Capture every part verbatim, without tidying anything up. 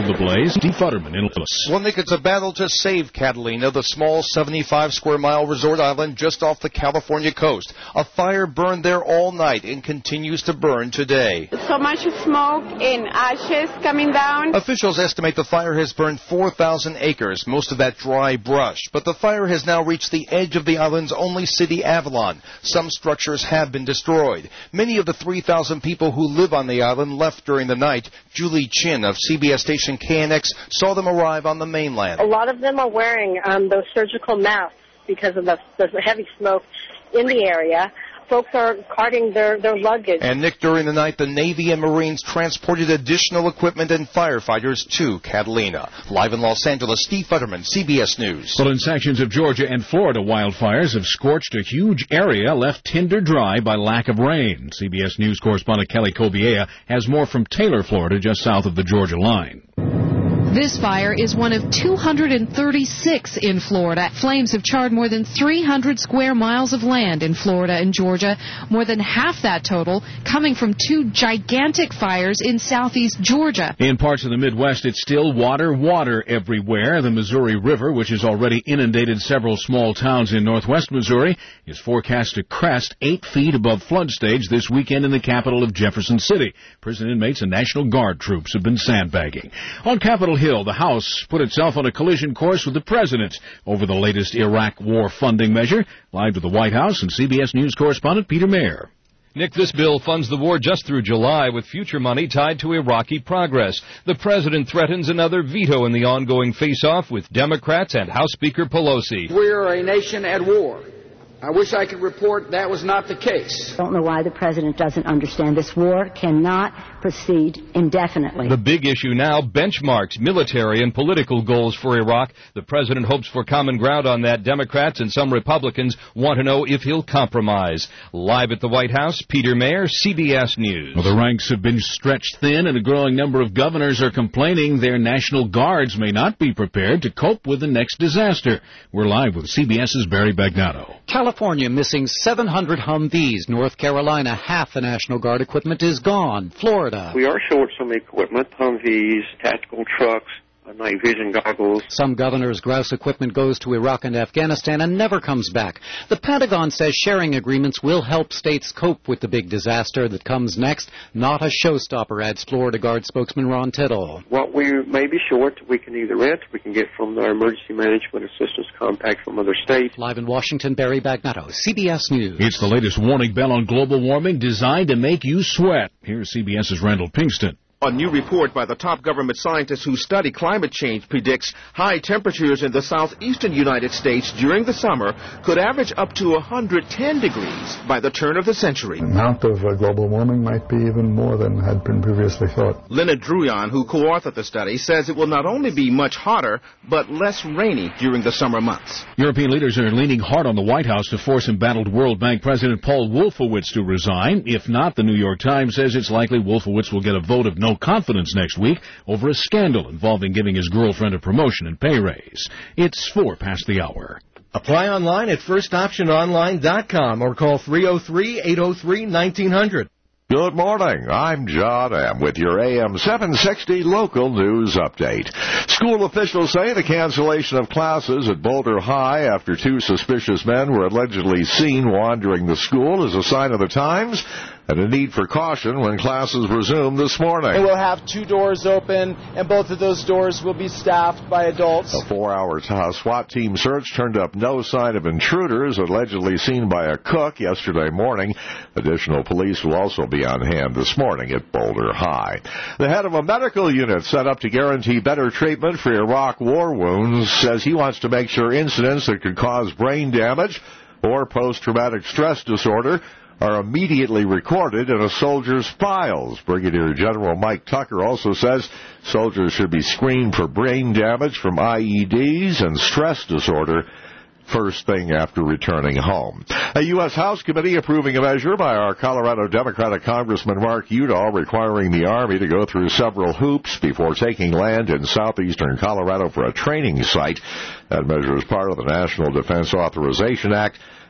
The blaze, Steve Futterman in Lewis. Well, Nick, it's a battle to save Catalina, the small seventy-five square mile resort island just off the California coast. A fire burned there all night and continues to burn today. So much smoke and ashes coming down. Officials estimate the fire has burned four thousand acres, most of that dry brush. But the fire has now reached the edge of the island's only city, Avalon. Some structures have been destroyed. Many of the three thousand people who live on the island left during the night. Julie Chin of C B S station K N X saw them arrive on the mainland. A lot of them are wearing um, those surgical masks because of the, the heavy smoke in the area. Folks are carting their, their luggage. And, Nick, during the night, the Navy and Marines transported additional equipment and firefighters to Catalina. Live in Los Angeles, Steve Futterman, C B S News. Well, in sections of Georgia and Florida, wildfires have scorched a huge area left tinder dry by lack of rain. C B S News correspondent Kelly Kobiea has more from Taylor, Florida, just south of the Georgia line. This fire is one of two hundred thirty-six in Florida. Flames have charred more than three hundred square miles of land in Florida and Georgia, more than half that total coming from two gigantic fires in southeast Georgia. In parts of the Midwest, it's still water, water everywhere. The Missouri River, which has already inundated several small towns in northwest Missouri, is forecast to crest eight feet above flood stage this weekend in the capital of Jefferson City. Prison inmates and National Guard troops have been sandbagging. On Capitol Hill, the House put itself on a collision course with the President over the latest Iraq war funding measure. Live to the White House and C B S News correspondent Peter Mayer. Nick, this bill funds the war just through July with future money tied to Iraqi progress. The President threatens another veto in the ongoing face-off with Democrats and House Speaker Pelosi. We're a nation at war. I wish I could report that was not the case. I don't know why the President doesn't understand. This war cannot proceed indefinitely. The big issue now, benchmarks, military and political goals for Iraq. The President hopes for common ground on that. Democrats and some Republicans want to know if he'll compromise. Live at the White House, Peter Mayer, C B S News. Well, the ranks have been stretched thin, and a growing number of governors are complaining their National Guards may not be prepared to cope with the next disaster. We're live with CBS's Barry Bagnano. California missing seven hundred Humvees. North Carolina, half the National Guard equipment is gone. Florida. We are short some equipment, Humvees, tactical trucks, night vision goggles. Some governors' grouse equipment goes to Iraq and Afghanistan and never comes back. The Pentagon says sharing agreements will help states cope with the big disaster that comes next. Not a showstopper, adds Florida Guard spokesman Ron Tittle. What we may be short, we can either rent, we can get from our emergency management assistance compact from other states. Live in Washington, Barry Bagnano, C B S News. It's the latest warning bell on global warming designed to make you sweat. Here's CBS's Randall Pinkston. A new report by the top government scientists who study climate change predicts high temperatures in the southeastern United States during the summer could average up to one hundred ten degrees by the turn of the century. The amount of uh, global warming might be even more than had been previously thought. Leonard Druyan, who co-authored the study, says it will not only be much hotter, but less rainy during the summer months. European leaders are leaning hard on the White House to force embattled World Bank President Paul Wolfowitz to resign. If not, the New York Times says it's likely Wolfowitz will get a vote of no confidence next week over a scandal involving giving his girlfriend a promotion and pay raise. It's four past the hour. Apply online at first option online dot com or call three oh three, eight oh three, nineteen hundred. Good morning. I'm John M. with your A M seven sixty local news update. School officials say the cancellation of classes at Boulder High after two suspicious men were allegedly seen wandering the school is a sign of the times and a need for caution when classes resume this morning. And we'll have two doors open, and both of those doors will be staffed by adults. A four-hour SWAT team search turned up no sign of intruders allegedly seen by a cook yesterday morning. Additional police will also be on hand this morning at Boulder High. The head of a medical unit set up to guarantee better treatment for Iraq war wounds says he wants to make sure incidents that could cause brain damage or post-traumatic stress disorder are immediately recorded in a soldier's files. Brigadier General Mike Tucker also says soldiers should be screened for brain damage from I E Ds and stress disorder first thing after returning home. A U S House committee approving a measure by our Colorado Democratic Congressman Mark Udall requiring the Army to go through several hoops before taking land in southeastern Colorado for a training site. That measure is part of the National Defense Authorization Act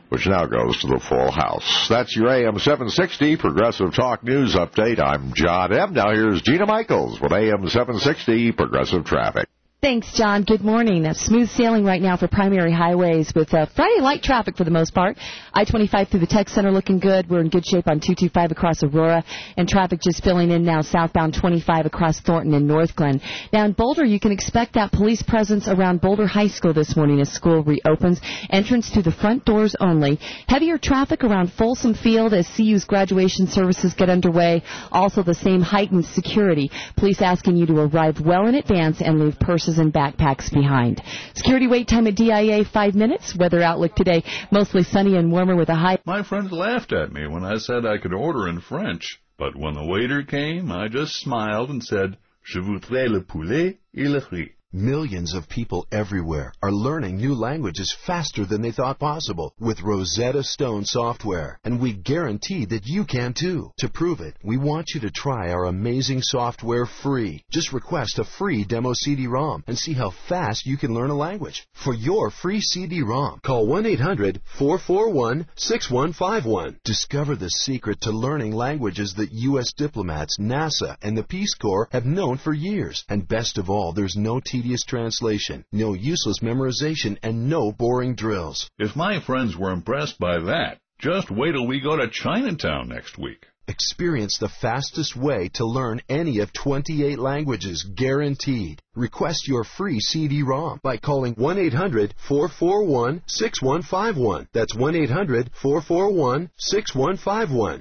which now goes to the full house. That's your A M seven sixty Progressive Talk News Update. I'm John M. Now here's Gina Michaels with A M seven sixty Progressive Traffic. Thanks, John. Good morning. Uh, smooth sailing right now for primary highways with uh, Friday light traffic for the most part. I twenty-five through the Tech Center looking good. We're in good shape on two two five across Aurora, and traffic just filling in now southbound twenty-five across Thornton and North Glen. Now in Boulder, you can expect that police presence around Boulder High School this morning as school reopens. Entrance through the front doors only. Heavier traffic around Folsom Field as C U's graduation services get underway. Also the same heightened security. Police asking you to arrive well in advance and leave purses and backpacks behind. Security wait time at D I A, five minutes. Weather outlook today, mostly sunny and warmer with a high. My friends laughed at me when I said I could order in French, but when the waiter came, I just smiled and said, Je voudrais le poulet et le riz. Millions of people everywhere are learning new languages faster than they thought possible with Rosetta Stone software, and we guarantee that you can too. To prove it, we want you to try our amazing software free. Just request a free demo C D ROM and see how fast you can learn a language. For your free C D ROM, call one eight hundred, four four one, six one five one. Discover the secret to learning languages that U S diplomats, NASA, and the Peace Corps have known for years. And best of all, there's no tedious translation, no useless memorization, and no boring drills. If my friends were impressed by that, just wait till we go to Chinatown next week. Experience the fastest way to learn any of twenty-eight languages, guaranteed. Request your free C D ROM by calling one eight hundred, four four one, six one five one. That's one eight hundred, four four one, six one five one.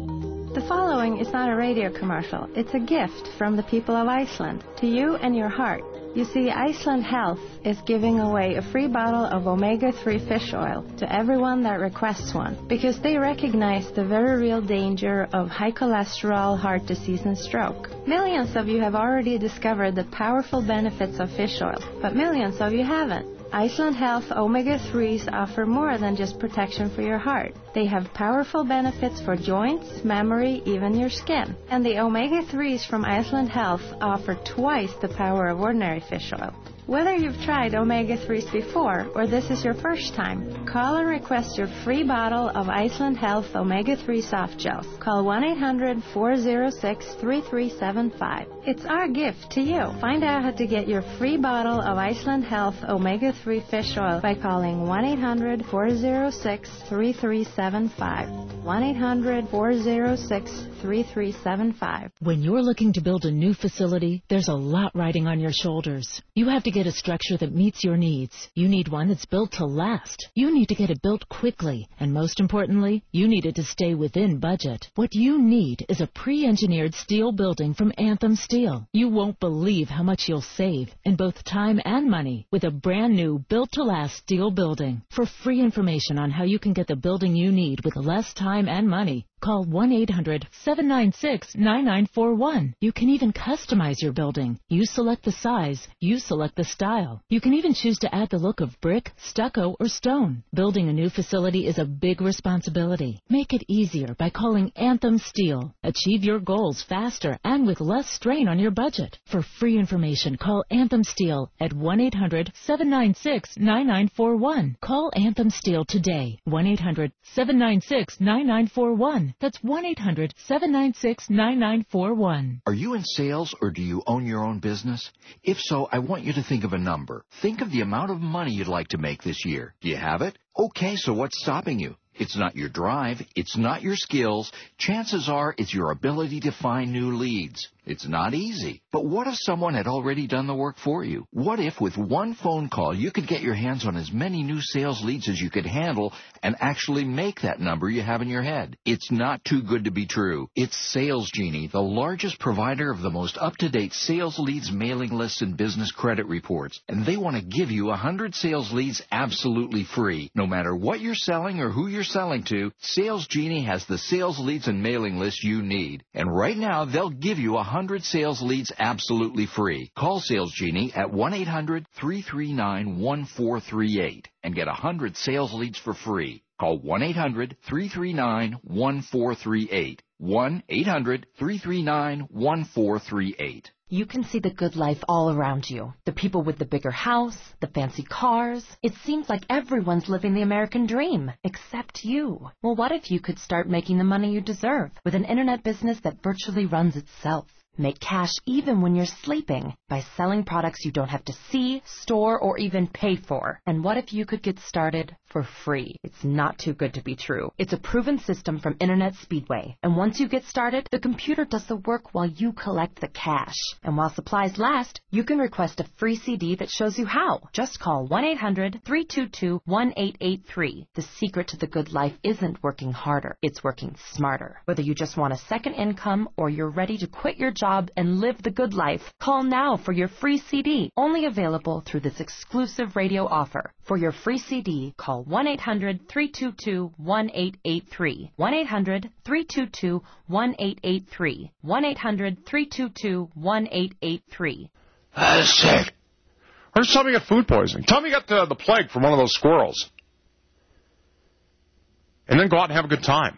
The following is not a radio commercial. It's a gift from the people of Iceland to you and your heart. You see, Iceland Health is giving away a free bottle of omega three fish oil to everyone that requests one because they recognize the very real danger of high cholesterol, heart disease, and stroke. Millions of you have already discovered the powerful benefits of fish oil, but millions of you haven't. Iceland Health omega threes offer more than just protection for your heart. They have powerful benefits for joints, memory, even your skin. And the omega threes from Iceland Health offer twice the power of ordinary fish oil. Whether you've tried omega threes before or this is your first time, call and request your free bottle of Iceland Health omega three soft gels. Call one eight hundred, four oh six, three three seven five. It's our gift to you. Find out how to get your free bottle of Iceland Health omega three fish oil by calling one eight hundred, four oh six, three three seven five. one eight hundred, four oh six, three three seven five. When you're looking to build a new facility, there's a lot riding on your shoulders. You have to get a structure that meets your needs. You need one that's built to last. You need to get it built quickly. And most importantly, you need it to stay within budget. What you need is a pre-engineered steel building from Anthem Steel. You won't believe how much you'll save in both time and money with a brand new built-to-last steel building. For free information on how you can get the building you need with less time and money, call one eight hundred, seven nine six, nine nine four one. You can even customize your building. You select the size. You select the style. You can even choose to add the look of brick, stucco, or stone. Building a new facility is a big responsibility. Make it easier by calling Anthem Steel. Achieve your goals faster and with less strain on your budget. For free information, call Anthem Steel at one eight hundred, seven nine six, nine nine four one. Call Anthem Steel today. one eight hundred, seven nine six, nine nine four one. That's one eight hundred, seven nine six, nine nine four one. Are you in sales or do you own your own business? If so, I want you to think of a number. Think of the amount of money you'd like to make this year. Do you have it? Okay, so what's stopping you? It's not your drive. It's not your skills. Chances are it's your ability to find new leads. It's not easy. But what if someone had already done the work for you? What if with one phone call you could get your hands on as many new sales leads as you could handle and actually make that number you have in your head? It's not too good to be true. It's Sales Genie, the largest provider of the most up-to-date sales leads, mailing lists, and business credit reports. And they want to give you one hundred sales leads absolutely free. No matter what you're selling or who you're selling to, Sales Genie has the sales leads and mailing lists you need. And right now, they'll give you one hundred sales leads absolutely free. Call Sales Genie at one eight hundred, three three nine, one four three eight and get one hundred sales leads for free. Call one eight hundred, three three nine, one four three eight. one eight hundred, three three nine, one four three eight. You can see the good life all around you. The people with the bigger house, the fancy cars. It seems like everyone's living the American dream, except you. Well, what if you could start making the money you deserve with an internet business that virtually runs itself? Make cash even when you're sleeping by selling products you don't have to see, store, or even pay for. And what if you could get started for free? It's not too good to be true. It's a proven system from Internet Speedway. And once you get started, the computer does the work while you collect the cash. And while supplies last, you can request a free C D that shows you how. Just call one eight hundred, three two two, one eight eight three. The secret to the good life isn't working harder. It's working smarter. Whether you just want a second income or you're ready to quit your job and live the good life, call now for your free C D. Only available through this exclusive radio offer. For your free C D, call one eight hundred, three two two, one eight eight three. one eight hundred, three two two, one eight eight three. one eight hundred, three two two, one eight eight three. Uh, sick. Or just tell me you got food poisoning. Tell me you got uh, the plague from one of those squirrels. And then go out and have a good time.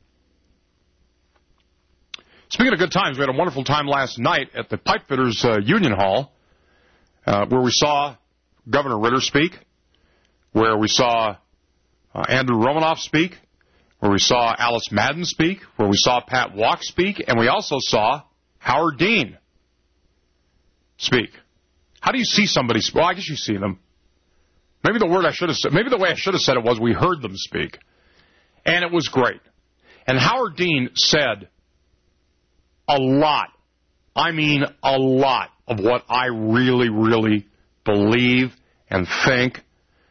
Speaking of good times, we had a wonderful time last night at the Pipefitters uh, Union Hall, uh, where we saw Governor Ritter speak, where we saw uh, Andrew Romanoff speak, where we saw Alice Madden speak, where we saw Pat Walk speak, and we also saw Howard Dean speak. How do you see somebody speak? Well, I guess you see them. Maybe the word I should have said, maybe the way I should have said it was we heard them speak. And it was great. And Howard Dean said a lot, I mean a lot, of what I really, really believe and think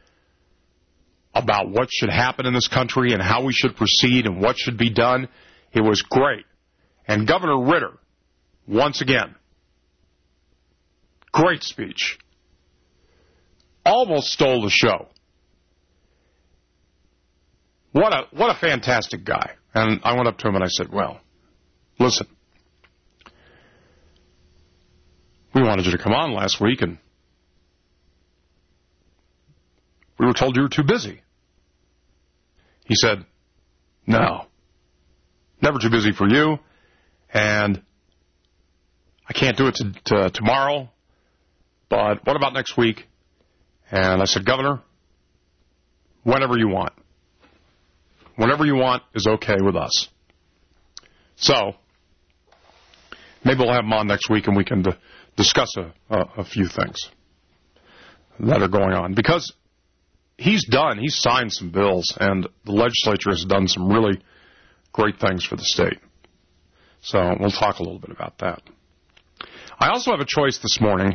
about what should happen in this country and how we should proceed and what should be done. It was great. And Governor Ritter, once again, great speech. Almost stole the show. What a what a fantastic guy. And I went up to him and I said, well, listen, we wanted you to come on last week, and we were told you were too busy. He said, no, never too busy for you, and I can't do it to, to tomorrow, but what about next week? And I said, Governor, whenever you want. Whenever you want is okay with us. So, maybe we'll have him on next week and we can d- discuss a, a, a few things that are going on. Because he's done, he's signed some bills, and the legislature has done some really great things for the state. So, we'll talk a little bit about that. I also have a choice this morning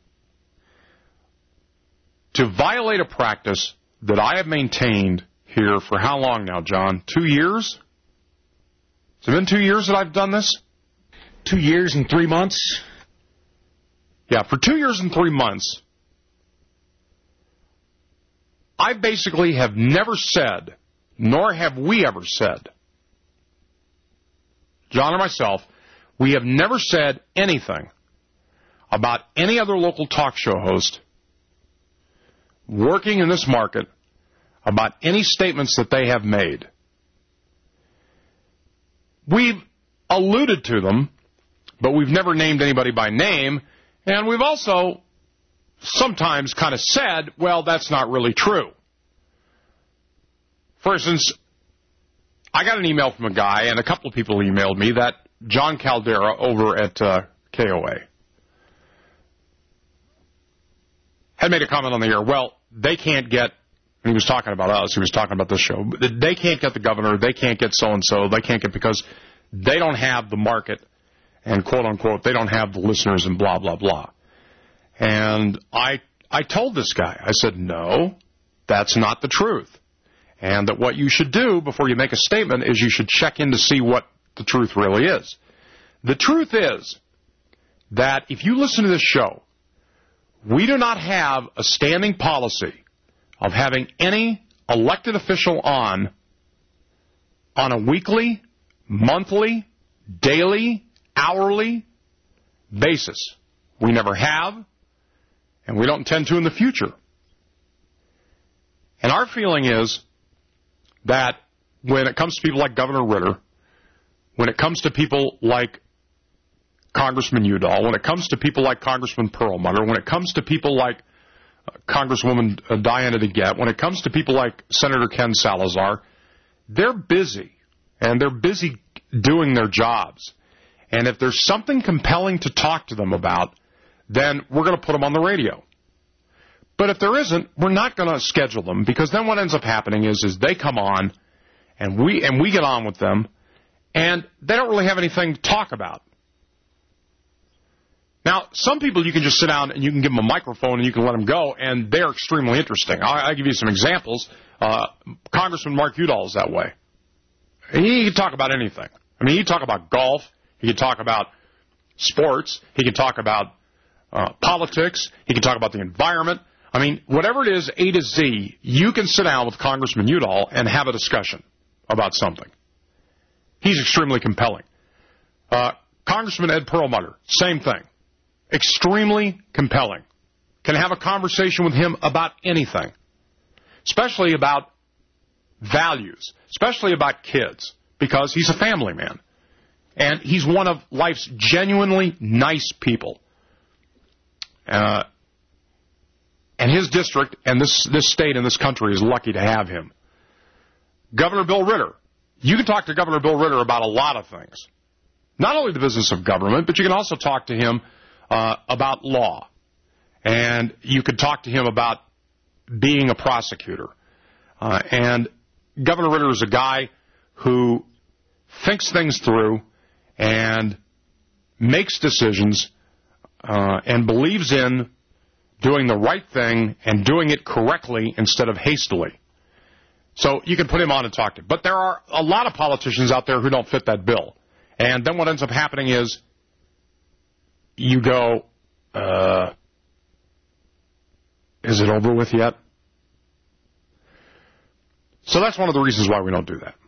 to violate a practice that I have maintained here for how long now, John? Two years? Has it been two years that I've done this? Two years and three months? Yeah, for two years and three months, I basically have never said, nor have we ever said, John or myself, we have never said anything about any other local talk show host working in this market about any statements that they have made. We've alluded to them, but we've never named anybody by name, and we've also sometimes kind of said, well, that's not really true. For instance, I got an email from a guy, and a couple of people emailed me, that John Caldera over at uh, K O A had made a comment on the air, well, they can't get, and he was talking about us, he was talking about this show, they can't get the governor, they can't get so-and-so, they can't get, because they don't have the market, and quote-unquote, they don't have the listeners, and blah, blah, blah. And I I told this guy, I said, no, that's not the truth. And that what you should do before you make a statement is you should check in to see what the truth really is. The truth is that if you listen to this show, we do not have a standing policy of having any elected official on on a weekly, monthly, daily, hourly basis. We never have, and we don't intend to in the future. And our feeling is that when it comes to people like Governor Ritter, when it comes to people like Congressman Udall, when it comes to people like Congressman Perlmutter, when it comes to people like uh, Congresswoman uh, Diana DeGette, when it comes to people like Senator Ken Salazar, they're busy, and they're busy doing their jobs. And if there's something compelling to talk to them about, then we're going to put them on the radio. But if there isn't, we're not going to schedule them, because then what ends up happening is, is they come on, and we and we get on with them, and they don't really have anything to talk about. Now, some people you can just sit down and you can give them a microphone and you can let them go, and they're extremely interesting. I'll, I'll give you some examples. Uh, Congressman Mark Udall is that way. He can talk about anything. I mean, he can talk about golf. He can talk about sports. He can talk about uh, politics. He can talk about the environment. I mean, whatever it is, A to Z, you can sit down with Congressman Udall and have a discussion about something. He's extremely compelling. Uh, Congressman Ed Perlmutter, same thing. Extremely compelling. Can have a conversation with him about anything, especially about values, especially about kids, because he's a family man. And he's one of life's genuinely nice people. Uh, and his district and this, this state and this country is lucky to have him. Governor Bill Ritter. You can talk to Governor Bill Ritter about a lot of things. Not only the business of government, but you can also talk to him uh, about law. And you could talk to him about being a prosecutor. Uh, and Governor Ritter is a guy who thinks things through and makes decisions uh, and believes in doing the right thing and doing it correctly instead of hastily. So you can put him on and talk to him. But there are a lot of politicians out there who don't fit that bill. And then what ends up happening is you go, uh, is it over with yet? So that's one of the reasons why we don't do that.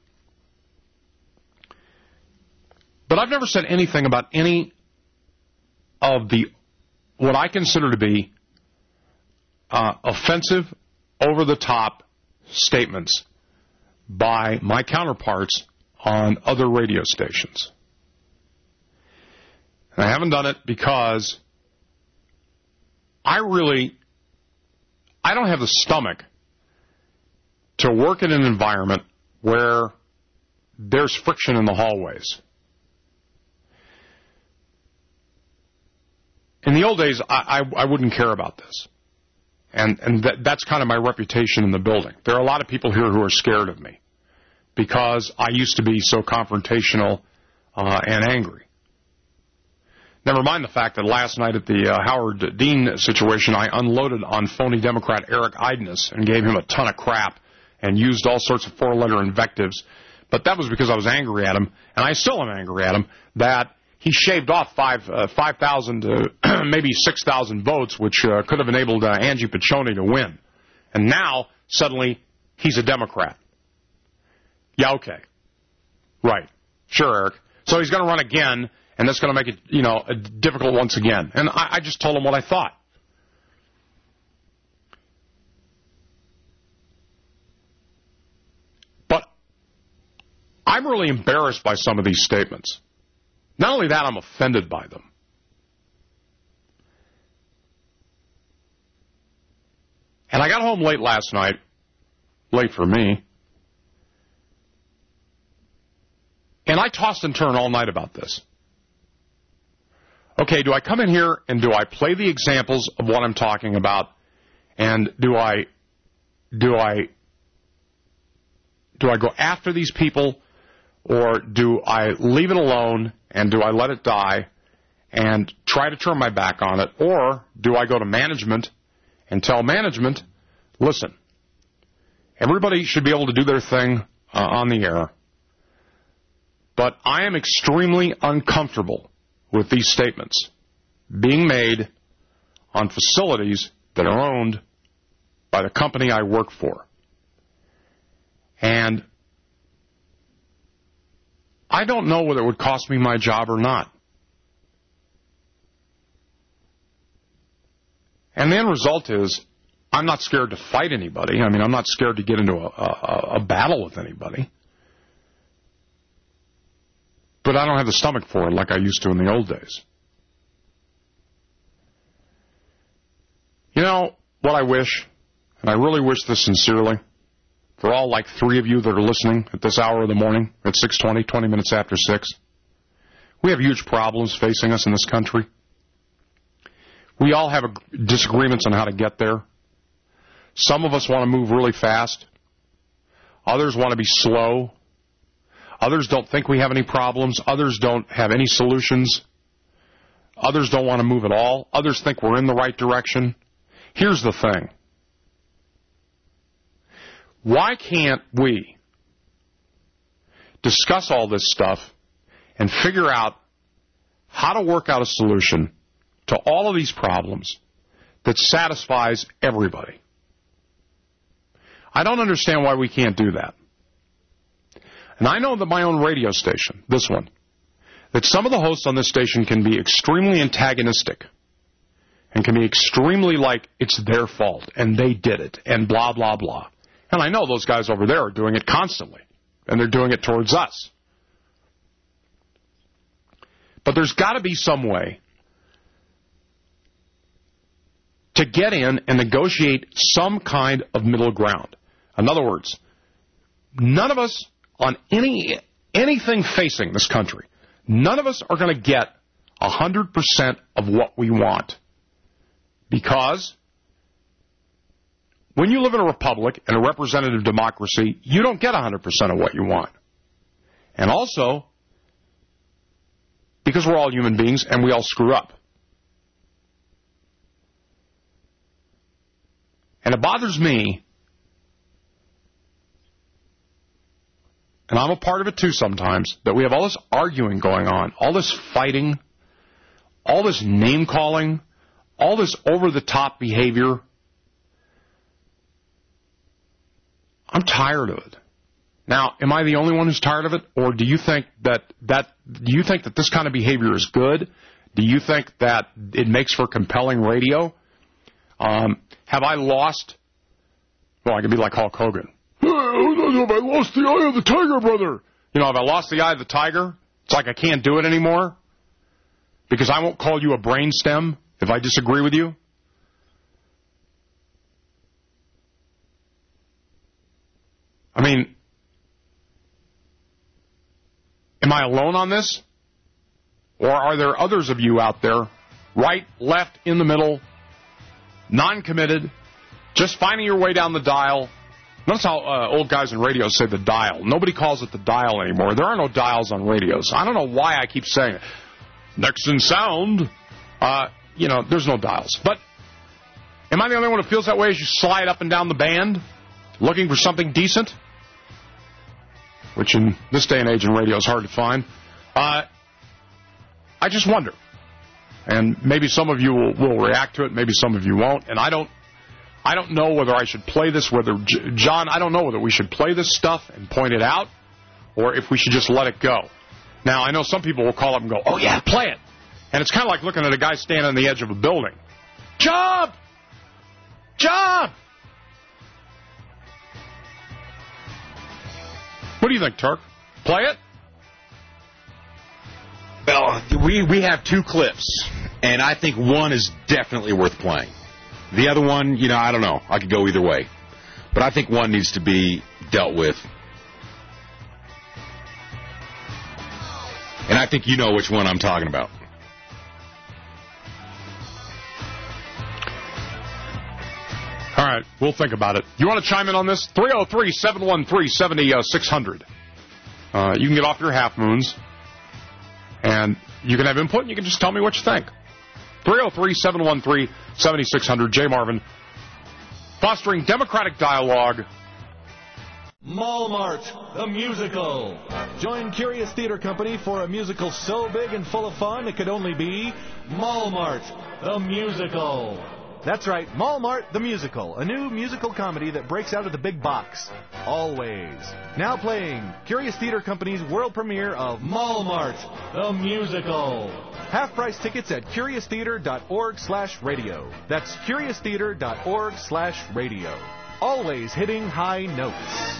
But I've never said anything about any of the, what I consider to be uh, offensive, over-the-top statements by my counterparts on other radio stations. And I haven't done it because I really, I don't have the stomach to work in an environment where there's friction in the hallways. In the old days, I, I, I wouldn't care about this. And, and that, that's kind of my reputation in the building. There are a lot of people here who are scared of me because I used to be so confrontational uh, and angry. Never mind the fact that last night at the uh, Howard Dean situation, I unloaded on phony Democrat Eric Idness and gave him a ton of crap and used all sorts of four-letter invectives. But that was because I was angry at him, and I still am angry at him, that he shaved off five uh, five thousand, uh, maybe six thousand votes, which uh, could have enabled uh, Angie Piccioni to win. And now, suddenly, he's a Democrat. Yeah, okay. Right. Sure, Eric. So he's going to run again, and that's going to make it, you know, difficult once again. And I, I just told him what I thought. But I'm really embarrassed by some of these statements. Not only that, I'm offended by them. And I got home late last night, late for me, and I tossed and turned all night about this. Okay, do I come in here and do I play the examples of what I'm talking about, and do I do I do I go after these people, or do I leave it alone and do I let it die and try to turn my back on it, or do I go to management and tell management, listen, everybody should be able to do their thing uh, on the air, but I am extremely uncomfortable with these statements being made on facilities that are owned by the company I work for. And I don't know whether it would cost me my job or not. And the end result is I'm not scared to fight anybody. I mean, I'm not scared to get into a, a, a battle with anybody. But I don't have the stomach for it like I used to in the old days. You know what I wish, and I really wish this sincerely, for all like three of you that are listening at this hour of the morning, at six twenty, twenty minutes after six. We have huge problems facing us in this country. We all have a, disagreements on how to get there. Some of us want to move really fast. Others want to be slow. Others don't think we have any problems. Others don't have any solutions. Others don't want to move at all. Others think we're in the right direction. Here's the thing. Why can't we discuss all this stuff and figure out how to work out a solution to all of these problems that satisfies everybody? I don't understand why we can't do that. And I know that my own radio station, this one, that some of the hosts on this station can be extremely antagonistic and can be extremely like it's their fault and they did it and blah, blah, blah. And I know those guys over there are doing it constantly, and they're doing it towards us. But there's got to be some way to get in and negotiate some kind of middle ground. In other words, none of us on any anything facing this country, none of us are going to get one hundred percent of what we want. Because when you live in a republic and a representative democracy, you don't get one hundred percent of what you want. And also, because we're all human beings and we all screw up. And it bothers me, and I'm a part of it too sometimes, that we have all this arguing going on, all this fighting, all this name-calling, all this over-the-top behavior. I'm tired of it. Now, am I the only one who's tired of it, or do you think that that do you think that this kind of behavior is good? Do you think that it makes for compelling radio? Um, have I lost? Well, I could be like Hulk Hogan. Have I lost the eye of the tiger, brother? You know, have I lost the eye of the tiger? It's like I can't do it anymore because I won't call you a brainstem if I disagree with you. I mean, am I alone on this? Or are there others of you out there, right, left, in the middle, non-committed, just finding your way down the dial? Notice how uh, old guys in radios say the dial. Nobody calls it the dial anymore. There are no dials on radios. I don't know why I keep saying it. Next in sound, uh, you know, there's no dials. But am I the only one who feels that way as you slide up and down the band, looking for something decent? Which in this day and age in radio is hard to find. Uh, I just wonder. And maybe some of you will, will react to it, maybe some of you won't. And I don't I don't know whether I should play this, whether, John, I don't know whether we should play this stuff and point it out, or if we should just let it go. Now, I know some people will call up and go, oh, yeah, play it. And it's kind of like looking at a guy standing on the edge of a building. Jump! Jump! What do you think, Turk? Play it? Well, we, we have two clips, and I think one is definitely worth playing. The other one, you know, I don't know. I could go either way. But I think one needs to be dealt with. And I think you know which one I'm talking about. All right, we'll think about it. You want to chime in on this? three oh three, seven one three, seven oh six hundred. Uh, you can get off your half moons, and you can have input, and you can just tell me what you think. three oh three, seven one three, seven six hundred. Jay Marvin, fostering democratic dialogue. Mallmart, the musical. Join Curious Theater Company for a musical so big and full of fun it could only be Mallmart, the musical. That's right, Mallmart, the musical, a new musical comedy that breaks out of the big box. Always. Now playing Curious Theater Company's world premiere of Mallmart, the musical. Half-price tickets at curioustheater.org slash radio. That's curioustheater.org slash radio. Always hitting high notes.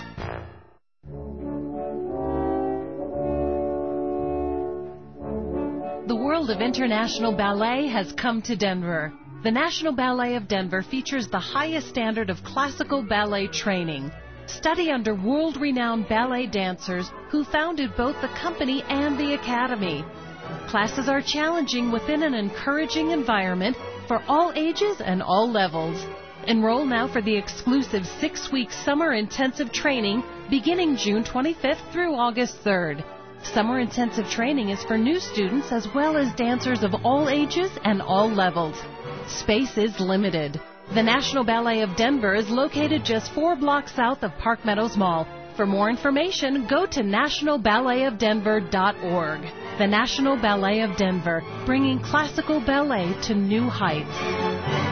The world of international ballet has come to Denver. The National Ballet of Denver features the highest standard of classical ballet training. Study under world-renowned ballet dancers who founded both the company and the academy. Classes are challenging within an encouraging environment for all ages and all levels. Enroll now for the exclusive six-week summer intensive training beginning June twenty-fifth through August third. Summer intensive training is for new students as well as dancers of all ages and all levels. Space is limited. The National Ballet of Denver is located just four blocks south of Park Meadows Mall. For more information, go to national ballet of denver dot org. The National Ballet of Denver, bringing classical ballet to new heights.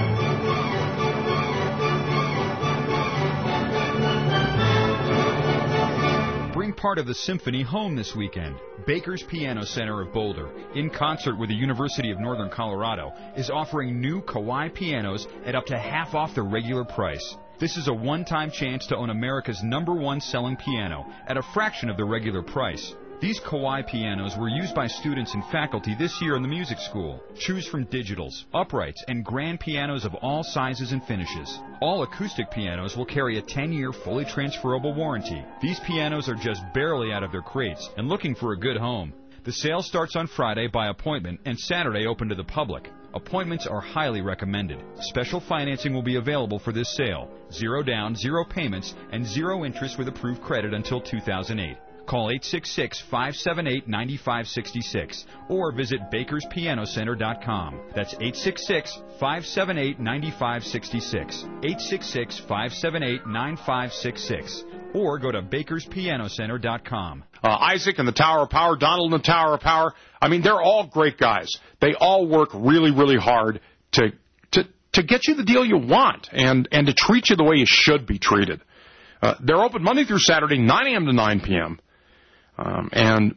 Bring part of the symphony home this weekend. Baker's Piano Center of Boulder, in concert with the University of Northern Colorado, is offering new Kawai pianos at up to half off the regular price. This is a one-time chance to own America's number one selling piano at a fraction of the regular price. These Kawai pianos were used by students and faculty this year in the music school. Choose from digitals, uprights, and grand pianos of all sizes and finishes. All acoustic pianos will carry a ten-year fully transferable warranty. These pianos are just barely out of their crates and looking for a good home. The sale starts on Friday by appointment and Saturday open to the public. Appointments are highly recommended. Special financing will be available for this sale. Zero down, zero payments, and zero interest with approved credit until two thousand eight. Call eight six six, five seven eight, nine five six six or visit bakers piano center dot com. That's eight six six, five seven eight, nine five six six, eight six six, five seven eight, nine five six six, or go to bakers piano center dot com. Uh, Isaac and the Tower of Power, Donald and the Tower of Power. I mean, they're all great guys. They all work really, really hard to to to get you the deal you want and, and to treat you the way you should be treated. Uh, they're open Monday through Saturday, nine a.m. to nine p.m., Um, and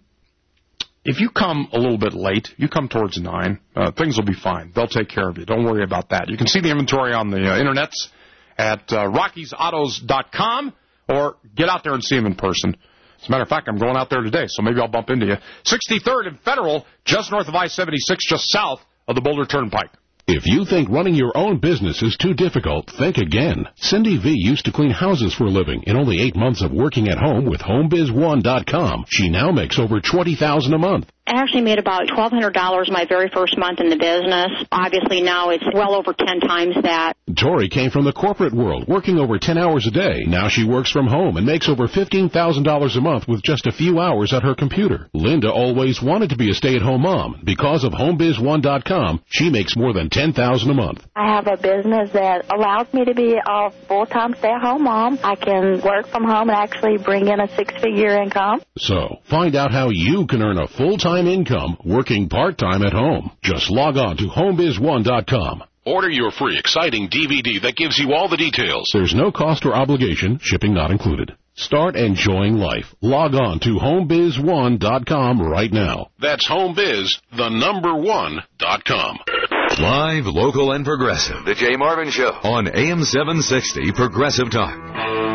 if you come a little bit late, you come towards nine, uh, things will be fine. They'll take care of you. Don't worry about that. You can see the inventory on the uh, internets at uh, rockies autos dot com or get out there and see them in person. As a matter of fact, I'm going out there today, so maybe I'll bump into you. sixty-third and Federal, just north of I seventy-six, just south of the Boulder Turnpike. If you think running your own business is too difficult, think again. Cindy V used to clean houses for a living. In only eight months of working at home with home biz one dot com, she now makes over twenty thousand dollars a month. I actually made about twelve hundred dollars my very first month in the business. Obviously now it's well over ten times that. Tori came from the corporate world, working over ten hours a day. Now she works from home and makes over fifteen thousand dollars a month with just a few hours at her computer. Linda always wanted to be a stay-at-home mom. Because of home biz one dot com, she makes more than ten thousand dollars a month. I have a business that allows me to be a full-time stay-at-home mom. I can work from home and actually bring in a six-figure income. So, find out how you can earn a full-time income working part-time at home. Just log on to home biz one dot com. Order your free, exciting D V D that gives you all the details. There's no cost or obligation, shipping not included. Start enjoying life. Log on to home biz one dot com right now. That's homebiz, the number one, dot com. Live, local, and progressive. The Jay Marvin Show on A M seven sixty Progressive Talk. Oh,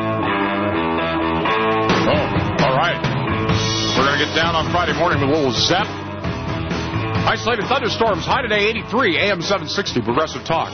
all right. We're going to get down on Friday morning with a little zap. Isolated thunderstorms. High today, eighty-three. A M seven sixty Progressive Talk.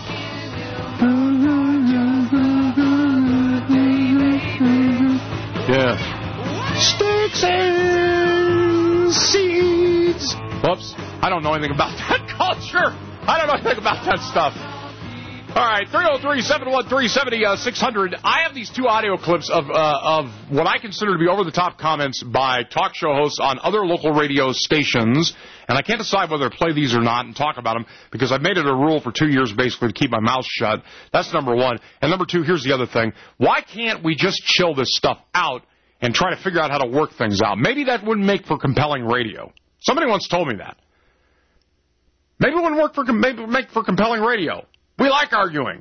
Yeah. Sticks and seeds. Whoops. I don't know anything about that culture. I don't know anything about that stuff. All right, three oh three, seven one three, seven oh six hundred. I have these two audio clips of uh, of what I consider to be over-the-top comments by talk show hosts on other local radio stations, and I can't decide whether to play these or not and talk about them because I've made it a rule for two years basically to keep my mouth shut. That's number one. And number two, here's the other thing. Why can't we just chill this stuff out and try to figure out how to work things out? Maybe that wouldn't make for compelling radio. Somebody once told me that. Maybe it wouldn't work for maybe make for compelling radio. We like arguing.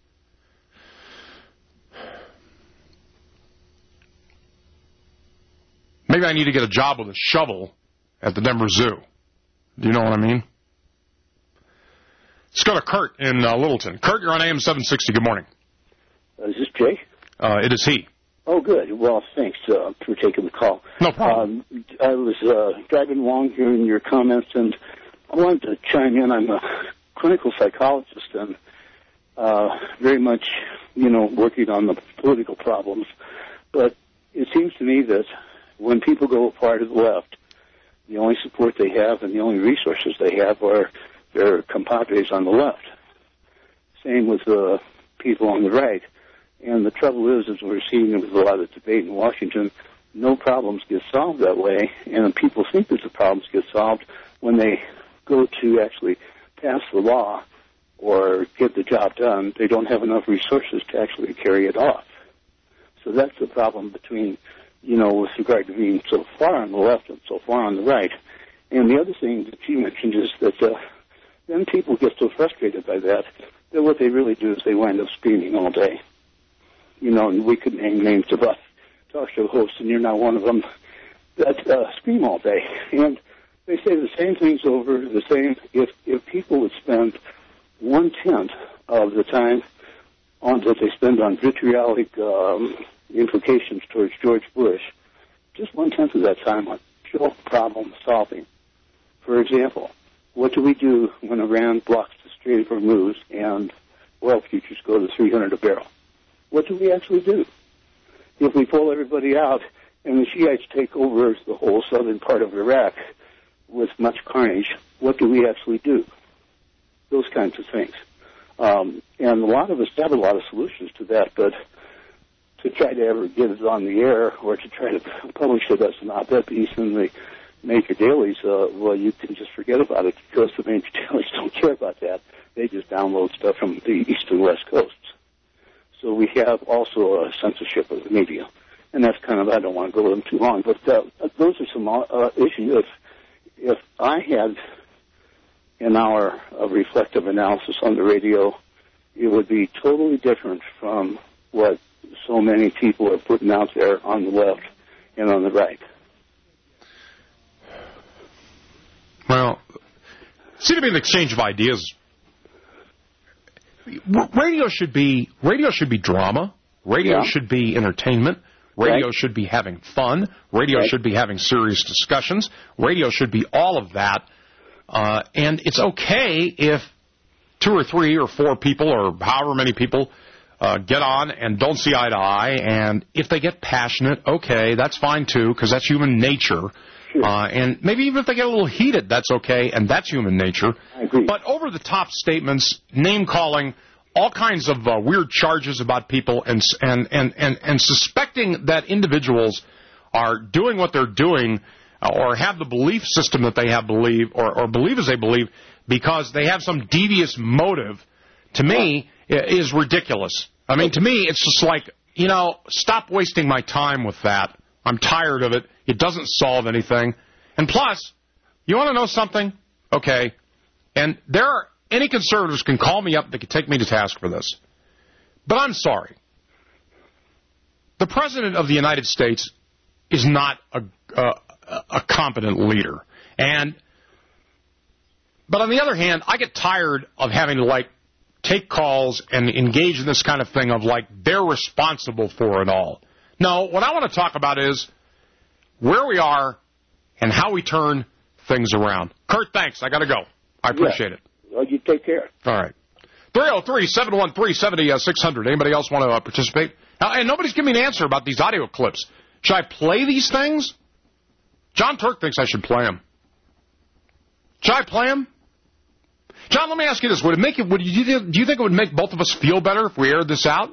Maybe I need to get a job with a shovel at the Denver Zoo. Do you know what I mean? Let's go to Kurt in uh, Littleton. Kurt, you're on A M seven sixty. Good morning. Uh, is this Jay? Uh, it is he. Oh, good. Well, thanks uh, for taking the call. No problem. Um, I was uh, driving along hearing your comments, and I wanted to chime in. I'm a clinical psychologist and uh, very much, you know, working on the political problems. But it seems to me that when people go far to the left, the only support they have and the only resources they have are their compadres on the left. Same with the people on the right. And the trouble is, as we're seeing with a lot of debate in Washington, no problems get solved that way, and people think that the problems get solved when they go to actually pass the law or get the job done. They don't have enough resources to actually carry it off. So that's the problem between, you know, with regard to being so far on the left and so far on the right. And the other thing that you mentioned is that uh, then people get so frustrated by that that what they really do is they wind up screaming all day. You know, and we could name names of us talk show hosts, and you're not one of them, that uh, scream all day. And they say the same things over, the same. If if people would spend one-tenth of the time on that they spend on vitriolic um, implications towards George Bush, just one-tenth of that time on real problem solving. For example, what do we do when Iran blocks the Strait of Hormuz and oil futures go to three hundred a barrel? What do we actually do? If we pull everybody out and the Shiites take over the whole southern part of Iraq with much carnage, what do we actually do? Those kinds of things. Um, and a lot of us have a lot of solutions to that, but to try to ever get it on the air or to try to publish it as an op-ed piece in the major dailies, uh, well, you can just forget about it because the major dailies don't care about that. They just download stuff from the east and west coasts. So we have also a censorship of the media. And that's kind of, I don't want to go with them too long, but uh, those are some uh, issues. If, if I had an hour of reflective analysis on the radio, it would be totally different from what so many people are putting out there on the left and on the right. Well, it seems to be an exchange of ideas. Radio should be radio should be drama. Radio yeah. should be entertainment. Radio right. should be having fun. Radio right. should be having serious discussions. Radio should be all of that. Uh, and it's okay if two or three or four people or however many people uh, get on and don't see eye to eye. And if they get passionate, okay, that's fine too, because that's human nature. Sure. Uh, and maybe even if they get a little heated, that's okay, and that's human nature. I agree. But over-the-top statements, name-calling, all kinds of uh, weird charges about people, and, and, and, and, and suspecting that individuals are doing what they're doing uh, or have the belief system that they have believe or, or believe as they believe because they have some devious motive, to me, is ridiculous. I mean, to me, it's just like, you know, stop wasting my time with that. I'm tired of it. It doesn't solve anything. And plus, you want to know something? Okay. And there are, any conservatives can call me up. They can take me to task for this. But I'm sorry. The President of the United States is not a, a, a competent leader. And, but on the other hand, I get tired of having to, like, take calls and engage in this kind of thing of, like, they're responsible for it all. No, what I want to talk about is where we are and how we turn things around. Kurt, thanks. I got to go. I appreciate yeah. it. Well, you take care. All right. three oh three, seven one three, seven oh six hundred. Anybody else want to uh, participate? Uh, and nobody's giving me an answer about these audio clips. Should I play these things? John Turk thinks I should play them. Should I play them? John, let me ask you this. Would it make it, would you, do you think it would make both of us feel better if we aired this out?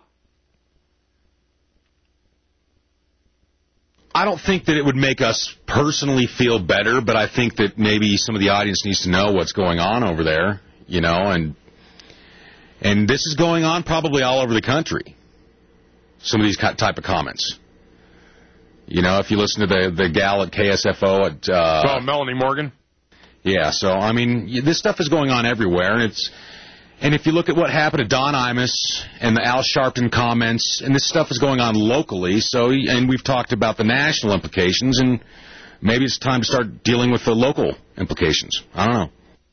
I don't think that it would make us personally feel better, but I think that maybe some of the audience needs to know what's going on over there, you know, and and this is going on probably all over the country, some of these type of comments. You know, if you listen to the, the gal at K S F O at... Uh, oh, Melanie Morgan? Yeah, so, I mean, this stuff is going on everywhere, and it's... And if you look at what happened to Don Imus and the Al Sharpton comments, and this stuff is going on locally, so and we've talked about the national implications, and maybe it's time to start dealing with the local implications. I don't know.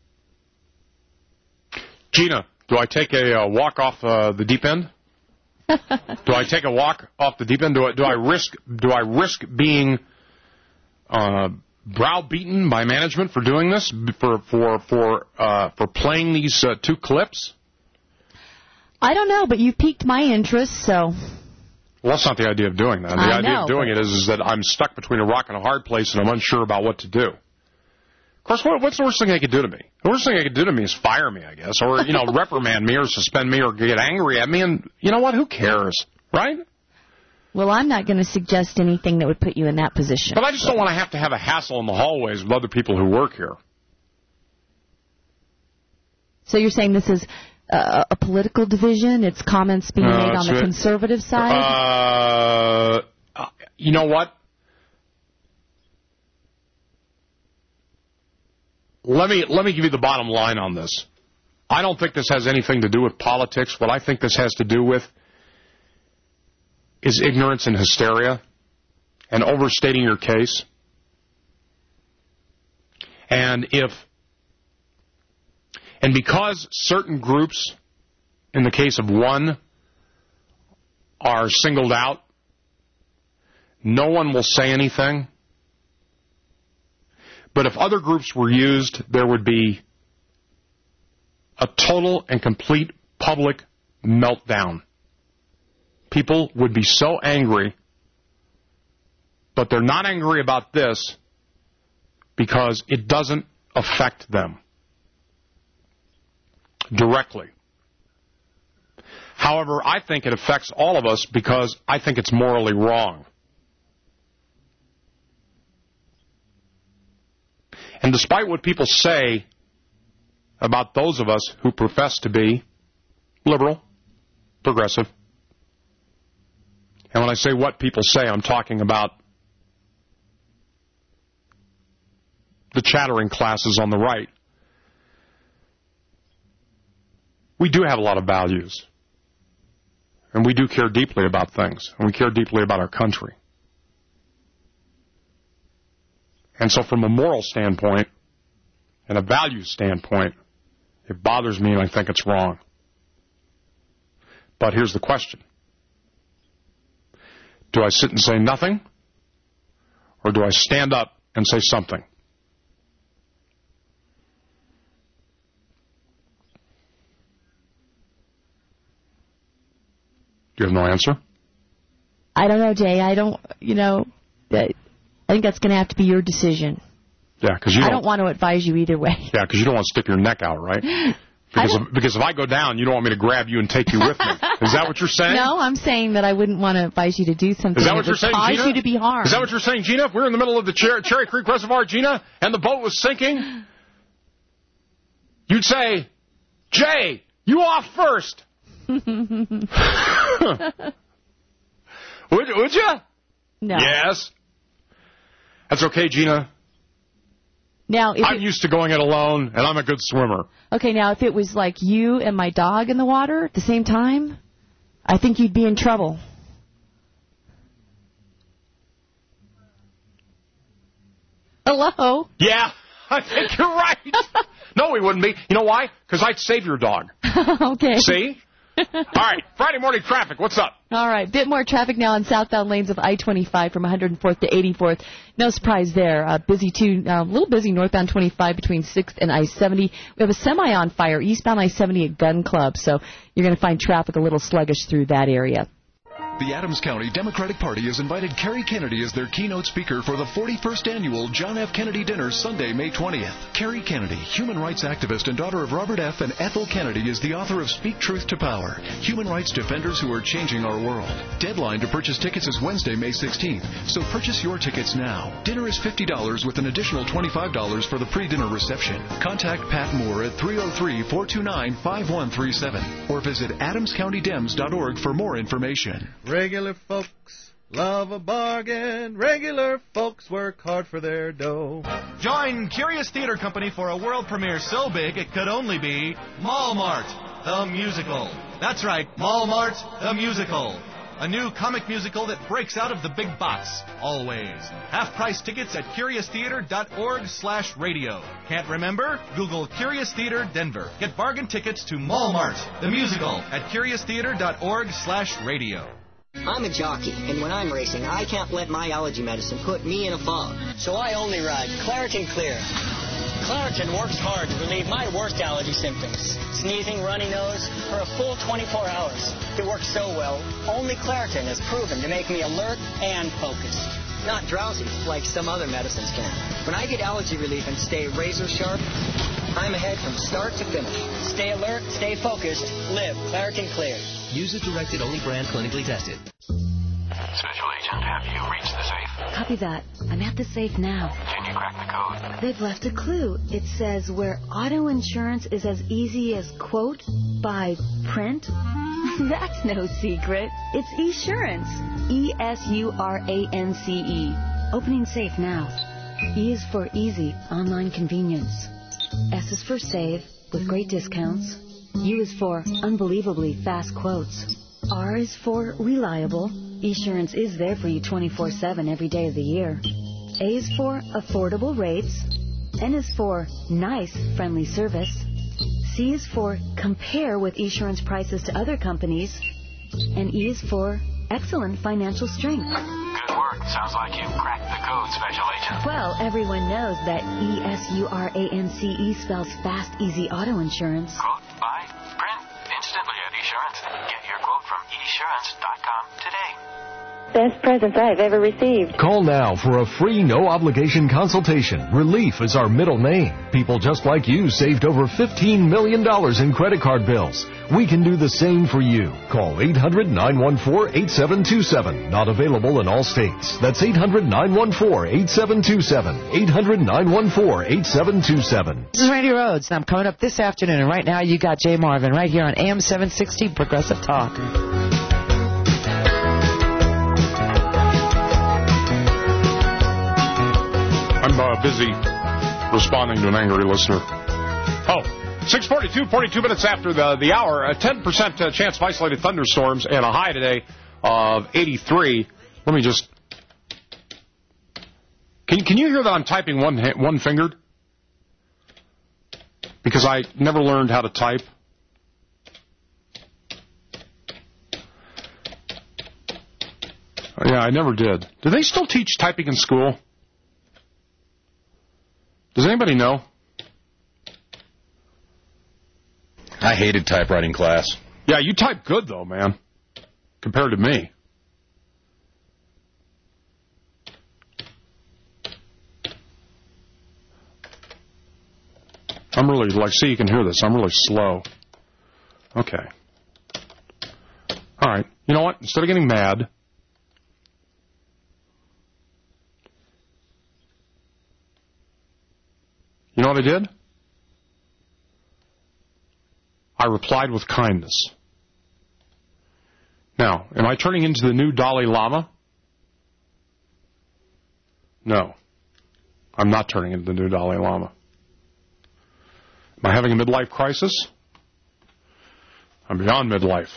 Gina, do I take a uh, walk off uh, the deep end? Do I take a walk off the deep end? Do I, do I risk do I risk being uh, browbeaten by management for doing this, for for for uh, for playing these uh, two clips? I don't know, but you've piqued my interest, so... Well, that's not the idea of doing that. The I idea know, of doing but... it is, is that I'm stuck between a rock and a hard place, and I'm unsure about what to do. Of course, what, what's the worst thing they could do to me? The worst thing they could do to me is fire me, I guess, or, you know, reprimand me or suspend me or get angry at me, and you know what? Who cares, right? Well, I'm not going to suggest anything that would put you in that position. But I just don't want to have to have a hassle in the hallways with other people who work here. So you're saying this is uh, a political division? It's comments being Uh, made on the it. conservative side? Uh, you know what? Let me let me give you the bottom line on this. I don't think this has anything to do with politics. What I think this has to do with is ignorance and hysteria and overstating your case. And if and because certain groups, in the case of one, are singled out, no one will say anything. But if other groups were used, there would be a total and complete public meltdown. People would be so angry, but they're not angry about this because it doesn't affect them directly. However, I think it affects all of us because I think it's morally wrong. And despite what people say about those of us who profess to be liberal, progressive, and when I say what people say, I'm talking about the chattering classes on the right. We do have a lot of values. And we do care deeply about things. And we care deeply about our country. And so from a moral standpoint and a value standpoint, it bothers me and I think it's wrong. But here's the question. Do I sit and say nothing? Or do I stand up and say something? Do you have no answer? I don't know, Jay. I don't, you know, I think that's going to have to be your decision. Yeah, because you I don't, don't want to advise you either way. Yeah, because you don't want to stick your neck out, right? Because if, because if I go down, you don't want me to grab you and take you with me. Is that what you're saying? No, I'm saying that I wouldn't want to advise you to do something Is that that what you're would saying, cause Gina? you to be harmed. Is that what you're saying, Gina? If we were in the middle of the Cher- Cherry Creek Reservoir, Gina, and the boat was sinking, you'd say, Jay, you off first. would, would you? No. Yes. That's okay, Gina. Now, if I'm it, used to going it alone, and I'm a good swimmer. okay, now if it was like you and my dog in the water at the same time, I think you'd be in trouble. Hello? Yeah, I think you're right. No, we wouldn't be. You know why? Because I'd save your dog. Okay. See? All right, Friday morning traffic. What's up? All right, bit more traffic now on southbound lanes of I twenty-five from one hundred fourth to eighty-fourth. No surprise there. Uh, busy too, uh, a little busy northbound twenty-five between sixth and I seventy. We have a semi on fire eastbound I seventy at Gun Club, so you're going to find traffic a little sluggish through that area. The Adams County Democratic Party has invited Kerry Kennedy as their keynote speaker for the forty-first Annual John F. Kennedy Dinner Sunday, May twentieth. Kerry Kennedy, human rights activist and daughter of Robert F. and Ethel Kennedy, is the author of Speak Truth to Power, Human Rights Defenders Who Are Changing Our World. Deadline to purchase tickets is Wednesday, May sixteenth, so purchase your tickets now. Dinner is fifty dollars with an additional twenty-five dollars for the pre-dinner reception. Contact Pat Moore at three oh three, four two nine, five one three seven or visit adams county dems dot org for more information. Regular folks love a bargain. Regular folks work hard for their dough. Join Curious Theater Company for a world premiere so big it could only be Mall Mart, the musical. That's right, Mall Mart, the musical. A new comic musical that breaks out of the big box, always. Half-price tickets at curious theater dot org slash radio. Can't remember? Google Curious Theater Denver. Get bargain tickets to Mall Mart, the musical, at curious theater dot org slash radio. I'm a jockey, and when I'm racing, I can't let my allergy medicine put me in a fog. So I only ride Claritin Clear. Claritin works hard to relieve my worst allergy symptoms. Sneezing, runny nose, for a full twenty-four hours. It works so well, only Claritin is proven to make me alert and focused. Not drowsy, like some other medicines can. When I get allergy relief and stay razor sharp, I'm ahead from start to finish. Stay alert, stay focused, live Claritin Clear. Use as directed, only brand clinically tested. Special Agent, have you reached the safe? Copy that. I'm at the safe now. Can you crack the code? They've left a clue. It says where auto insurance is as easy as quote by print. That's no secret. It's Esurance. E S U R A N C E. Opening safe now. E is for easy, online convenience. S is for save, with great discounts. U is for unbelievably fast quotes. R is for reliable. Esurance is there for you twenty-four seven every day of the year. A is for affordable rates. N is for nice, friendly service. C is for compare with Esurance prices to other companies. And E is for excellent financial strength. Good work. Sounds like you cracked the code, Special Agent. Well, everyone knows that E S U R A N C E spells fast, easy auto insurance. Quote by print instantly at Esurance. Get your quote from esurance dot com today. Best presents I've ever received. Call now for a free, no-obligation consultation. Relief is our middle name. People just like you saved over fifteen million dollars in credit card bills. We can do the same for you. Call eight hundred, nine one four, eight seven two seven. Not available in all states. That's eight hundred, nine one four, eight seven two seven. eight hundred, nine one four, eight seven two seven. This is Randy Rhodes, and I'm coming up this afternoon, and right now you got Jay Marvin right here on A M seven sixty Progressive Talk. I'm uh, busy responding to an angry listener. Oh, six forty-two, forty-two minutes after the, the hour, a ten percent chance of isolated thunderstorms and a high today of eighty-three. Let me just... Can, can you hear that I'm typing one one fingered? Because I never learned how to type. Yeah, I never did. Do they still teach typing in school? Does anybody know? I hated typewriting class. Yeah, you type good, though, man, compared to me. I'm really, like, see, you can hear this. I'm really slow. Okay. All right. You know what? Instead of getting mad, you know what I did? I replied with kindness. Now, am I turning into the new Dalai Lama? No. I'm not turning into the new Dalai Lama. Am I having a midlife crisis? I'm beyond midlife.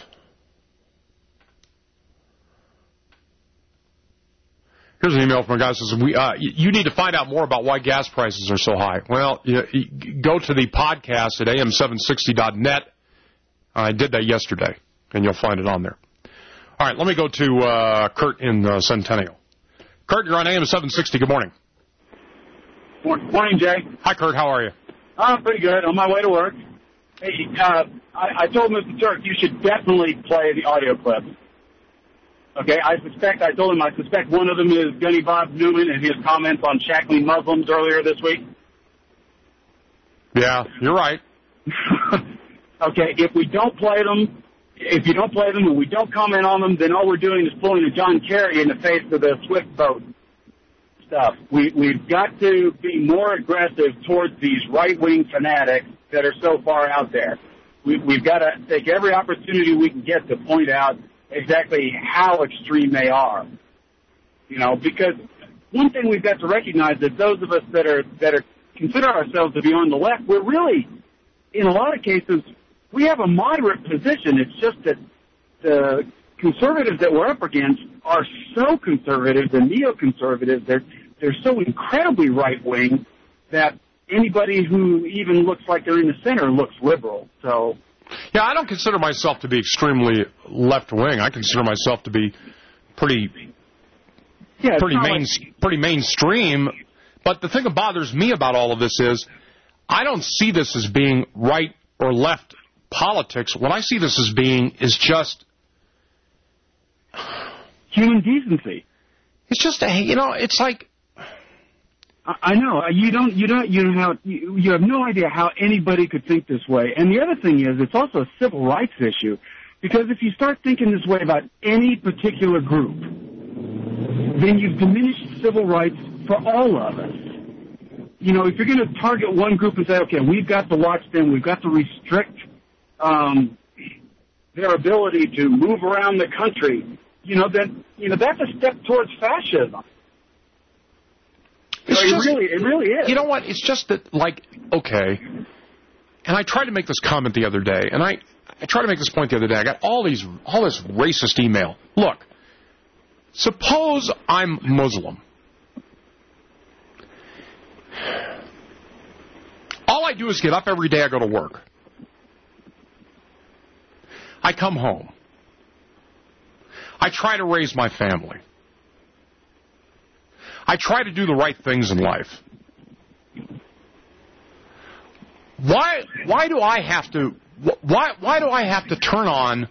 Here's an email from a guy who says, we, uh, you need to find out more about why gas prices are so high. Well, you, you go to the podcast at A M seven sixty dot net. I did that yesterday, and you'll find it on there. All right, let me go to uh, Kurt in uh, Centennial. Kurt, you're on A M seven sixty. Good morning. Morning, Jay. Hi, Kurt. How are you? I'm pretty good. On my way to work. Hey, uh, I, I told Mister Turk you should definitely play the audio clip. Okay, I suspect, I told him I suspect one of them is Gunny Bob Newman and his comments on shackling Muslims earlier this week. Yeah, you're right. Okay, if we don't play them, if you don't play them and we don't comment on them, then all we're doing is pulling a John Kerry in the face of the Swift vote stuff. We, we've got to be more aggressive towards these right-wing fanatics that are so far out there. We, we've got to take every opportunity we can get to point out exactly how extreme they are. You know, because one thing we've got to recognize is those of us that are that are consider ourselves to be on the left, we're really, in a lot of cases, we have a moderate position. It's just that the conservatives that we're up against are so conservative, the neoconservatives, they're they're so incredibly right-wing that anybody who even looks like they're in the center looks liberal. So Yeah, I don't consider myself to be extremely left-wing. I consider myself to be pretty, yeah, pretty, main, like... pretty mainstream. But the thing that bothers me about all of this is I don't see this as being right or left politics. What I see this as being is just human decency. It's just, a, you know, it's like... I know you don't. You don't. You know how you, you have no idea how anybody could think this way. And the other thing is, it's also a civil rights issue, because if you start thinking this way about any particular group, then you've diminished civil rights for all of us. You know, if you're going to target one group and say, okay, we've got to watch them, we've got to restrict um, their ability to move around the country, you know, then you know that's a step towards fascism. It's no, just, it really, it really is. You know what? It's just that, like, okay, and I tried to make this comment the other day, and I, I tried to make this point the other day. I got all these, all this racist email. Look, suppose I'm Muslim. All I do is get up every day. I go to work. I come home. I try to raise my family. I try to do the right things in life. Why why do I have to why why do I have to turn on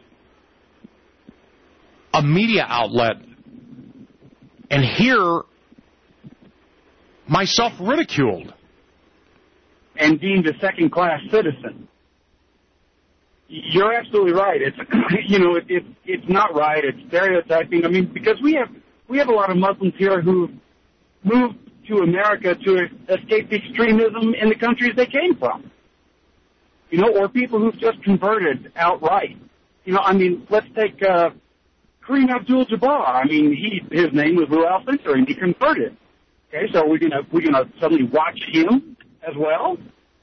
a media outlet and hear myself ridiculed and deemed a second-class citizen? You're absolutely right. It's you know it, it it's not right. It's stereotyping. I mean, because we have we have a lot of Muslims here who moved to America to escape the extremism in the countries they came from. You know, or people who've just converted outright. You know, I mean, let's take uh, Kareem Abdul-Jabbar. I mean, he his name was Lou Alcindor, and he converted. Okay, so we're gonna we're gonna suddenly watch him as well,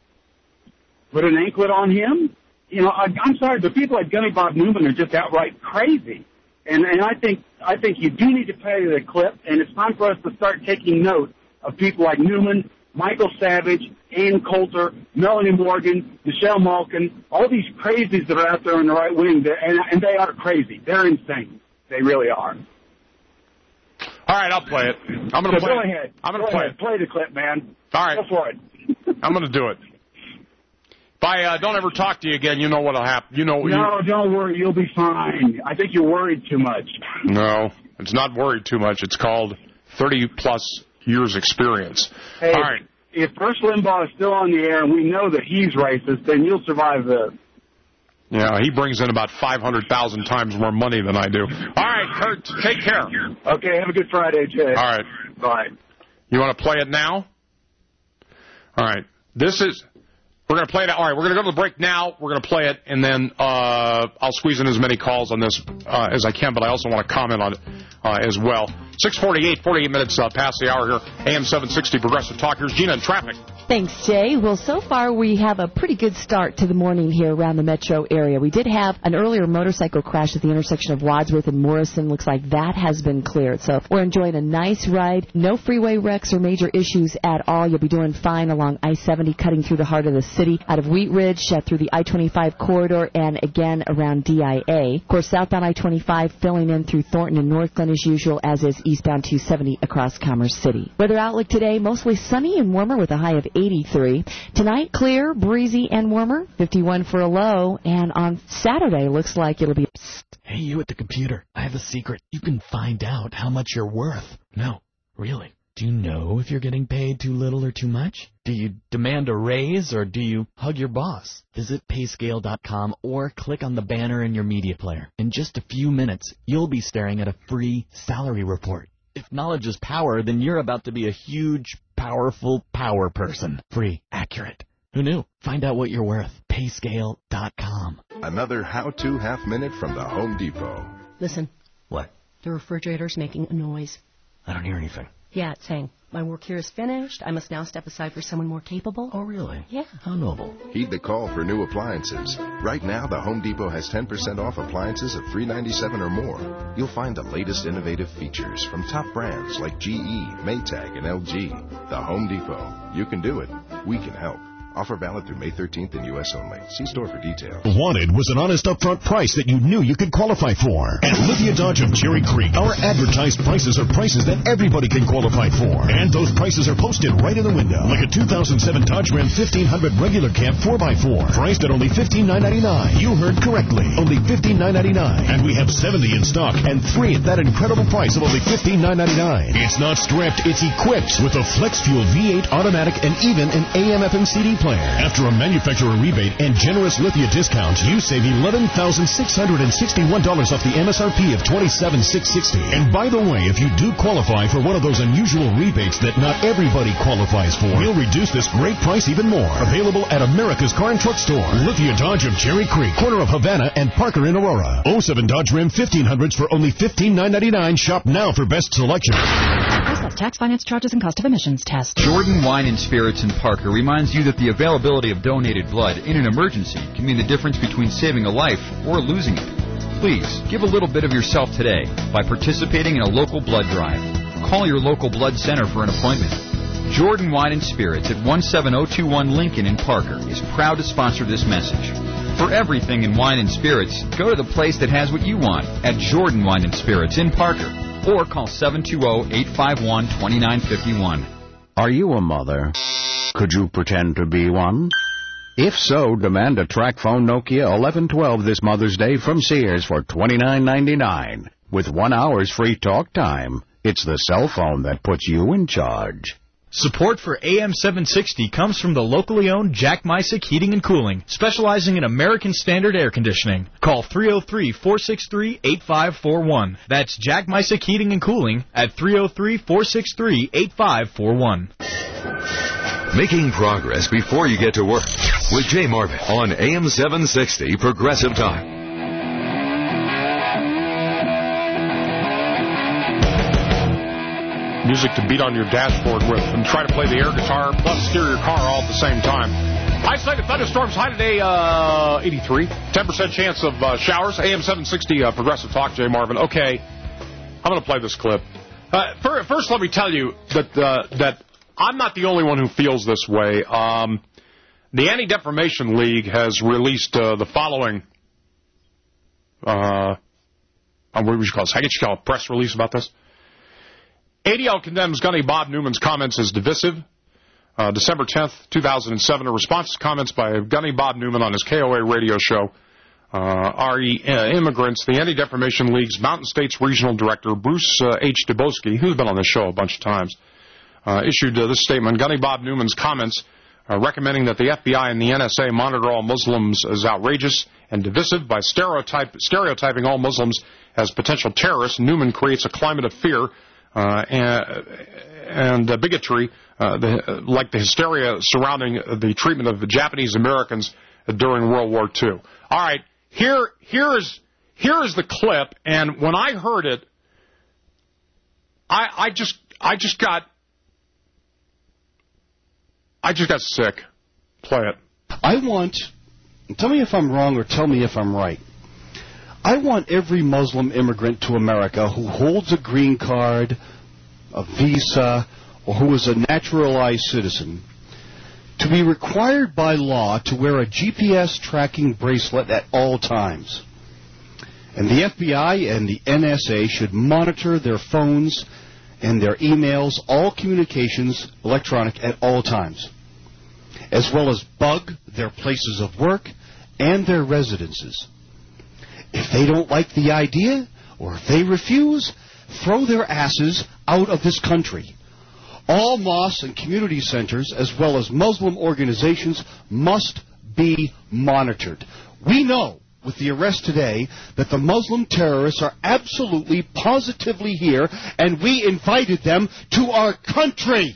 put an anklet on him. You know, I, I'm sorry, but people like Gunny Bob Newman are just outright crazy. And, and I think I think you do need to play the clip, and it's time for us to start taking note of people like Newman, Michael Savage, Ann Coulter, Melanie Morgan, Michelle Malkin, all these crazies that are out there in the right wing, and, and they are crazy. They're insane. They really are. All right, I'll play it. I'm going to so play go it. ahead. I'm going to go play ahead. it. Play the clip, man. All right. Go for it. I'm going to do it. If I uh, don't ever talk to you again, you know what'll happen. You know. No, don't worry. You'll be fine. I think you're worried too much. No, it's not worried too much. It's called thirty-plus years experience. Hey, all right. If Rush Limbaugh is still on the air and we know that he's racist, then you'll survive this. Yeah, he brings in about five hundred thousand times more money than I do. All right, Kurt, take care. Okay, have a good Friday, Jay. All right. Bye. You want to play it now? All right. This is... We're going to play it. All right, we're going to go to the break now. We're going to play it, and then uh, I'll squeeze in as many calls on this uh, as I can, but I also want to comment on it uh, as well. six forty-eight, forty-eight minutes uh, past the hour here. A M seven sixty Progressive Talk. Here's Gina in traffic. Thanks, Jay. Well, so far we have a pretty good start to the morning here around the metro area. We did have an earlier motorcycle crash at the intersection of Wadsworth and Morrison. Looks like that has been cleared. So we're enjoying a nice ride. No freeway wrecks or major issues at all. You'll be doing fine along I seventy, cutting through the heart of the city, out of Wheat Ridge, uh, through the I twenty-five corridor, and again around D I A. Of course, southbound I twenty-five filling in through Thornton and Northglenn as usual, as is eastbound two seventy across Commerce City. Weather outlook today, mostly sunny and warmer with a high of eighty-three. Tonight, clear, breezy, and warmer, fifty-one for a low. And on Saturday, looks like it'll be... Hey, you at the computer. I have a secret. You can find out how much you're worth. No, really. Do you know if you're getting paid too little or too much? Do you demand a raise or do you hug your boss? Visit payscale dot com or click on the banner in your media player. In just a few minutes, you'll be staring at a free salary report. If knowledge is power, then you're about to be a huge, powerful power person. Free, accurate. Who knew? Find out what you're worth. payscale dot com. Another how-to half minute from the Home Depot. Listen. What? The refrigerator's making a noise. I don't hear anything. Yeah, it's saying, my work here is finished. I must now step aside for someone more capable. Oh, really? Yeah. How noble. Heed the call for new appliances. Right now, the Home Depot has ten percent off appliances of three ninety-seven or more. You'll find the latest innovative features from top brands like G E, Maytag, and L G. The Home Depot. You can do it. We can help. Offer valid through May thirteenth in U S only. See store for details. Wanted was an honest upfront price that you knew you could qualify for. At Lithia Dodge of Cherry Creek, our advertised prices are prices that everybody can qualify for. And those prices are posted right in the window. Like a two thousand seven Dodge Ram fifteen hundred regular cab four by four, priced at only fifteen thousand nine hundred ninety-nine dollars. You heard correctly. Only fifteen thousand nine hundred ninety-nine dollars. And we have seventy in stock and three at that incredible price of only fifteen thousand nine hundred ninety-nine dollars. It's not stripped, it's equipped with a Flex Fuel V eight automatic and even an A M F M C D player. After a manufacturer rebate and generous Lithia discounts, you save eleven thousand six hundred sixty-one dollars off the M S R P of twenty-seven thousand six hundred sixty dollars. And by the way, if you do qualify for one of those unusual rebates that not everybody qualifies for, we'll reduce this great price even more. Available at America's Car and Truck Store. Lithia Dodge of Cherry Creek, corner of Havana and Parker in Aurora. oh seven Dodge Ram fifteen hundreds for only fifteen thousand nine hundred ninety-nine dollars. Shop now for best selection. Plus tax, finance charges, and cost of emissions test. Jordan Wine and Spirits in Parker reminds you that the availability of donated blood in an emergency can mean the difference between saving a life or losing it. Please, give a little bit of yourself today by participating in a local blood drive. Call your local blood center for an appointment. Jordan Wine and Spirits at one seven zero two one Lincoln in Parker is proud to sponsor this message. For everything in wine and spirits, go to the place that has what you want at Jordan Wine and Spirits in Parker. Or call seven two zero, eight five one, two nine five one. Are you a mother? Could you pretend to be one? If so, demand a TracFone Nokia eleven twelve this Mother's Day from Sears for twenty-nine ninety-nine. With one hour's free talk time, it's the cell phone that puts you in charge. Support for A M seven sixty comes from the locally owned Jack Mysick Heating and Cooling, specializing in American Standard air conditioning. Call three oh three, four six three, eight five four one. That's Jack Mysick Heating and Cooling at three oh three, four six three, eight five four one. Making progress before you get to work with Jay Marvin on A M seven sixty Progressive Talk. Music to beat on your dashboard with and try to play the air guitar plus steer your car all at the same time. Isolated thunderstorms high today, uh, eighty-three. ten percent chance of uh, showers. A M seven sixty uh, Progressive Talk, Jay Marvin. Okay, I'm going to play this clip. Uh, for, first, let me tell you that uh, that I'm not the only one who feels this way. Um, the Anti-Defamation League has released uh, the following, uh, what would you call this? I guess you call it a press release about this. A D L condemns Gunny Bob Newman's comments as divisive. Uh, December tenth, two thousand seven, a response to comments by Gunny Bob Newman on his K O A radio show, uh, R E uh, Immigrants. The Anti-Defamation League's Mountain States Regional Director, Bruce uh, H. Dubosky, who's been on this show a bunch of times, uh, issued uh, this statement. Gunny Bob Newman's comments uh, recommending that the F B I and the N S A monitor all Muslims is outrageous and divisive. By stereotype, stereotyping all Muslims as potential terrorists, Newman creates a climate of fear Uh, and, and uh, bigotry, uh, the, uh, like the hysteria surrounding the treatment of the Japanese Americans during World War Two. All right, here, here is here is the clip, and when I heard it, I, I just, I just got, I just got sick. Play it. I want. Tell me if I'm wrong, or tell me if I'm right. I want every Muslim immigrant to America who holds a green card, a visa, or who is a naturalized citizen to be required by law to wear a G P S tracking bracelet at all times. And the F B I and the N S A should monitor their phones and their emails, all communications electronic at all times, as well as bug their places of work and their residences. If they don't like the idea, or if they refuse, throw their asses out of this country. All mosques and community centers, as well as Muslim organizations, must be monitored. We know, with the arrest today, that the Muslim terrorists are absolutely, positively here, and we invited them to our country.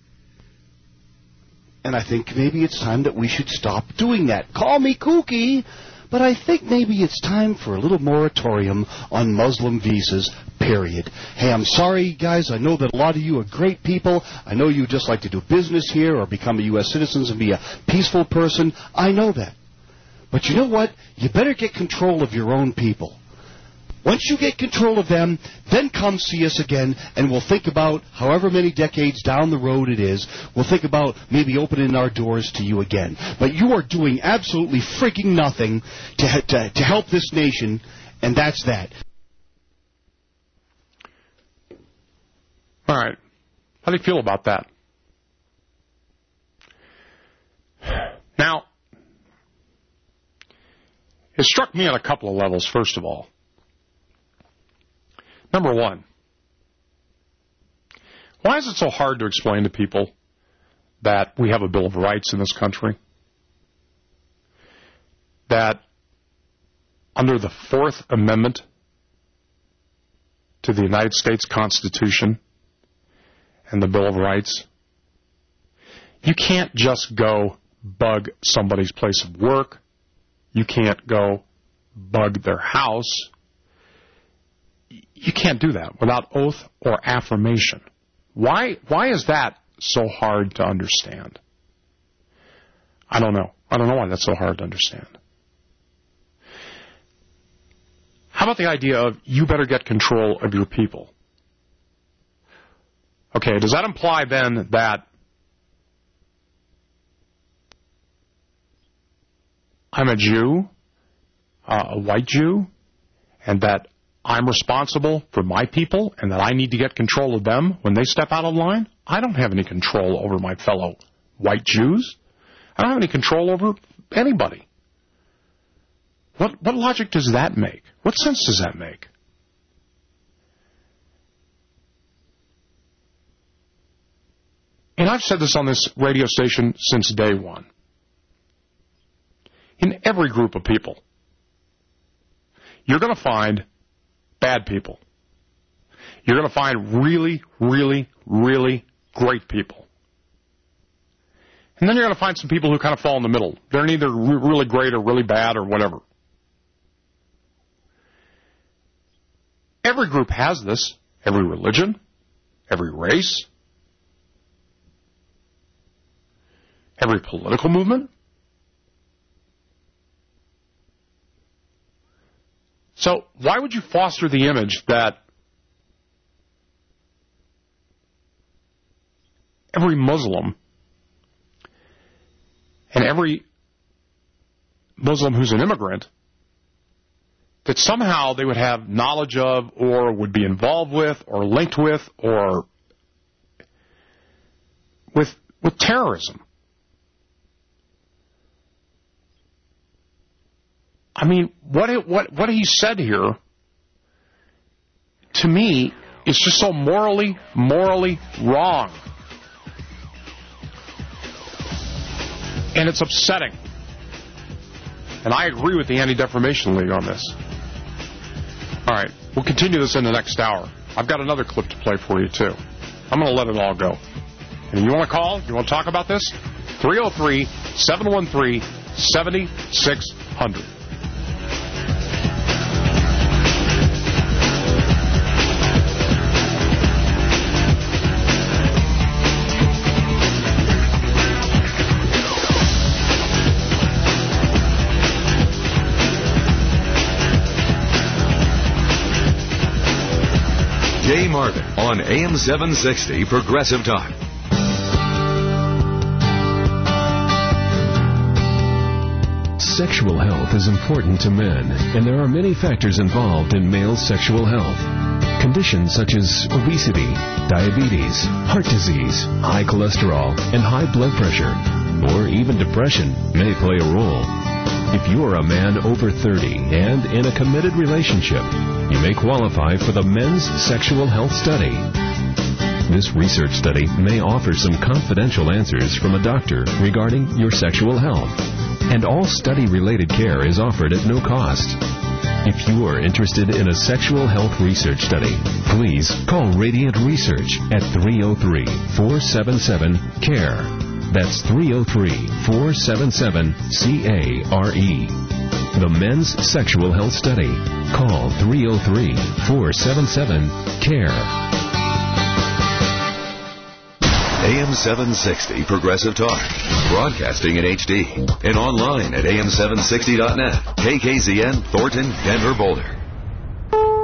And I think maybe it's time that we should stop doing that. Call me kooky, but I think maybe it's time for a little moratorium on Muslim visas, period. Hey, I'm sorry, guys. I know that a lot of you are great people. I know you just like to do business here or become a U S citizen and be a peaceful person. I know that. But you know what? You better get control of your own people. Once you get control of them, then come see us again, and we'll think about, however many decades down the road it is, we'll think about maybe opening our doors to you again. But you are doing absolutely freaking nothing to, to, to help this nation, and that's that. All right. How do you feel about that? Now, it struck me on a couple of levels, first of all. Number one, why is it so hard to explain to people that we have a Bill of Rights in this country? That under the Fourth Amendment to the United States Constitution and the Bill of Rights, you can't just go bug somebody's place of work. You can't go bug their house. You can't do that without oath or affirmation. Why, why is that so hard to understand? I don't know. I don't know why that's so hard to understand. How about the idea of you better get control of your people? Okay, does that imply then that I'm a Jew, uh, a white Jew, and that I'm responsible for my people and that I need to get control of them when they step out of line? I don't have any control over my fellow white Jews. I don't have any control over anybody. What, what logic does that make? What sense does that make? And I've said this on this radio station since day one. In every group of people, you're going to find bad people. You're going to find really, really, really great people. And then you're going to find some people who kind of fall in the middle. They're neither really great or really bad or whatever. Every group has this. Every religion, every race, every political movement. So why would you foster the image that every Muslim and every Muslim who's an immigrant, that somehow they would have knowledge of or would be involved with or linked with or with with terrorism? I mean, what it, what what he said here, to me, is just so morally, morally wrong. And it's upsetting. And I agree with the Anti-Defamation League on this. All right, we'll continue this in the next hour. I've got another clip to play for you, too. I'm going to let it all go. And you want to call? You want to talk about this? three oh three, seven one three, seven six zero zero. Jay Marvin on A M seven sixty Progressive Talk. Sexual health is important to men, and there are many factors involved in male sexual health. Conditions such as obesity, diabetes, heart disease, high cholesterol, and high blood pressure, or even depression may play a role. If you are a man over thirty and in a committed relationship, you may qualify for the Men's Sexual Health Study. This research study may offer some confidential answers from a doctor regarding your sexual health, and all study-related care is offered at no cost. If you are interested in a sexual health research study, please call Radiant Research at three oh three, four seven seven, C A R E. That's three oh three, four seven seven, C A R E. The Men's Sexual Health Study. Call three oh three, four seven seven, C A R E. A M seven sixty Progressive Talk. Broadcasting in H D. And online at A M seven sixty dot net. K K Z N, Thornton, Denver, Boulder.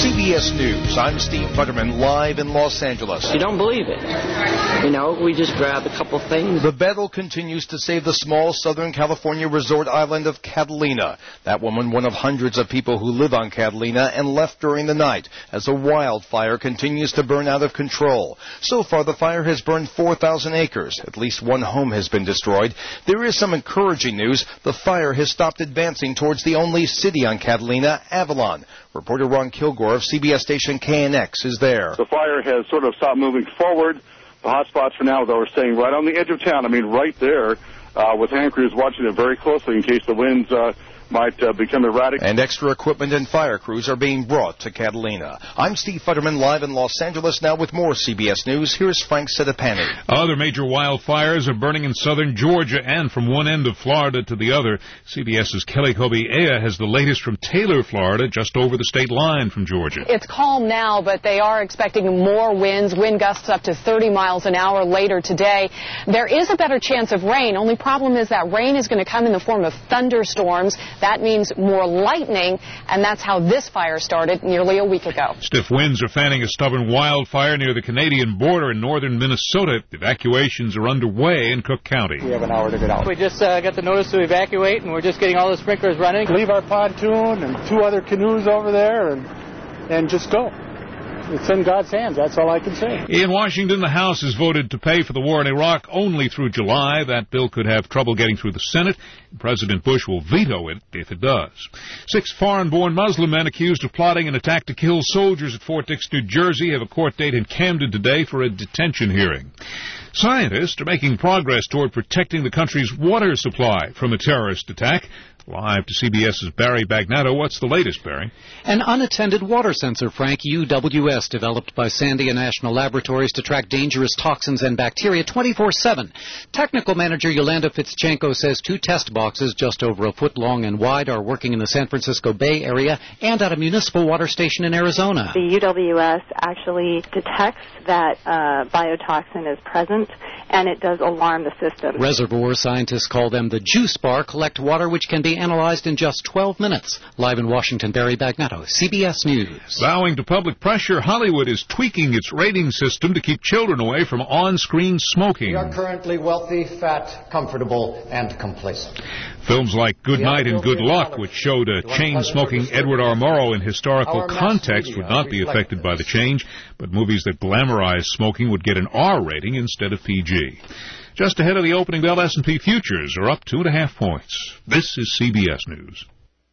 C B S News, I'm Steve Futterman, live in Los Angeles. You don't believe it. You know, we just grabbed a couple things. The battle continues to save the small Southern California resort island of Catalina. That woman, one of hundreds of people who live on Catalina, and left during the night as a wildfire continues to burn out of control. So far, the fire has burned four thousand acres. At least one home has been destroyed. There is some encouraging news. The fire has stopped advancing towards the only city on Catalina, Avalon. Reporter Ron Kilgore of C B S station K N X is there. The fire has sort of stopped moving forward. The hot spots for now, though, are staying right on the edge of town. I mean, right there, uh, with hand crews watching it very closely in case the winds uh, might uh, become erratic. And extra equipment and fire crews are being brought to Catalina. I'm Steve Futterman, live in Los Angeles, now with more C B S News. Here's Frank Sedapani. Other major wildfires are burning in southern Georgia and from one end of Florida to the other. CBS's Kelly Kobe-Aya has the latest from Taylor, Florida, just over the state line from Georgia. It's calm now, but they are expecting more winds, wind gusts up to thirty miles an hour later today. There is a better chance of rain. Only problem is that rain is going to come in the form of thunderstorms. That means more lightning, and that's how this fire started nearly a week ago. Stiff winds are fanning a stubborn wildfire near the Canadian border in northern Minnesota. Evacuations are underway in Cook County. We have an hour to get out. We just uh, got the notice to evacuate, and we're just getting all the sprinklers running. Leave our pontoon and two other canoes over there and, and just go. It's in God's hands. That's all I can say. In Washington, the House has voted to pay for the war in Iraq only through July. That bill could have trouble getting through the Senate. President Bush will veto it if it does. Six foreign-born Muslim men accused of plotting an attack to kill soldiers at Fort Dix, New Jersey, have a court date in Camden today for a detention hearing. Scientists are making progress toward protecting the country's water supply from a terrorist attack. Live to CBS's Barry Bagnatto. What's the latest, Barry? An unattended water sensor, Frank, U W S, developed by Sandia National Laboratories to track dangerous toxins and bacteria twenty-four seven. Technical manager Yolanda Fitzchenko says two test boxes just over a foot long and wide are working in the San Francisco Bay Area and at a municipal water station in Arizona. The U W S actually detects that uh, biotoxin is present, and it does alarm the system. Reservoir scientists call them the juice bar, collect water which can be analyzed in just twelve minutes. Live in Washington, Barry Bagnatto, C B S News. Bowing to public pressure, Hollywood is tweaking its rating system to keep children away from on-screen smoking. We are currently wealthy, fat, comfortable, and complacent. Films like Good Night and Good Luck, which showed a chain-smoking Edward R. Murrow in historical context, would not be affected by the change, but movies that glamorize smoking would get an R rating instead of P G. Just ahead of the opening bell, S and P futures are up two and a half points. This is C B S News.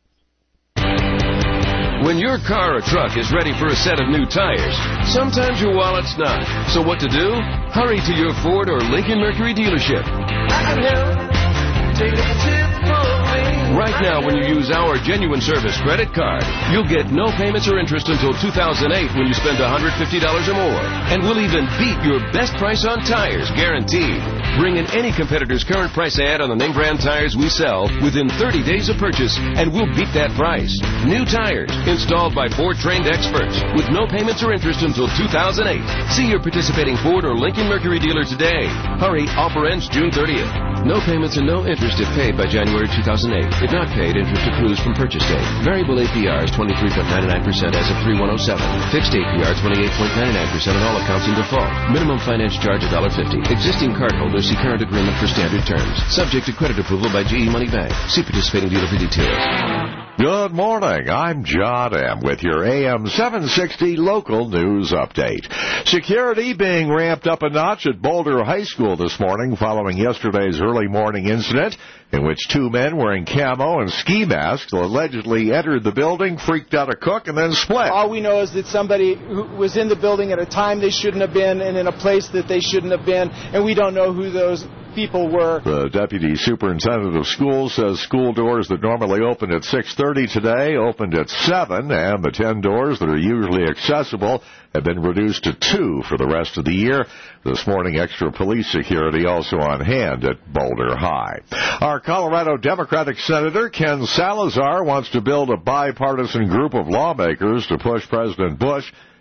When your car or truck is ready for a set of new tires, sometimes your wallet's not. So what to do? Hurry to your Ford or Lincoln Mercury dealership. I know. Take a tip from me. Right now, when you use our Genuine Service credit card, you'll get no payments or interest until two thousand eight when you spend one hundred fifty dollars or more. And we'll even beat your best price on tires, guaranteed. Bring in any competitor's current price ad on the name brand tires we sell within thirty days of purchase, and we'll beat that price. New tires, installed by Ford-trained experts, with no payments or interest until two thousand eight. See your participating Ford or Lincoln Mercury dealer today. Hurry, offer ends June thirtieth. No payments and no interest if paid by January two thousand eight. If not paid, interest accrues from purchase date. Variable A P R is twenty-three point nine nine percent as of three one oh seven. Fixed A P R twenty-eight point nine nine percent on all accounts in default. Minimum finance charge one dollar fifty. Existing cardholders see current agreement for standard terms. Subject to credit approval by G E Money Bank. See participating dealer for details. Good morning. I'm John M. with your A M seven sixty local news update. Security being ramped up a notch at Boulder High School this morning following yesterday's early morning incident in which two men wearing camo and ski masks allegedly entered the building, freaked out a cook, and then split. All we know is that somebody who was in the building at a time they shouldn't have been and in a place that they shouldn't have been, and we don't know who those people were. The deputy superintendent of schools says school doors that normally opened at six thirty today opened at seven, and the ten doors that are usually accessible have been reduced to two for the rest of the year. This morning, extra police security also on hand at Boulder High. Our Colorado Democratic Senator Ken Salazar wants to build a bipartisan group of lawmakers to push President Bush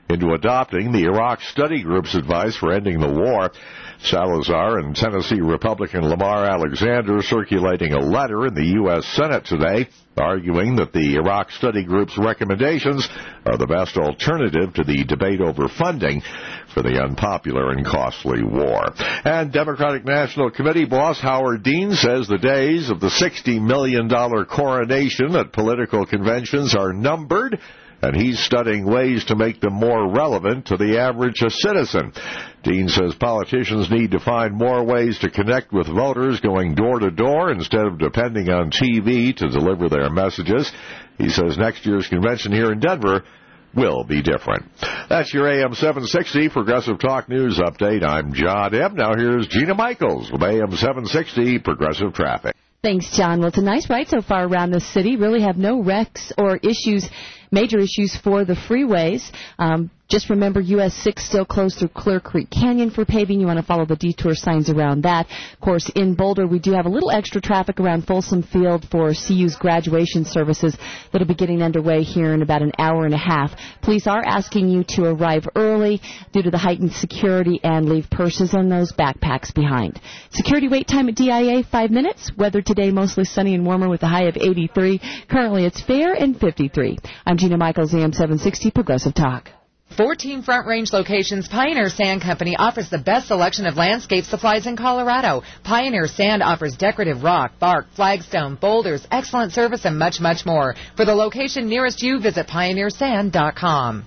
into adopting the Iraq Study Group's advice for ending the war. Salazar and Tennessee Republican Lamar Alexander circulating a letter in the U S Senate today arguing that the Iraq Study Group's recommendations are the best alternative to the debate over funding for the unpopular and costly war. And Democratic National Committee boss Howard Dean says the days of the sixty million dollars coronation at political conventions are numbered, and he's studying ways to make them more relevant to the average citizen. Dean says politicians need to find more ways to connect with voters going door to door instead of depending on T V to deliver their messages. He says next year's convention here in Denver will be different. That's your A M seven sixty Progressive Talk News Update. I'm John M. Now here's Gina Michaels with A M seven sixty Progressive Traffic. Thanks, John. Well, it's a nice ride so far around the city. Really have no wrecks or issues, major issues for the freeways. Um, just remember U S six still closed through Clear Creek Canyon for paving. You want to follow the detour signs around that. Of course, in Boulder, we do have a little extra traffic around Folsom Field for C U's graduation services that'll be getting underway here in about an hour and a half. Police are asking you to arrive early due to the heightened security and leave purses and those backpacks behind. Security wait time at D I A, five minutes. Weather today mostly sunny and warmer with a high of eighty-three. Currently, it's fair and fifty-three. I'm Gina Michaels, A M seven sixty Progressive Talk. fourteen Front Range locations, Pioneer Sand Company offers the best selection of landscape supplies in Colorado. Pioneer Sand offers decorative rock, bark, flagstone, boulders, excellent service, and much, much more. For the location nearest you, visit pioneer sand dot com.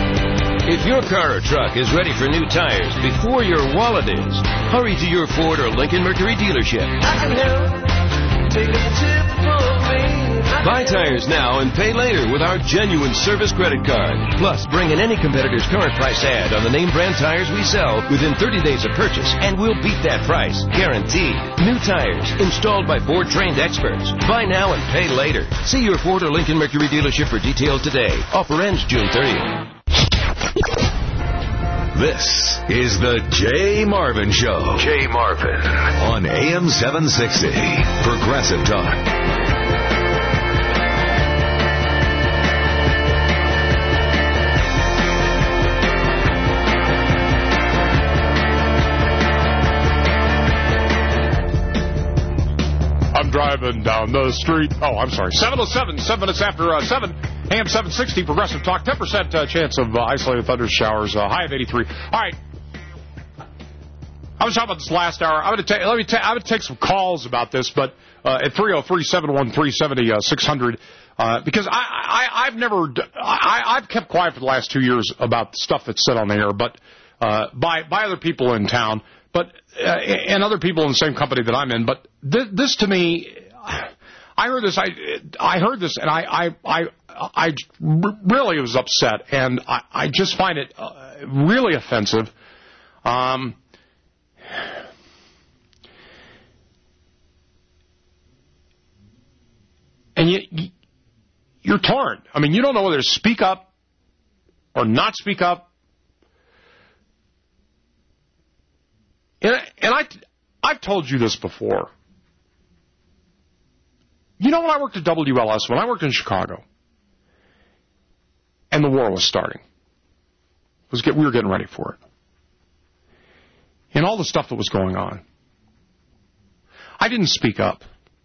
If your car or truck is ready for new tires before your wallet is, hurry to your Ford or Lincoln Mercury dealership. I know. Take a tip from me. Buy tires now and pay later with our genuine service credit card. Plus, bring in any competitor's current price ad on the name brand tires we sell within thirty days of purchase, and we'll beat that price. Guaranteed. New tires, installed by Ford-trained experts. Buy now and pay later. See your Ford or Lincoln Mercury dealership for details today. Offer ends June thirtieth. This is the Jay Marvin Show. Jay Marvin on A M seven sixty Progressive Talk. I'm driving down the street. Oh, I'm sorry. seven oh seven, seven minutes after uh, seven. A M seven sixty Progressive Talk. ten percent uh, chance of uh, isolated thunder showers. Uh, high of eighty-three. All right. I was talking about this last hour. I'm going to let me. Ta- I'm going to take some calls about this, but uh, at three oh three, seven one three, seven oh six hundred, uh, because I, I, I've never. I, I've kept quiet for the last two years about stuff that's said on the air, but uh, by by other people in town. But uh, and other people in the same company that I'm in, but th- this to me, I heard this. I I heard this, and I I I, I really was upset, and I, I just find it uh, really offensive. Um, and you, you're torn. I mean, you don't know whether to speak up or not speak up. And, and I, I've told you this before. You know, when I worked at W L S, when I worked in Chicago, and the war was starting, was get, we were getting ready for it, and all the stuff that was going on, I didn't speak up.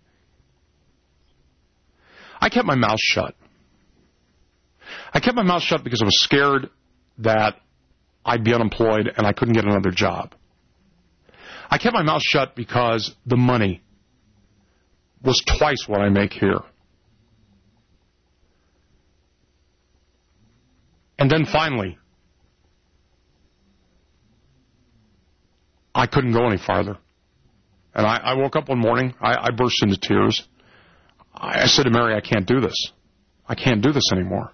I kept my mouth shut. I kept my mouth shut because I was scared that I'd be unemployed and I couldn't get another job. I kept my mouth shut because the money was twice what I make here. And then finally, I couldn't go any farther. And I, I woke up one morning, I, I burst into tears. I, I said to Mary, I can't do this. I can't do this anymore.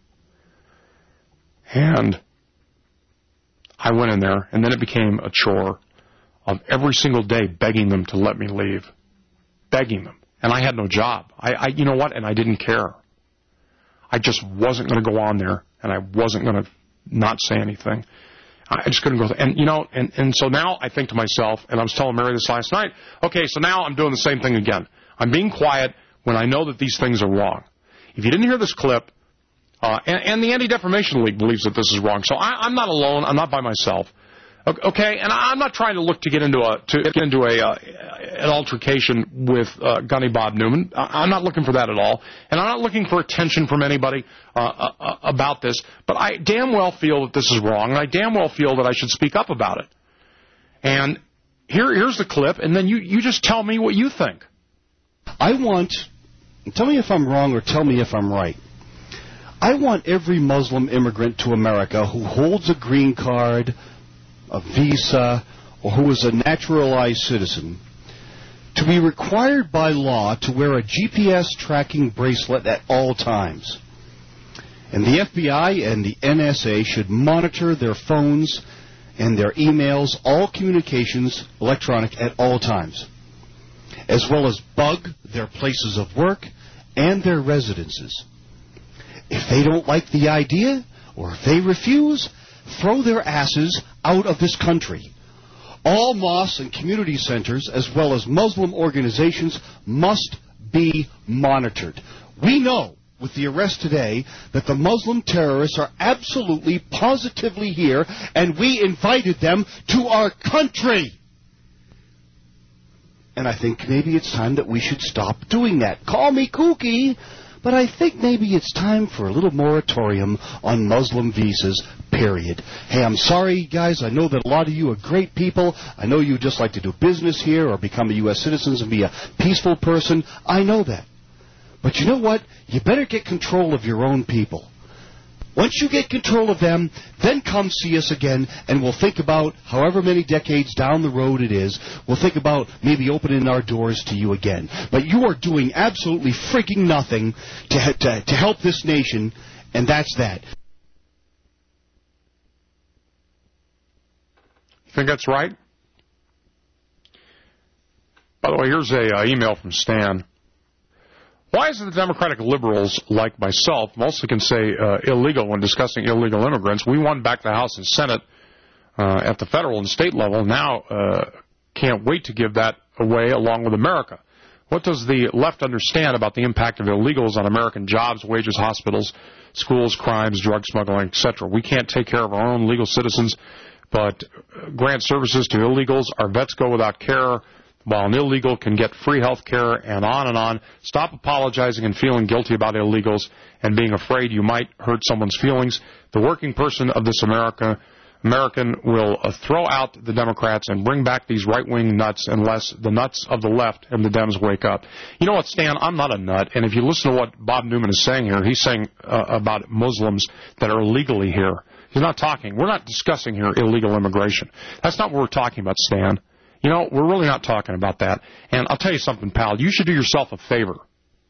And I went in there, and then it became a chore of every single day begging them to let me leave. Begging them. And I had no job. I, I you know what? And I didn't care. I just wasn't going to go on there, and I wasn't going to not say anything. I just couldn't go. And, you know, and, and so now I think to myself, and I was telling Mary this last night, okay, so now I'm doing the same thing again. I'm being quiet when I know that these things are wrong. If you didn't hear this clip, Uh, and, and the Anti-Defamation League believes that this is wrong. So I, I'm not alone. I'm not by myself. Okay, and I'm not trying to look to get into a to get into a uh, an altercation with uh, Gunny Bob Newman. I'm not looking for that at all, and I'm not looking for attention from anybody uh, uh, about this. But I damn well feel that this is wrong, and I damn well feel that I should speak up about it. And here, here's the clip, and then you you just tell me what you think. I want, tell me if I'm wrong or tell me if I'm right. I want every Muslim immigrant to America who holds a green card, a visa, or who is a naturalized citizen to be required by law to wear a G P S tracking bracelet at all times. And the F B I and the N S A should monitor their phones and their emails, all communications electronic at all times, as well as bug their places of work and their residences. If they don't like the idea, or if they refuse, throw their asses out of this country. All mosques and community centers, as well as Muslim organizations, must be monitored. We know, with the arrest today, that the Muslim terrorists are absolutely, positively here, and we invited them to our country. And I think maybe it's time that we should stop doing that. Call me kooky, but I think maybe it's time for a little moratorium on Muslim visas, period. Hey, I'm sorry, guys. I know that a lot of you are great people. I know you just like to do business here or become a U S citizen and be a peaceful person. I know that. But you know what? You better get control of your own people. Once you get control of them, then come see us again, and we'll think about, however many decades down the road it is, we'll think about maybe opening our doors to you again. But you are doing absolutely freaking nothing to, to, to help this nation, and that's that. You think that's right? By the way, here's a uh, email from Stan. Why is it the Democratic liberals, like myself, mostly can say uh, illegal when discussing illegal immigrants? We won back the House and Senate uh, at the federal and state level. Now uh, can't wait to give that away along with America. What does the left understand about the impact of illegals on American jobs, wages, hospitals, schools, crimes, drug smuggling, et cetera? We can't take care of our own legal citizens, but grant services to illegals. Our vets go without care, while an illegal can get free health care, and on and on. Stop apologizing and feeling guilty about illegals and being afraid you might hurt someone's feelings. The working person of this America, American will uh, throw out the Democrats and bring back these right-wing nuts unless the nuts of the left and the Dems wake up. You know what, Stan? I'm not a nut, and if you listen to what Bob Newman is saying here, he's saying uh, about Muslims that are illegally here. He's not talking. We're not discussing here illegal immigration. That's not what we're talking about, Stan. You know, we're really not talking about that. And I'll tell you something, pal. You should do yourself a favor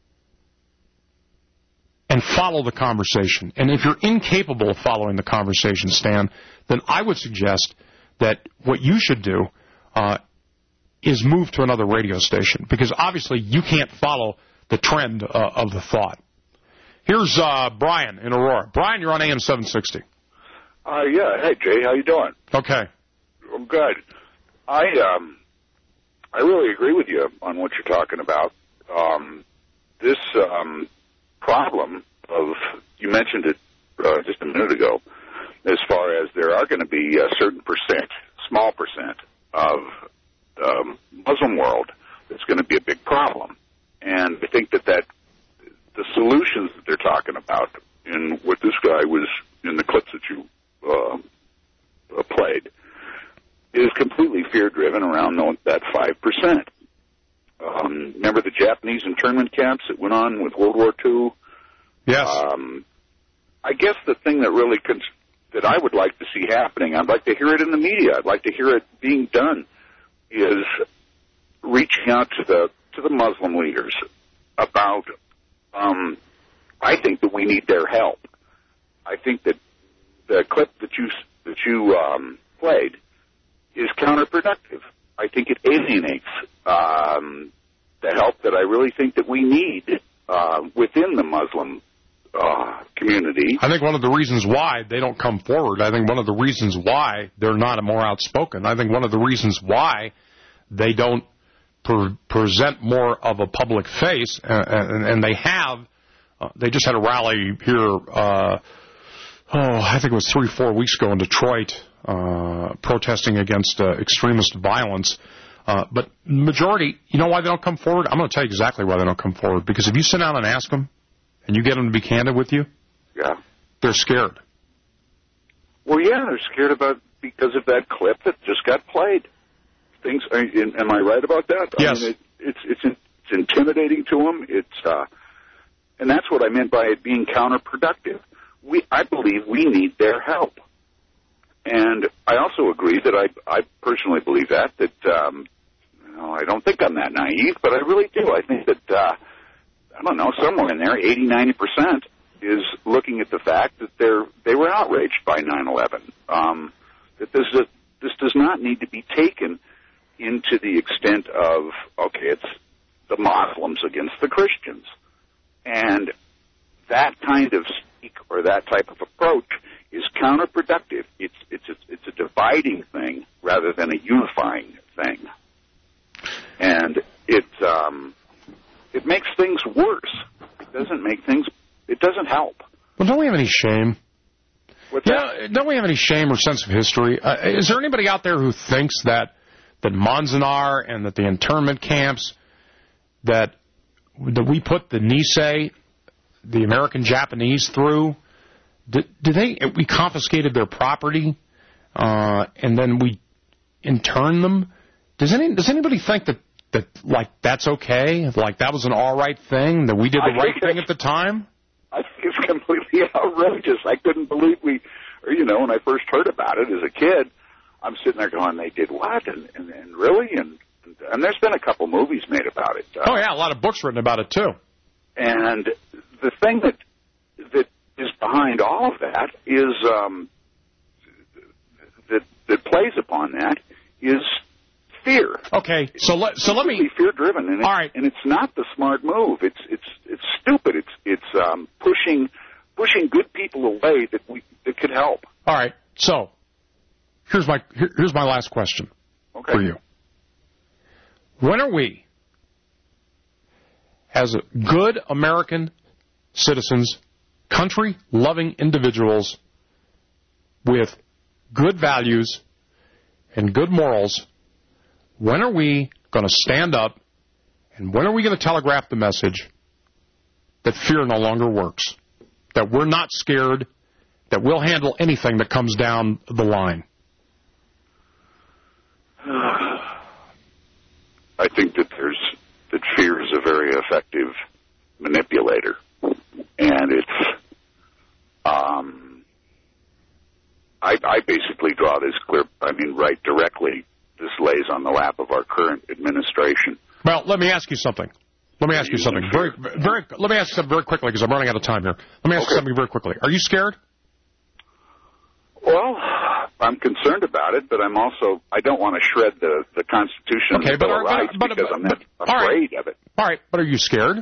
and follow the conversation. And if you're incapable of following the conversation, Stan, then I would suggest that what you should do uh, is move to another radio station, because obviously you can't follow the trend uh, of the thought. Here's uh, Brian in Aurora. Brian, you're on A M seven sixty. Uh, yeah. Hey, Jay. How you doing? Okay. I'm good. I um, I really agree with you on what you're talking about. Um, this um, problem of, you mentioned it uh, just a minute ago, as far as there are going to be a certain percent, small percent of um, Muslim world that's going to be a big problem. And I think that, that the solutions that they're talking about in what this guy was in the clips that you uh, played is completely fear-driven around that five percent. Um, remember the Japanese internment camps that went on with World War Two? Yes. Um, I guess the thing that really cons- that I would like to see happening, I'd like to hear it in the media, I'd like to hear it being done, is reaching out to the to the Muslim leaders about, um, I think that we need their help. I think that the clip that you, that you um, played is counterproductive. I think it alienates um, the help that I really think that we need uh, within the Muslim uh, community. I think one of the reasons why they don't come forward, I think one of the reasons why they're not more outspoken, I think one of the reasons why they don't pre- present more of a public face, uh, and, and they have Uh, they just had a rally here, uh, oh, I think it was three, four weeks ago in Detroit, uh, protesting against uh, extremist violence. Uh, but majority, you know why they don't come forward? I'm going to tell you exactly why they don't come forward. Because if you sit down and ask them, and you get them to be candid with you, yeah, they're scared. Well, yeah, they're scared about because of that clip that just got played. Things, am I right about that? Yes. I mean, it, it's it's it's intimidating to them. It's uh, and that's what I meant by it being counterproductive. We, I believe, we need their help, and I also agree that I I personally believe that that um, you know, I don't think I'm that naive, but I really do. I think that uh, I don't know, somewhere in there, eighty, ninety percent is looking at the fact that they're they were outraged by nine eleven. Um, that this is, this does not need to be taken into the extent of, okay, it's the Muslims against the Christians. And that kind of speak or that type of approach is counterproductive. It's, it's, a, it's a dividing thing rather than a unifying thing. And it, um, it makes things worse. It doesn't make things, it doesn't help. Well, don't we have any shame? What's yeah, that? Don't we have any shame or sense of history? Uh, is there anybody out there who thinks that that Manzanar and that the internment camps, that that we put the Nisei, the American Japanese, through, did, did they? We confiscated their property, uh, and then we interned them. Does any does anybody think that that like that's okay? Like that was an all right thing? That we did the I right thing at the time? I think it's completely outrageous. I couldn't believe we, or, you know, when I first heard about it as a kid, I'm sitting there going, they did what? And, and, and really? And, and there's been a couple movies made about it. Uh, oh, yeah, a lot of books written about it, too. And the thing that that is behind all of that is, um, that, that plays upon that is fear. Okay, so let so let me fear driven, and all it's, right, and it's not the smart move. It's it's it's stupid. It's it's um, pushing pushing good people away that we that could help. All right, so here's my here, here's my last question okay. for you. When are we, as good American citizens, country-loving individuals with good values and good morals, when are we going to stand up and when are we going to telegraph the message that fear no longer works, that we're not scared, that we'll handle anything that comes down the line? I think that there's that fear is a very effective manipulator, and it's um, I, I basically draw this clear. I mean, right directly. This lays on the lap of our current administration. Well, let me ask you something. Let me ask you something very, very. Let me ask you something very quickly because I'm running out of time here. Let me ask okay. you something very quickly. Are you scared? Well, I'm concerned about it, but I'm also I don't want to shred the the Constitution okay, and the Bill but, of Rights but, because but, I'm not but, afraid right. of it. All right, but are you scared?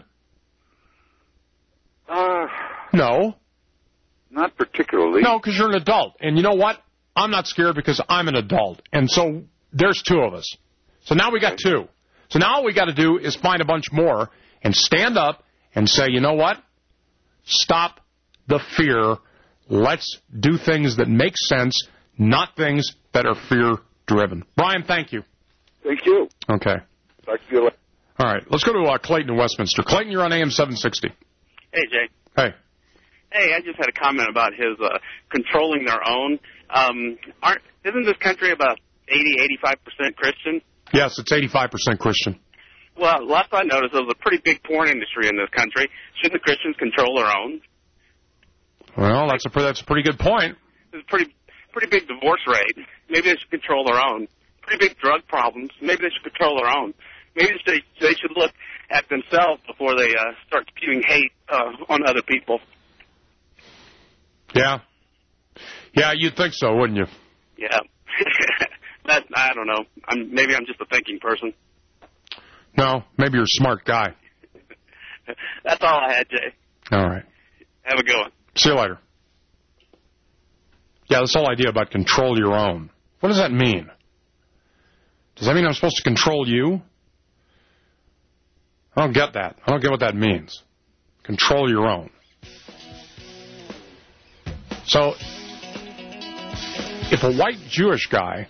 Uh, no. Not particularly. No, because you're an adult, and you know what? I'm not scared because I'm an adult, and so there's two of us. So now we got two. So now all we got to do is find a bunch more and stand up and say, you know what? Stop the fear. Let's do things that make sense, not things that are fear-driven. Brian, thank you. Thank you. Okay. Talk to you later. All right. Let's go to uh, Clayton in Westminster. Clayton, you're on A M seven sixty. Hey, Jay. Hey. Hey, I just had a comment about his uh, controlling their own. Um, aren't isn't this country about eighty, eighty-five percent Christian? Yes, it's eighty-five percent Christian. Well, last I noticed, there was a pretty big porn industry in this country. Shouldn't the Christians control their own? Well, that's a that's a pretty good point. There's a pretty pretty big divorce rate. Maybe they should control their own. Pretty big drug problems. Maybe they should control their own. Maybe they they should look at themselves before they uh, start spewing hate uh, on other people. Yeah. Yeah, you'd think so, wouldn't you? Yeah. that I don't know. I'm maybe I'm just a thinking person. No, maybe you're a smart guy. That's all I had, Jay. All right. Have a good one. See you later. Yeah, this whole idea about control your own. What does that mean? Does that mean I'm supposed to control you? I don't get that. I don't get what that means. control your own. So, if a white Jewish guy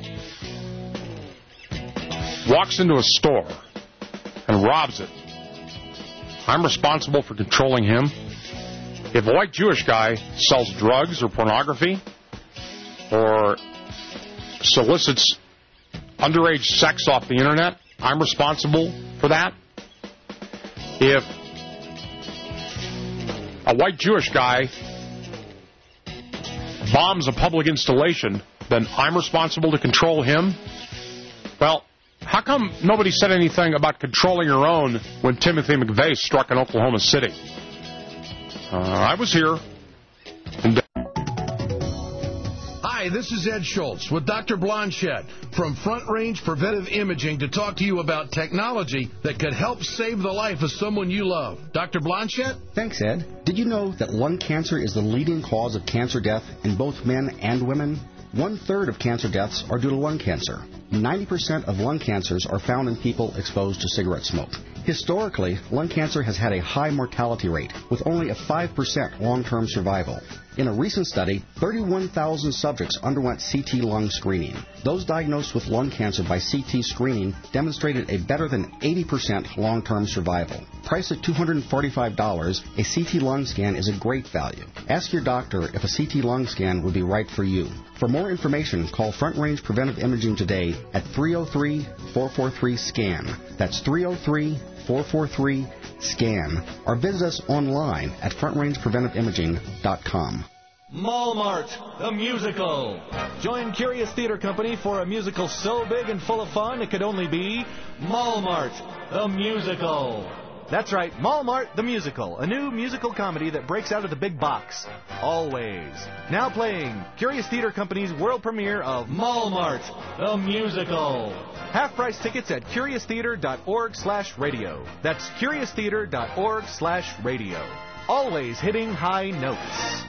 walks into a store and robs it, I'm responsible for controlling him. If a white Jewish guy sells drugs or pornography or solicits underage sex off the internet, I'm responsible for that. If a white Jewish guy bombs a public installation, then I'm responsible to control him. Well, how come nobody said anything about controlling your own when Timothy McVeigh struck in Oklahoma City? Uh, I was here. And Hi, this is Ed Schultz with Doctor Blanchette from Front Range Preventive Imaging to talk to you about technology that could help save the life of someone you love. Doctor Blanchette? Thanks, Ed. Did you know that lung cancer is the leading cause of cancer death in both men and women? One-third of cancer deaths are due to lung cancer. ninety percent of lung cancers are found in people exposed to cigarette smoke. Historically, lung cancer has had a high mortality rate, with only a five percent long-term survival. In a recent study, thirty-one thousand subjects underwent C T lung screening. Those diagnosed with lung cancer by C T screening demonstrated a better than eighty percent long-term survival. Priced at two hundred forty-five dollars, a C T lung scan is a great value. Ask your doctor if a C T lung scan would be right for you. For more information, call Front Range Preventive Imaging today at three oh three, four four three, SCAN. That's three oh three, four four three, SCAN. Or visit us online at front range preventive imaging dot com. Mall Mart, the musical. Join Curious Theater Company for a musical so big and full of fun it could only be Mall Mart, the musical. That's right, Mall Mart, the musical, a new musical comedy that breaks out of the big box. Always. Now playing Curious Theater Company's world premiere of Mall Mart, the musical. Half-price tickets at curious theater dot org slash radio. That's curious theater dot org slash radio. Always hitting high notes.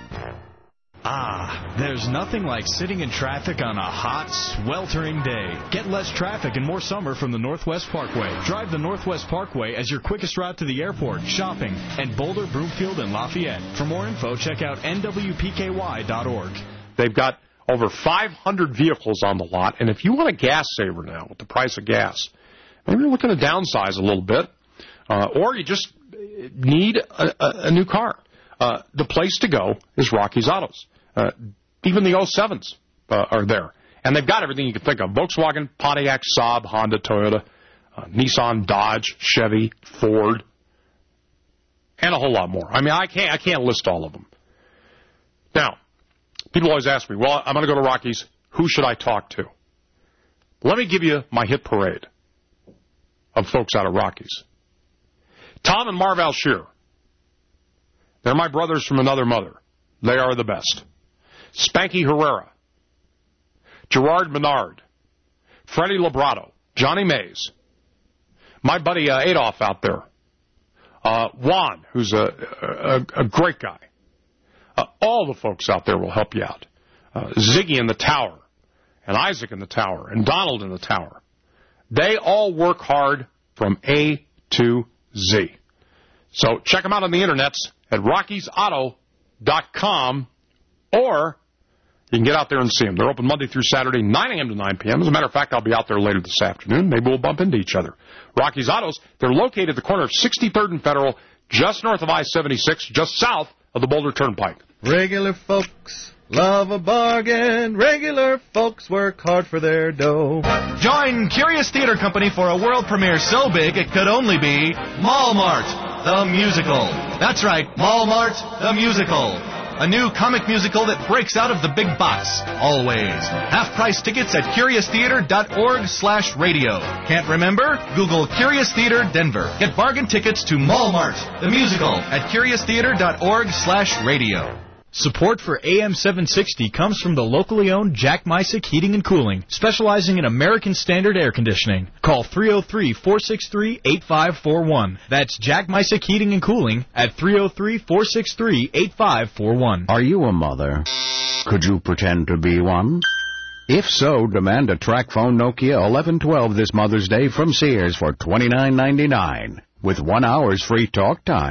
Ah, there's nothing like sitting in traffic on a hot, sweltering day. Get less traffic and more summer from the Northwest Parkway. Drive the Northwest Parkway as your quickest route to the airport, shopping, and Boulder, Broomfield, and Lafayette. For more info, check out N W P K Y dot org. They've got over five hundred vehicles on the lot, and if you want a gas saver now with the price of gas, maybe you're looking to downsize a little bit, uh, or you just need a, a, a new car. Uh, the place to go is Rocky's Autos. Uh, even the oh sevens uh, are there. And they've got everything you can think of. Volkswagen, Pontiac, Saab, Honda, Toyota, uh, Nissan, Dodge, Chevy, Ford, and a whole lot more. I mean, I can't, I can't list all of them. Now, people always ask me, well, I'm going to go to Rocky's. Who should I talk to? Let me give you my hit parade of folks out of Rocky's. Tom and Marv Alshear. They're my brothers from another mother. They are the best. Spanky Herrera, Gerard Menard, Freddie Labrato, Johnny Mays, my buddy uh, Adolph out there, uh, Juan, who's a, a, a great guy. Uh, all the folks out there will help you out. Uh, Ziggy in the tower, and Isaac in the tower, and Donald in the tower. They all work hard from A to Z. So check them out on the internets at Rockies Auto dot com, or you can get out there and see them. They're open Monday through Saturday, nine a.m. to nine p.m. As a matter of fact, I'll be out there later this afternoon. Maybe we'll bump into each other. Rocky's Autos, they're located at the corner of sixty-third and Federal, just north of I seventy-six, just south of the Boulder Turnpike. Regular folks love a bargain. Regular folks work hard for their dough. Join Curious Theater Company for a world premiere so big it could only be Mall Mart, the musical. That's right, Mall Mart, the musical. A new comic musical that breaks out of the big box. Always. Half-price tickets at curious theater dot org slash radio. Can't remember? Google Curious Theater Denver. Get bargain tickets to Mall Mart, the musical, at curious theater dot org slash radio. Support for A M seven sixty comes from the locally owned Jack Mysick Heating and Cooling, specializing in American Standard air conditioning. Call three oh three, four six three, eight five four one. That's Jack Mysick Heating and Cooling at three oh three, four six three, eight five four one. Are you a mother? Could you pretend to be one? If so, demand a TracFone Nokia eleven twelve this Mother's Day from Sears for twenty-nine ninety-nine with one hour's free talk time.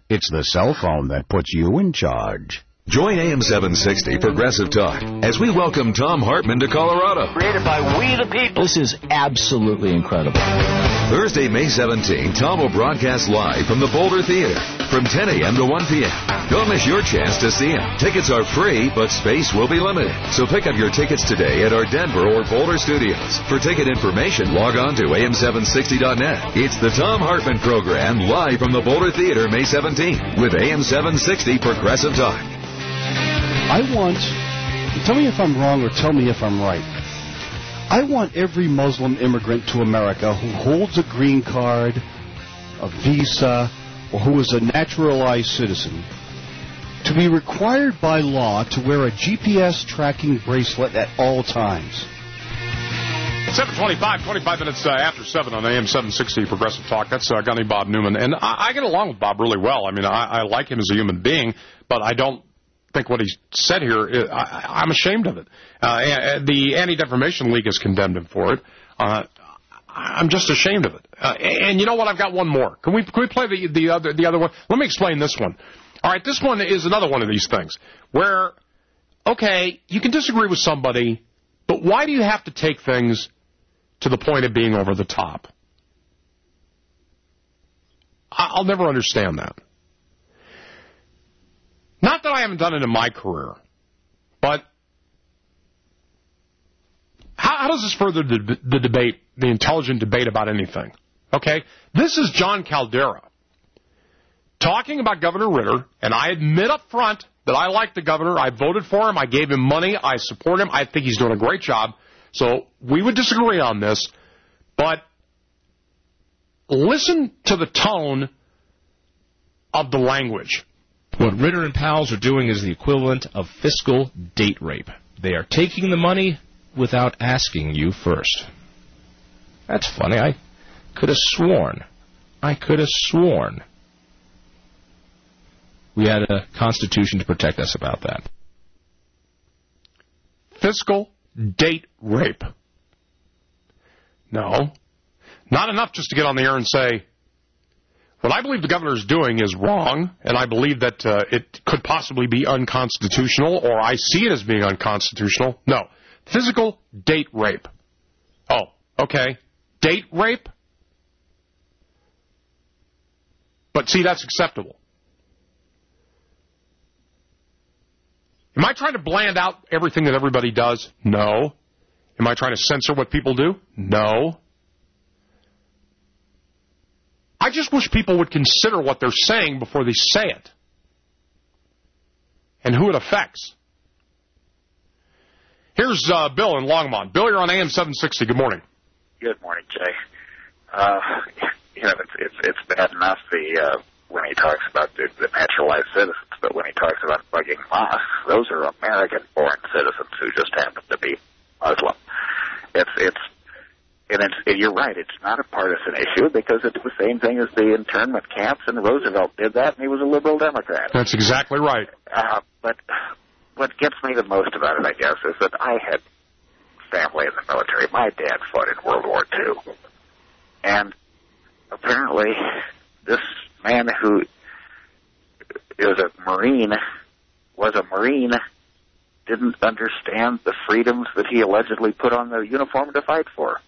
It's the cell phone that puts you in charge. Join A M seven sixty Progressive Talk as we welcome Thom Hartmann to Colorado. Created by we the people. This is absolutely incredible. Thursday, May seventeenth, Thom will broadcast live from the Boulder Theater from ten a.m. to one p.m. Don't miss your chance to see him. Tickets are free, but space will be limited. So pick up your tickets today at our Denver or Boulder studios. For ticket information, log on to A M seven sixty dot net. It's the Thom Hartmann program live from the Boulder Theater May seventeenth with A M seven sixty Progressive Talk. I want, tell me if I'm wrong or tell me if I'm right. I want every Muslim immigrant to America who holds a green card, a visa, or who is a naturalized citizen to be required by law to wear a G P S tracking bracelet at all times. seven twenty-five, twenty-five minutes uh, after seven on A M seven sixty Progressive Talk. That's uh, Gunny Bob Newman. And I, I get along with Bob really well. I mean, I, I like him as a human being, but I don't think what he said here, I, I'm ashamed of it. Uh, the Anti-Defamation League has condemned him for it. Uh, I'm just ashamed of it. Uh, and you know what? I've got one more. Can we can we play the the other the other one? Let me explain this one. All right, this one is another one of these things where, okay, you can disagree with somebody, but why do you have to take things to the point of being over the top? I'll never understand that. Not that I haven't done it in my career, but how, how does this further the, the debate, the intelligent debate about anything? Okay? This is John Caldera talking about Governor Ritter, and I admit up front that I like the governor. I voted for him. I gave him money. I support him. I think he's doing a great job. So we would disagree on this, but listen to the tone of the language. What Ritter and Powles are doing is the equivalent of fiscal date rape. They are taking the money without asking you first. That's funny. I could have sworn. I could have sworn we had a Constitution to protect us about that. Fiscal date rape. No. Not enough just to get on the air and say, what I believe the governor is doing is wrong, and I believe that uh, it could possibly be unconstitutional, or I see it as being unconstitutional. No. Physical date rape. Oh, okay. Date rape? But see, that's acceptable. Am I trying to bland out everything that everybody does? No. Am I trying to censor what people do? No. I just wish people would consider what they're saying before they say it and who it affects. Here's uh, Bill in Longmont. Bill, you're on A M seven sixty. Good morning. Good morning, Jay. Uh, you know, it's, it's, it's bad enough the, uh, when he talks about the, the naturalized citizens, but when he talks about bugging mosques, those are American-born citizens who just happen to be Muslim. It's, it's, And it's, you're right, it's not a partisan issue because it's the same thing as the internment camps, and Roosevelt did that, and he was a liberal Democrat. That's exactly right. Uh, but what gets me the most about it, I guess, is that I had family in the military. My dad fought in World War Two. And apparently this man who is a Marine, was a Marine, didn't understand the freedoms that he allegedly put on the uniform to fight for.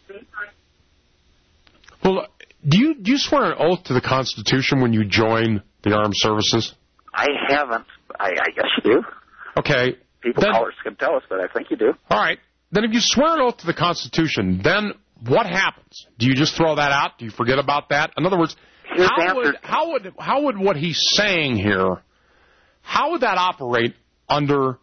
Well, do you do you swear an oath to the Constitution when you join the armed services? I haven't. I, I guess you do. Okay. People then, callers can tell us, but I think you do. All right. Then if you swear an oath to the Constitution, then what happens? Do you just throw that out? Do you forget about that? In other words, how would, how would how would what he's saying here, how would that operate under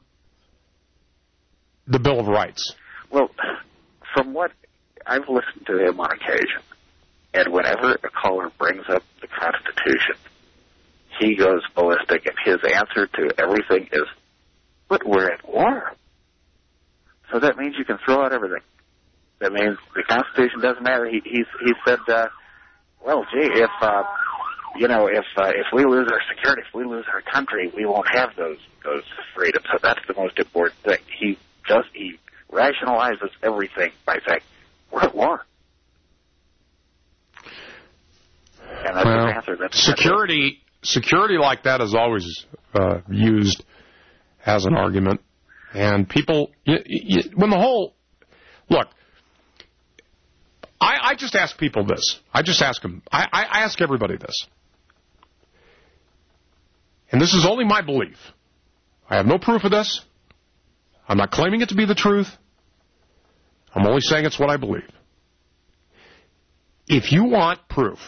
the Bill of Rights? Well, from what I've listened to him on occasion, and whenever a caller brings up the Constitution, he goes ballistic, and his answer to everything is, but we're at war. So that means you can throw out everything. That means the Constitution doesn't matter. He he's, he said, uh, well, gee, if, uh, you know, if uh, if we lose our security, if we lose our country, we won't have those those freedoms. So that's the most important thing. He does he rationalizes everything by saying, we're at war. And that's well, his answer. That's security, security like that is always uh, used as an argument. And people, you, you, when the whole, look, I, I just ask people this. I just ask them, I, I ask everybody this. And this is only my belief. I have no proof of this. I'm not claiming it to be the truth. I'm only saying it's what I believe. If you want proof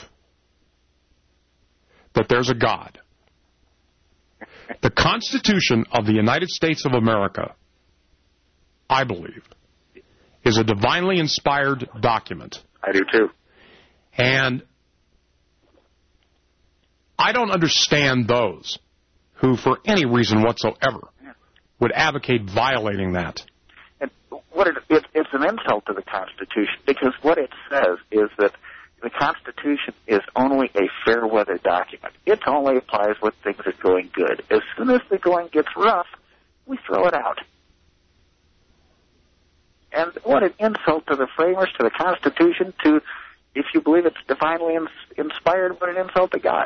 that there's a God, the Constitution of the United States of America, I believe, is a divinely inspired document. I do too. And I don't understand those who, for any reason whatsoever, would advocate violating that. And what it, it, it's an insult to the Constitution, because what it says is that the Constitution is only a fair weather document. It only applies when things are going good. As soon as the going gets rough, we throw it out. And what an insult to the framers, to the Constitution, to, if you believe it's divinely ins- inspired, what an insult to God.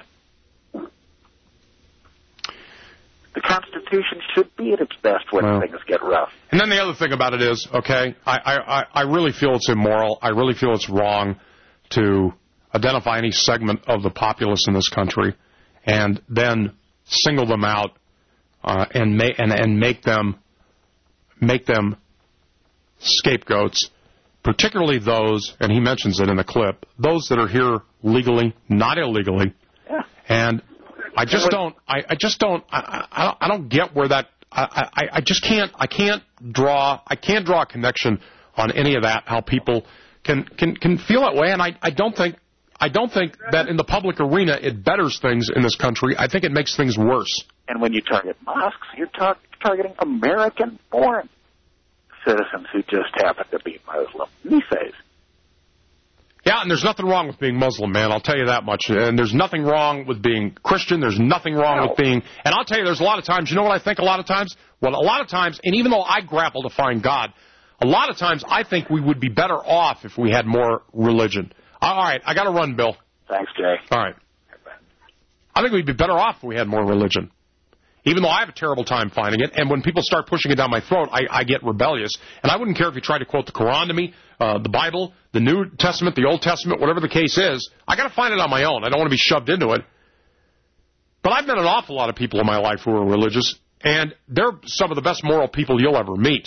The Constitution should be at its best when well, things get rough. And then the other thing about it is, okay, I, I, I really feel it's immoral. I really feel it's wrong to identify any segment of the populace in this country and then single them out uh, and, ma- and, and make them make them scapegoats, particularly those, and he mentions it in the clip, those that are here legally, not illegally. Yeah. And I just don't. I, I just don't. I, I, I don't get where that. I, I, I just can't. I can't draw. I can't draw a connection on any of that. How people can can can feel that way, and I, I don't think. I don't think that in the public arena it betters things in this country. I think it makes things worse. And when you target mosques, you're tar- targeting American-born citizens who just happen to be Muslim. Nifes. Yeah, and there's nothing wrong with being Muslim, man. I'll tell you that much. And there's nothing wrong with being Christian. There's nothing wrong no. with being... And I'll tell you, there's a lot of times... You know what I think a lot of times? Well, a lot of times, and even though I grapple to find God, a lot of times I think we would be better off if we had more religion. All right, I got to run, Bill. Thanks, Jay. All right. I think we'd be better off if we had more religion. Even though I have a terrible time finding it, and when people start pushing it down my throat, I, I get rebellious. And I wouldn't care if you tried to quote the Quran to me, uh, the Bible, the New Testament, the Old Testament, whatever the case is. I got to find it on my own. I don't want to be shoved into it. But I've met an awful lot of people in my life who are religious, and they're some of the best moral people you'll ever meet.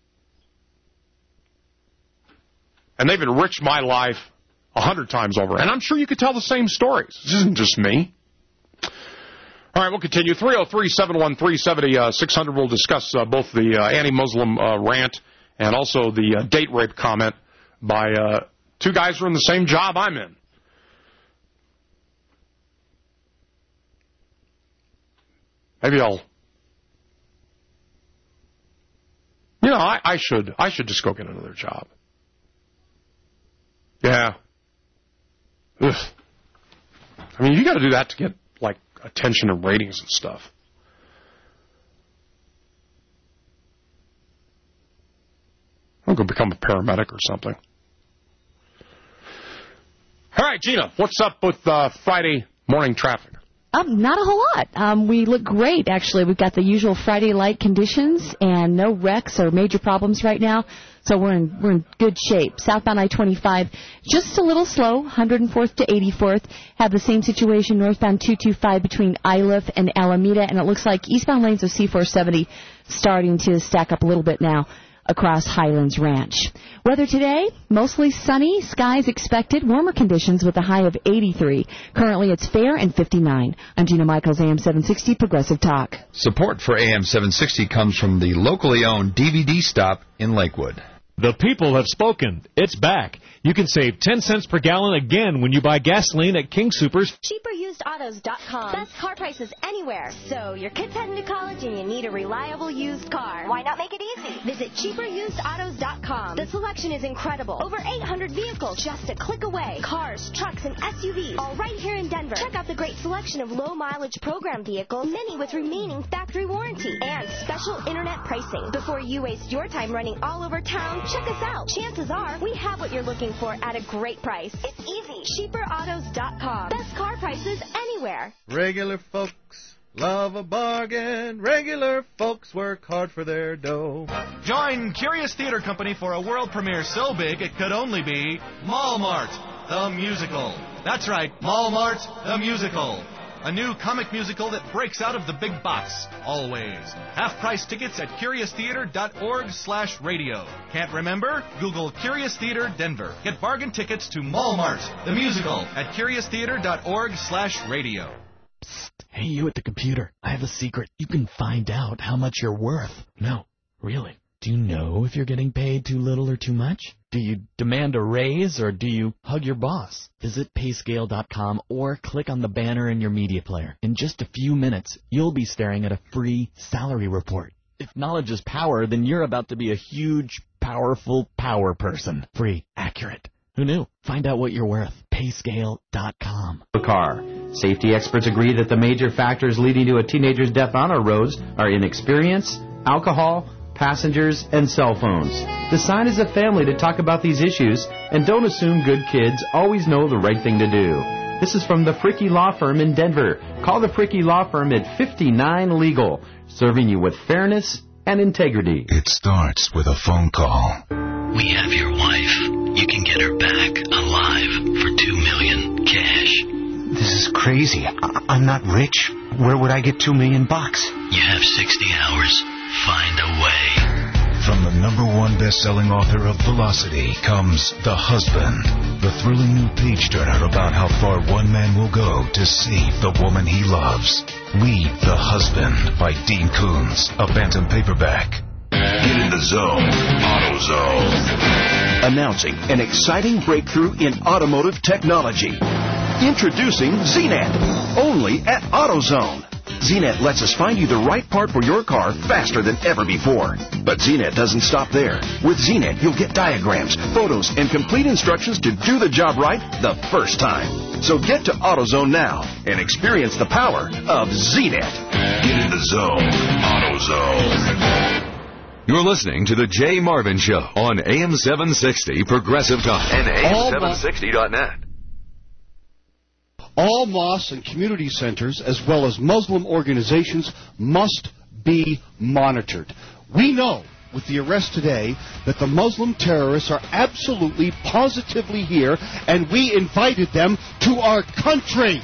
And they've enriched my life a hundred times over. And I'm sure you could tell the same stories. This isn't just me. All right, we'll continue. three oh three, seven one three, seven oh six hundred. We'll discuss uh, both the uh, anti-Muslim uh, rant and also the uh, date rape comment by uh, two guys who are in the same job I'm in. Maybe I'll... You know, I, I should I should just go get another job. Yeah. Ugh. I mean, you got to do that to get, like, attention and ratings and stuff. I'll go become a paramedic or something. All right, Gina, what's up with uh, Friday morning traffic? Um, not a whole lot. Um, we look great, actually. We've got the usual Friday light conditions and no wrecks or major problems right now. So we're in we're in good shape. Southbound I twenty-five, just a little slow, one hundred fourth to eighty-fourth. Have the same situation northbound two twenty-five between Iliff and Alameda, and it looks like eastbound lanes of C four seventy starting to stack up a little bit now across Highlands Ranch. Weather today, mostly sunny, skies expected, warmer conditions with a high of eighty-three. Currently it's fair and fifty-nine. I'm Gina Michaels, A M seven sixty Progressive Talk. Support for A M seven sixty comes from the locally owned D V D stop in Lakewood. The people have spoken. It's back. You can save ten cents per gallon again when you buy gasoline at King Soopers. cheaper used autos dot com. Best car prices anywhere. So your kid's heading to college and you need a reliable used car. Why not make it easy? Visit cheaper used autos dot com. The selection is incredible. Over eight hundred vehicles just a click away. Cars, trucks, and S U Vs, all right here in Denver. Check out the great selection of low-mileage program vehicles, many with remaining factory warranty, and special internet pricing. Before you waste your time running all over town, check us out. Chances are we have what you're looking for at a great price. It's easy. cheaper autos dot com. Best car prices anywhere. anywhere. Regular folks love a bargain. Regular folks work hard for their dough. Join Curious Theater Company for a world premiere so big it could only be Mall Mart, the musical. That's right, Mall Mart, the musical. A new comic musical that breaks out of the big box, always. Half-price tickets at curious theater dot org slash radio. Can't remember? Google Curious Theater Denver. Get bargain tickets to Mall Mart, the musical, at curious theater dot org slash radio. Hey, you at the computer. I have a secret. You can find out how much you're worth. No, really. Do you know if you're getting paid too little or too much? Do you demand a raise or do you hug your boss? Visit pay scale dot com or click on the banner in your media player. In just a few minutes, you'll be staring at a free salary report. If knowledge is power, then you're about to be a huge, powerful power person. Free, accurate. Who knew? Find out what you're worth. pay scale dot com. A car. Safety experts agree that the major factors leading to a teenager's death on our roads are inexperience, alcohol, passengers, and cell phones. Decide as a family to talk about these issues, and don't assume good kids always know the right thing to do. This is from the Fricke Law Firm in Denver. Call the Fricke Law Firm at fifty-nine legal, serving you with fairness and integrity. It starts with a phone call. We have your wife. You can get her back alive for two million dollars cash. This is crazy. I- I'm not rich. Where would I get two million bucks? You have sixty hours. Find a way. From the number one best-selling author of Velocity comes The Husband, the thrilling new page-turner about how far one man will go to save the woman he loves. Read The Husband by Dean Koontz, a Bantam paperback. Get in the zone. AutoZone. Announcing an exciting breakthrough in automotive technology. Introducing Z net, only at AutoZone. Z net lets us find you the right part for your car faster than ever before. But Z net doesn't stop there. With Z net, you'll get diagrams, photos, and complete instructions to do the job right the first time. So get to AutoZone now and experience the power of Z net. Get in the zone. AutoZone. You're listening to The Jay Marvin Show on A M seven sixty Progressive Talk and A M seven sixty dot net. All mosques and community centers, as well as Muslim organizations, must be monitored. We know, with the arrest today, that the Muslim terrorists are absolutely, positively here, and we invited them to our country.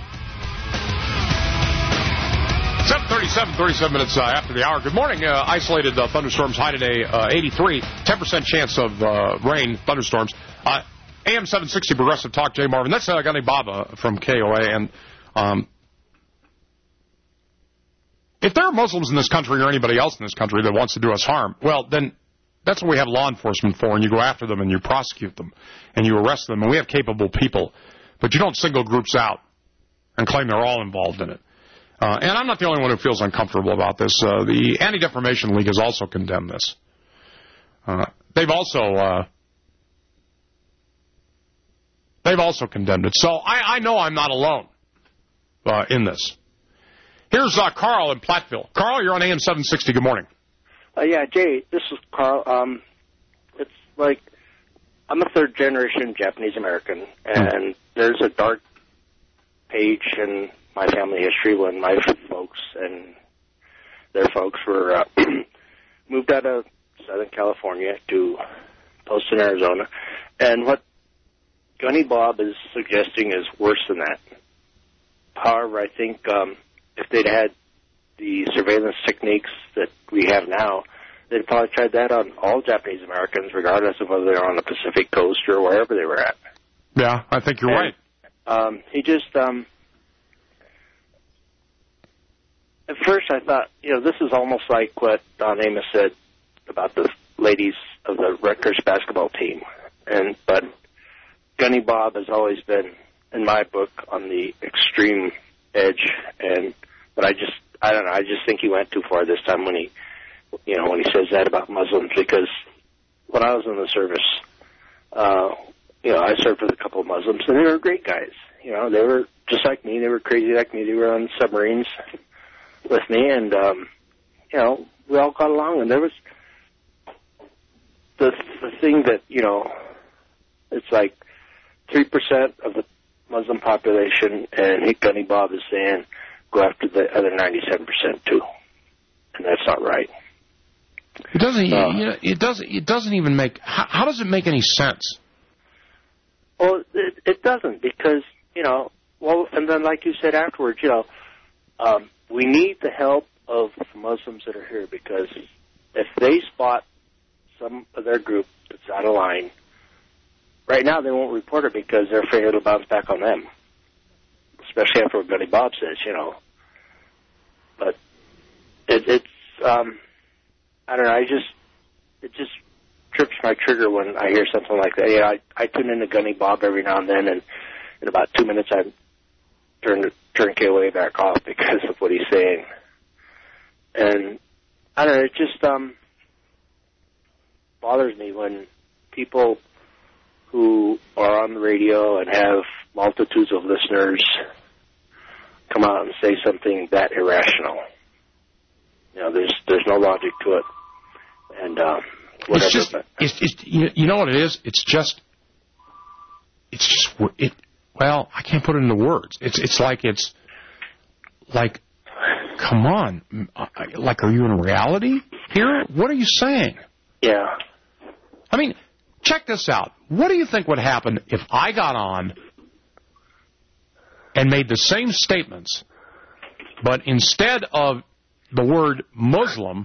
seven thirty-seven, thirty-seven minutes uh, after the hour. Good morning. Uh, isolated uh, thunderstorms. High today, uh, eighty-three. ten percent chance of uh, rain, thunderstorms. Uh, A M seven sixty Progressive Talk, Jay Marvin. That's uh, Gunny Baba from K O A. And um, if there are Muslims in this country or anybody else in this country that wants to do us harm, well, then that's what we have law enforcement for, and you go after them and you prosecute them and you arrest them, and we have capable people. But you don't single groups out and claim they're all involved in it. Uh, and I'm not the only one who feels uncomfortable about this. Uh, the Anti-Defamation League has also condemned this. Uh, they've also... Uh, They've also condemned it. So I, I know I'm not alone uh, in this. Here's uh, Carl in Platteville. Carl, you're on A M seven sixty. Good morning. Uh, yeah, Jay, this is Carl. Um, it's like I'm a third-generation Japanese-American, and there's a dark page in my family history when my folks and their folks were uh, moved out of Southern California to Poston, Arizona. And what Gunny Bob is suggesting is worse than that. However, I think um, if they'd had the surveillance techniques that we have now, they'd probably tried that on all Japanese Americans, regardless of whether they're on the Pacific Coast or wherever they were at. Yeah, I think you're and, right. Um, he just, um, at first I thought, you know, this is almost like what Don Amos said about the ladies of the Rutgers basketball team. And but Gunny Bob has always been, in my book, on the extreme edge, and but I just, I don't know, I just think he went too far this time when he, you know, when he says that about Muslims, because when I was in the service, uh, you know, I served with a couple of Muslims, and they were great guys. You know, they were just like me, they were crazy like me, they were on submarines with me, and, um, you know, we all got along, and there was the, the thing that, you know, it's like, three percent of the Muslim population, and Gunny Bob is saying go after the other ninety-seven percent too, and that's not right. It doesn't. Uh, you know, it doesn't. It doesn't even make. How, how does it make any sense? Well, it, it doesn't, because you know. Well, and then like you said afterwards, you know, um, we need the help of Muslims that are here, because if they spot some of their group that's out of line, right now they won't report it because they're afraid it'll bounce back on them, especially after what Gunny Bob says, you know. But it, it's, um, I don't know, I just, it just trips my trigger when I hear something like that. Yeah, I, I tune into Gunny Bob every now and then, and in about two minutes I turn turn K O A back off because of what he's saying. And I don't know, it just um, bothers me when people who are on the radio and have multitudes of listeners come out and say something that irrational. You know, there's there's no logic to it. And um, whatever. It's just, but, it's, it's, you, you know what it is? It's just, it's just, it. Well, I can't put it into words. It's it's like it's like, come on, like, are you in reality here? What are you saying? Yeah. I mean, check this out. What do you think would happen if I got on and made the same statements, but instead of the word Muslim,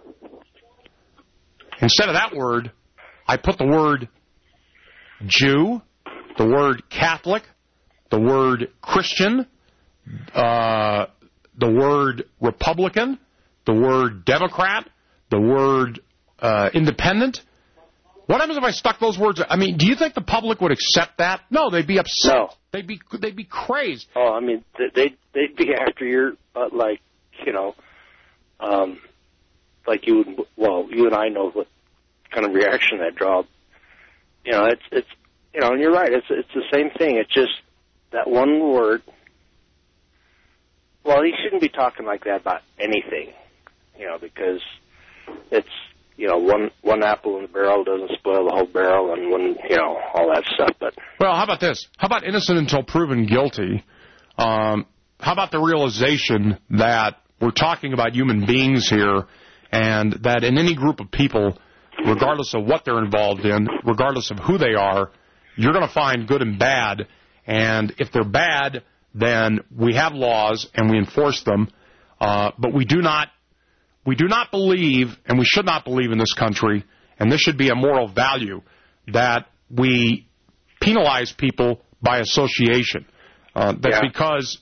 instead of that word, I put the word Jew, the word Catholic, the word Christian, uh, the word Republican, the word Democrat, the word uh, independent? What happens if I stuck those words? I mean, do you think the public would accept that? No, they'd be upset. No. They'd be they'd be crazed. Oh, I mean, they'd they'd be after your uh, like, you know, um, like you would. Well, you and I know what kind of reaction that draw. You know, it's it's you know, and you're right. It's it's the same thing. It's just that one word. Well, he shouldn't be talking like that about anything, you know, because it's, you know, one one apple in the barrel doesn't spoil the whole barrel, and one, you know, all that stuff. But well, how about this? How about innocent until proven guilty? Um, how about the realization that we're talking about human beings here, and that in any group of people, regardless of what they're involved in, regardless of who they are, you're going to find good and bad. And if they're bad, then we have laws and we enforce them. Uh, but we do not, we do not believe, and we should not believe in this country, and this should be a moral value, that we penalize people by association. Uh, that's yeah. because,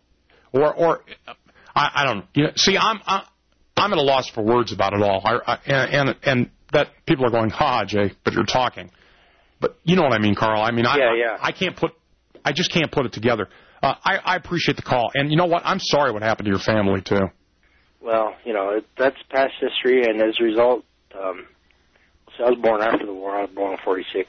or, or I, I don't know. You know, see, I'm, I'm I'm at a loss for words about it all. I, I, and, and and that people are going, ha, Jay, but you're talking. But you know what I mean, Carl. I mean, I, yeah, yeah. I, I can't put, I just can't put it together. Uh, I, I appreciate the call. And you know what? I'm sorry what happened to your family, too. Well, you know, it, that's past history, and as a result, um, so I was born after the war. I was born in forty-six.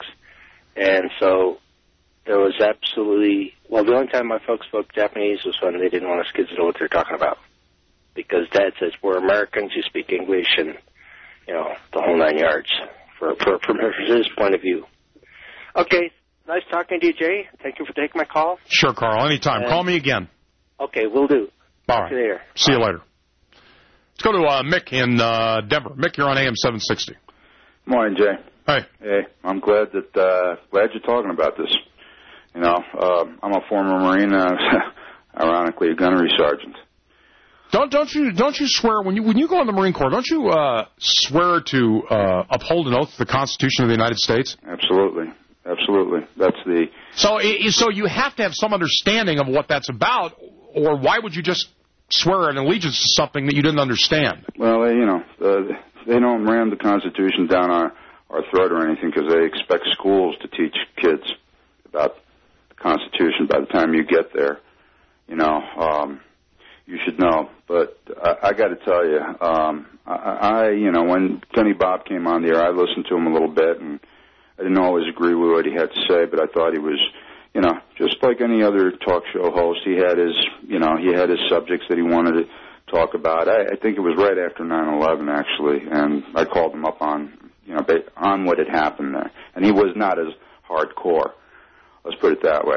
And so there was absolutely, well, the only time my folks spoke Japanese was when they didn't want us kids to know what they're talking about. Because Dad says, we're Americans, you speak English, and, you know, the whole nine yards, for, for, from his point of view. Okay, nice talking to you, Jay. Thank you for taking my call. Sure, Carl, anytime. And, call me again. Okay, will do. All right. See you later. See you later. Let's go to uh, Mick in uh, Denver. Mick, you're on A M seven sixty. Morning, Jay. Hey. Hey, I'm glad that uh, glad you're talking about this. You know, uh, I'm a former Marine, uh, ironically a gunnery sergeant. Don't don't you don't you swear when you when you go in the Marine Corps? Don't you uh, swear to uh, uphold an oath to the Constitution of the United States? Absolutely, absolutely. That's the so so you have to have some understanding of what that's about, or why would you just swear an allegiance to something that you didn't understand? Well, they, you know, uh, they don't ram the Constitution down our our throat or anything because they expect schools to teach kids about the Constitution by the time you get there. You know. Um, You should know, but I, I got to tell you, um, I, I, you know, when Gunny Bob came on the air, I listened to him a little bit, and I didn't always agree with what he had to say, but I thought he was, you know, just like any other talk show host, he had his, you know, he had his subjects that he wanted to talk about. I, I think it was right after nine eleven, actually, and I called him up on, you know, on what had happened there, and he was not as hardcore. Let's put it that way.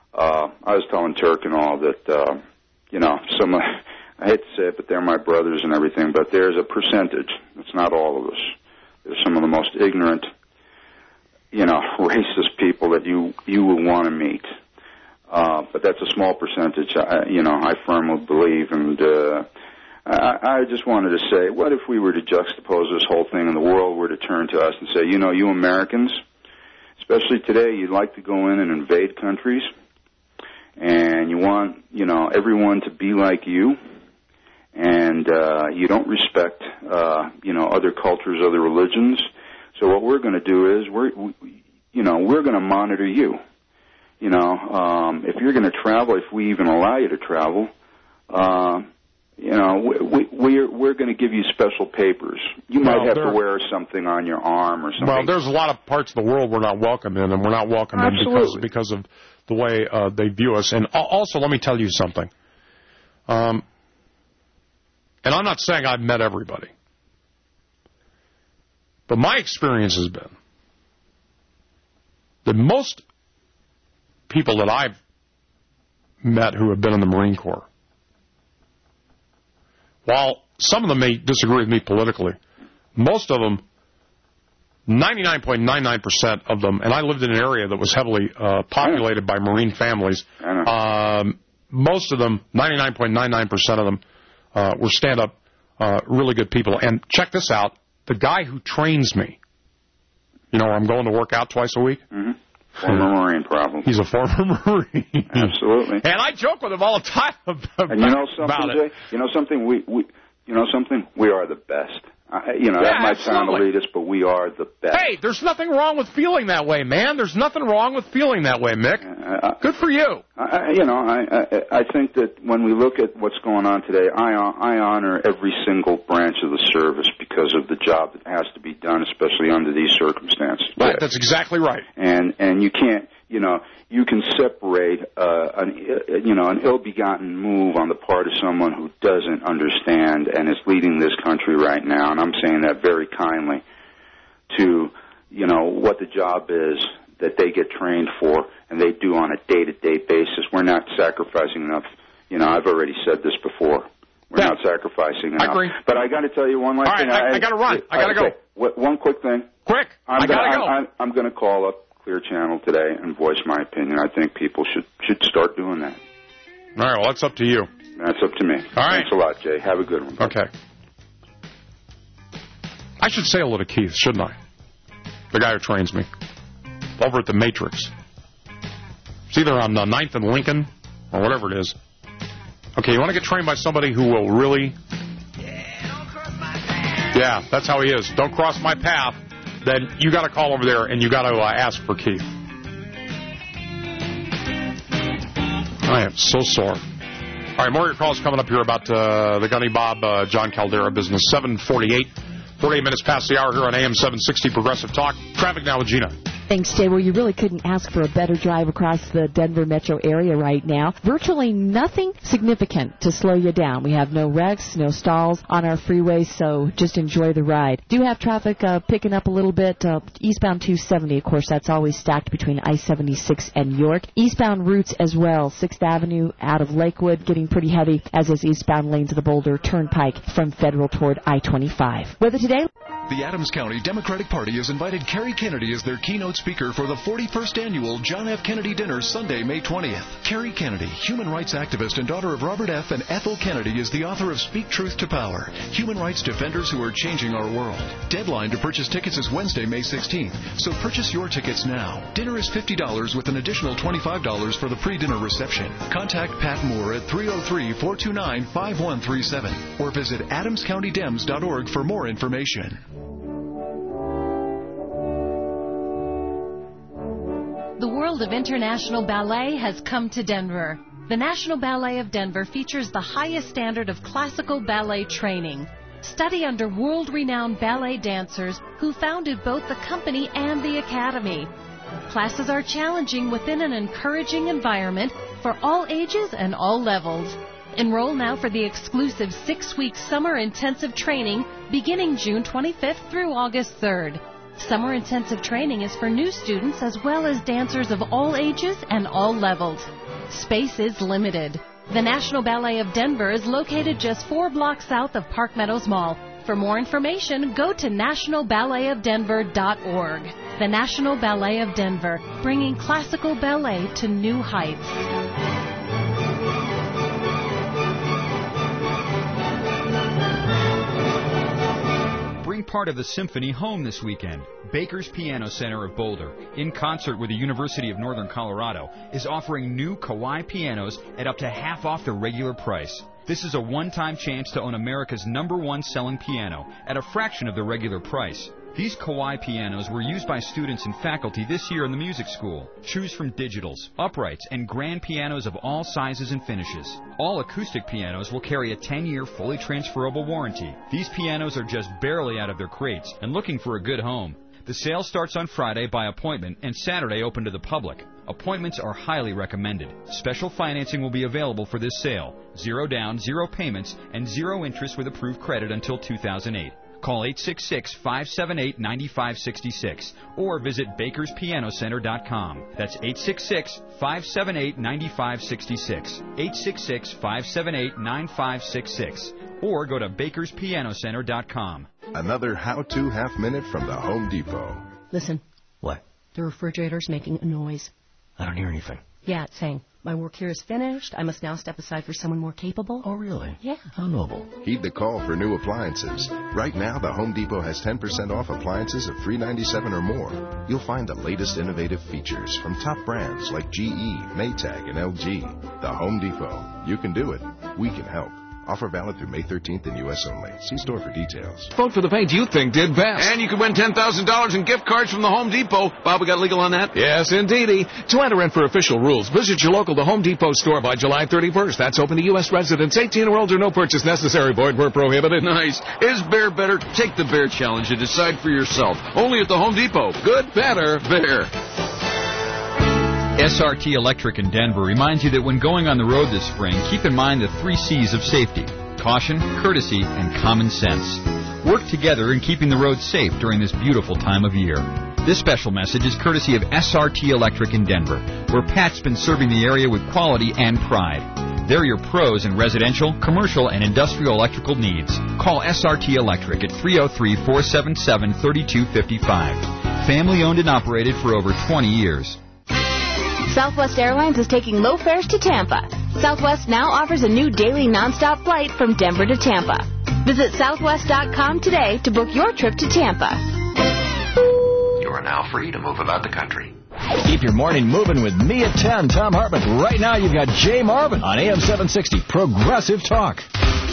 uh, I was telling Turk and all that, uh, you know, some, I hate to say it, but they're my brothers and everything, but there's a percentage. It's not all of us. There's some of the most ignorant, you know, racist people that you, you will want to meet. Uh, but that's a small percentage, I, you know, I firmly believe. And uh, I, I just wanted to say, what if we were to juxtapose this whole thing and the world were to turn to us and say, you know, you Americans, especially today, you'd like to go in and invade countries, and you want, you know, everyone to be like you, and uh, you don't respect, uh, you know, other cultures, other religions. So what we're going to do is, we're, we, you know, we're going to monitor you. You know, um, if you're going to travel, if we even allow you to travel, uh, you know, we, we, we're, we're going to give you special papers. You might well, have there, to wear something on your arm or something. Well, there's a lot of parts of the world we're not welcome in, and we're not welcome Absolutely. in because, because of the way uh, they view us. And also, let me tell you something. Um, and I'm not saying I've met everybody, but my experience has been that most people that I've met who have been in the Marine Corps, while some of them may disagree with me politically, most of them, ninety-nine point nine nine percent of them, and I lived in an area that was heavily uh, populated by Marine families, um, most of them, ninety-nine point nine nine percent of them, uh, were stand-up, uh, really good people. And check this out, the guy who trains me, you know, I'm going to work out twice a week. Mm-hmm. Former Marine, probably. He's a former Marine. Absolutely. And I joke with him all the time about, and you know something, about it. Jay? You know something? We, we, you know something? We are the best. I, you know, yeah, that might absolutely. sound elitist, but we are the best. Hey, there's nothing wrong with feeling that way, man. There's nothing wrong with feeling that way, Mick. Uh, Good for you. I, you know, I, I, I think that when we look at what's going on today, I, I honor every single branch of the service because of the job that has to be done, especially under these circumstances. Right, that's exactly right. And and you can't, you know, you can separate uh, an, you know, an ill-begotten move on the part of someone who doesn't understand and is leading this country right now, and I'm saying that very kindly, to, you know, what the job is that they get trained for and they do on a day-to-day basis. We're not sacrificing enough. You know, I've already said this before. We're yeah. not sacrificing enough. I agree. But I got to tell you one last All right, thing. I, I, I got to run. I got to okay. go. One quick thing. Quick. I'm I got to go. I'm, I'm going to call up Clear Channel today and voice my opinion. I think people should should start doing that. All right, well, that's up to you. That's up to me. All right. Thanks a lot, Jay. Have a good one. Okay. I should say hello to Keith, shouldn't I? The guy who trains me. Over at the Matrix. It's either on the ninth and Lincoln or whatever it is. Okay, you want to get trained by somebody who will really... Yeah, that's how he is. Don't cross my path. Then you got to call over there and you got to uh, ask for Keith. I am so sore. All right, more of your calls coming up here about uh, the Gunny Bob, uh, John Caldera business. seven forty-eight, forty-eight minutes past the hour here on A M seven sixty Progressive Talk. Traffic now with Gina. Thanks, Jay. Well, you really couldn't ask for a better drive across the Denver metro area right now. Virtually nothing significant to slow you down. We have no wrecks, no stalls on our freeway, so just enjoy the ride. Do have traffic uh, picking up a little bit. Uh, eastbound two seventy, of course, that's always stacked between I seventy-six and York. Eastbound routes as well. sixth Avenue out of Lakewood getting pretty heavy, as is eastbound lanes of the Boulder Turnpike from Federal toward I twenty-five. Weather today? The Adams County Democratic Party has invited Kerry Kennedy as their keynote speaker for the forty-first annual John F. Kennedy Dinner Sunday, May twentieth. Kerry Kennedy, human rights activist and daughter of Robert F. and Ethel Kennedy, is the author of Speak Truth to Power, human rights defenders who are changing our world. Deadline to purchase tickets is Wednesday, May sixteenth, so purchase your tickets now. Dinner is fifty dollars with an additional twenty-five dollars for the pre-dinner reception. Contact Pat Moore at three oh three, four two nine, five one three seven or visit adams county dems dot org for more information. The world of international ballet has come to Denver. The National Ballet of Denver features the highest standard of classical ballet training. Study under world-renowned ballet dancers who founded both the company and the academy. Classes are challenging within an encouraging environment for all ages and all levels. Enroll now for the exclusive six-week summer intensive training beginning June twenty-fifth through August third. Summer intensive training is for new students as well as dancers of all ages and all levels. Space is limited. The National Ballet of Denver is located just four blocks south of Park Meadows Mall. For more information, go to national ballet of denver dot org. The National Ballet of Denver, bringing classical ballet to new heights. Bring part of the symphony home this weekend. Baker's Piano Center of Boulder, in concert with the University of Northern Colorado, is offering new Kawai pianos at up to half off the regular price. This is a one-time chance to own America's number one selling piano at a fraction of the regular price. These Kawai pianos were used by students and faculty this year in the music school. Choose from digitals, uprights, and grand pianos of all sizes and finishes. All acoustic pianos will carry a ten-year fully transferable warranty. These pianos are just barely out of their crates and looking for a good home. The sale starts on Friday by appointment and Saturday open to the public. Appointments are highly recommended. Special financing will be available for this sale. Zero down, zero payments, and zero interest with approved credit until two thousand eight. Call eight six six, five seven eight, nine five six six or visit bakers piano center dot com. That's eight six six, five seven eight, nine five six six. eight six six, five seven eight, nine five six six. Or go to bakers piano center dot com. Another how-to half minute from the Home Depot. Listen. What? The refrigerator's making a noise. I don't hear anything. Yeah, it's saying, my work here is finished. I must now step aside for someone more capable. Oh, really? Yeah. How noble. Heed the call for new appliances. Right now, the Home Depot has ten percent off appliances of three ninety-seven or more. You'll find the latest innovative features from top brands like G E, Maytag, and L G. The Home Depot. You can do it. We can help. Offer valid through May thirteenth in U S only. See store for details. Vote for the paint you think did best. And you can win ten thousand dollars in gift cards from the Home Depot. Bob, we got legal on that? Yes, indeedy. To enter in for official rules, visit your local The Home Depot store by July thirty-first. That's open to U S residents. eighteen or older, no purchase necessary. Void where prohibited. Nice. Is bear better? Take the bear challenge and decide for yourself. Only at the Home Depot. Good, better, bear. S R T Electric in Denver reminds you that when going on the road this spring, keep in mind the three C's of safety: caution, courtesy, and common sense. Work together in keeping the roads safe during this beautiful time of year. This special message is courtesy of S R T Electric in Denver, where Pat's been serving the area with quality and pride. They're your pros in residential, commercial, and industrial electrical needs. Call S R T Electric at three oh three, four seven seven, three two five five. Family owned and operated for over twenty years. Southwest Airlines is taking low fares to Tampa. Southwest now offers a new daily nonstop flight from Denver to Tampa. Visit southwest dot com today to book your trip to Tampa. You are now free to move about the country. Keep your morning moving with me at ten, Tom Hartman. Right now you've got Jay Marvin on A M seven sixty, Progressive Talk.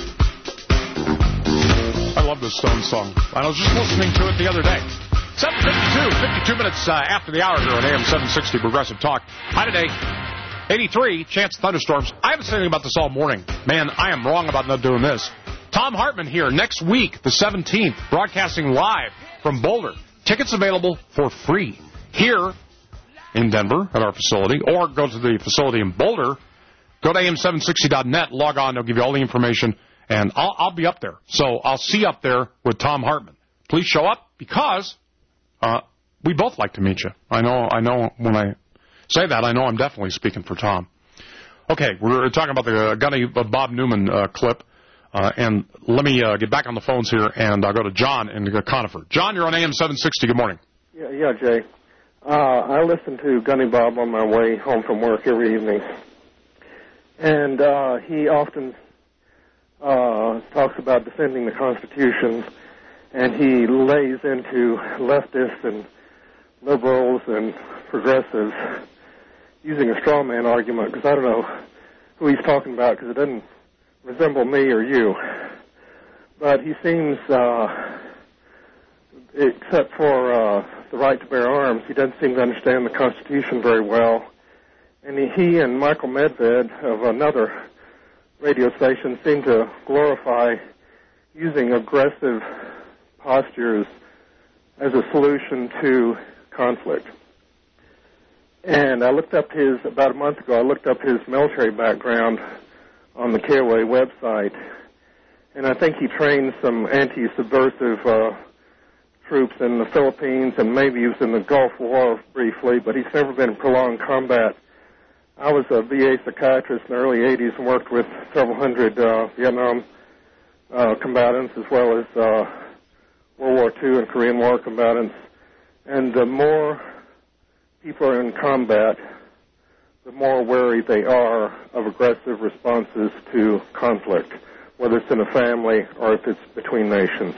I love this Stones song. I was just listening to it the other day. seven fifty-two, fifty-two minutes uh, after the hour here on A M seven sixty Progressive Talk. Hi today, eighty-three, chance of thunderstorms. I haven't said anything about this all morning. Man, I am wrong about not doing this. Tom Hartman here next week, the seventeenth, broadcasting live from Boulder. Tickets available for free here in Denver at our facility, or go to the facility in Boulder. Go to A M seven sixty dot net, log on, they'll give you all the information, and I'll, I'll be up there. So I'll see you up there with Tom Hartman. Please show up because... Uh, we both like to meet you. I know, I know when I say that, I know I'm definitely speaking for Tom. Okay, we're talking about the uh, Gunny uh, Bob Newman uh, clip, uh, and let me uh, get back on the phones here, and I'll go to John in Conifer. John, you're on A M seven sixty. Good morning. Yeah, yeah, Jay. Uh, I listen to Gunny Bob on my way home from work every evening, and uh, he often uh, talks about defending the Constitution. And he lays into leftists and liberals and progressives using a straw man argument, because I don't know who he's talking about, because it doesn't resemble me or you. But he seems, uh, except for uh, the right to bear arms, he doesn't seem to understand the Constitution very well. And he, he and Michael Medved of another radio station seem to glorify using aggressive postures as a solution to conflict. And I looked up his, about a month ago, I looked up his military background on the K O A website, and I think he trained some anti-subversive uh, troops in the Philippines, and maybe he was in the Gulf War briefly, but he's never been in prolonged combat. I was a V A psychiatrist in the early eighties and worked with several hundred uh, Vietnam uh, combatants as well as uh, World War Two and Korean War combatants. And the more people are in combat, the more wary they are of aggressive responses to conflict, whether it's in a family or if it's between nations.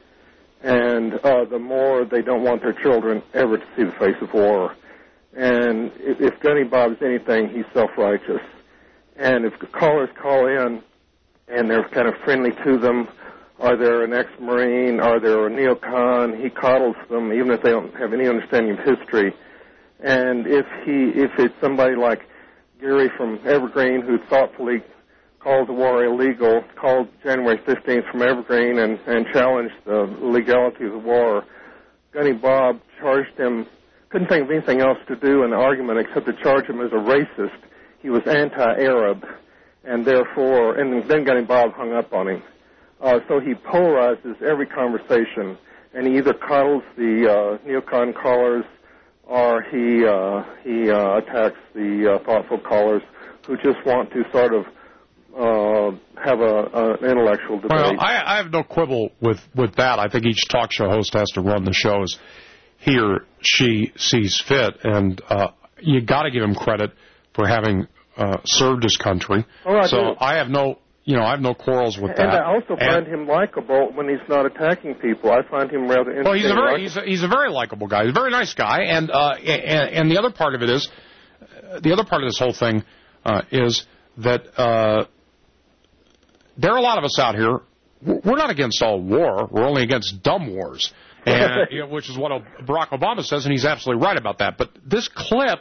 And uh, the more they don't want their children ever to see the face of war. And if, if Gunny Bob's anything, he's self-righteous. And if the callers call in and they're kind of friendly to them, or they're an ex-Marine, or they're a neocon, he coddles them, even if they don't have any understanding of history. And if he, if it's somebody like Gary from Evergreen who thoughtfully called the war illegal, called January fifteenth from Evergreen and, and challenged the legality of the war, Gunny Bob charged him, couldn't think of anything else to do in the argument except to charge him as a racist. He was anti-Arab, and therefore, and then Gunny Bob hung up on him. Uh, so he polarizes every conversation, and he either coddles the uh, neocon callers or he uh, he uh, attacks the uh, thoughtful callers who just want to sort of uh, have a, a, an intellectual debate. Well, I, I have no quibble with, with that. I think each talk show host has to run the shows he or she sees fit, and uh, you got to give him credit for having uh, served his country. Oh, I so do. I have no, you know, I have no quarrels with and that. And I also find and, him likable when he's not attacking people. I find him rather interesting. Well, he's a very, he's a, he's a very likable guy. He's a very nice guy, and uh, and, and the other part of it is, the other part of this whole thing uh, is that uh, there are a lot of us out here. We're not against all war. We're only against dumb wars. And, you know, which is what Barack Obama says, and he's absolutely right about that. But this clip,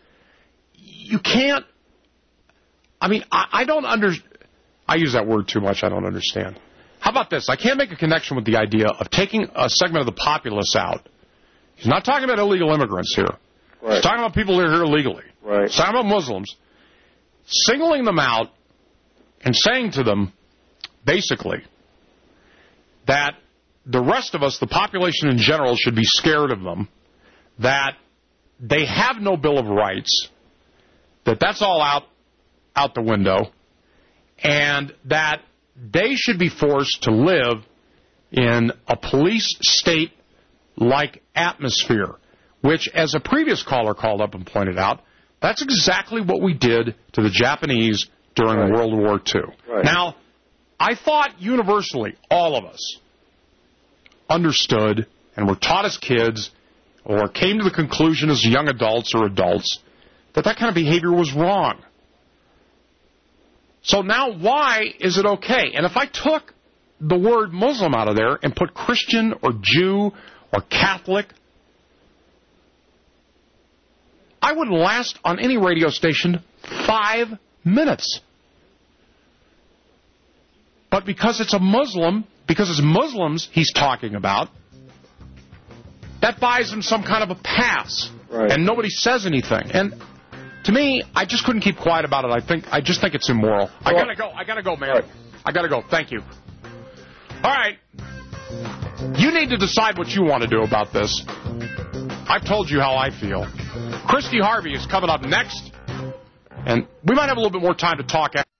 you can't, I mean, I, I don't under, I use that word too much, I don't understand. How about this? I can't make a connection with the idea of taking a segment of the populace out. He's not talking about illegal immigrants here. Right. He's talking about people who are here illegally. Right. He's talking about Muslims. Singling them out and saying to them, basically, that the rest of us, the population in general, should be scared of them, that they have no Bill of Rights, that that's all out out the window, and that they should be forced to live in a police state-like atmosphere, which, as a previous caller called up and pointed out, that's exactly what we did to the Japanese during right. World War Two. Right. Now, I thought universally, all of us, understood and were taught as kids or came to the conclusion as young adults or adults that that kind of behavior was wrong. So now why is it okay? And if I took the word Muslim out of there and put Christian or Jew or Catholic, I wouldn't last on any radio station five minutes. But because it's a Muslim, because it's Muslims he's talking about, that buys him some kind of a pass. Right. And nobody says anything. And to me, I just couldn't keep quiet about it. I think I just think it's immoral. I gotta go. I gotta go, man. Right. I gotta go. Thank you. All right. You need to decide what you want to do about this. I've told you how I feel. Christy Harvey is coming up next. And we might have a little bit more time to talk after.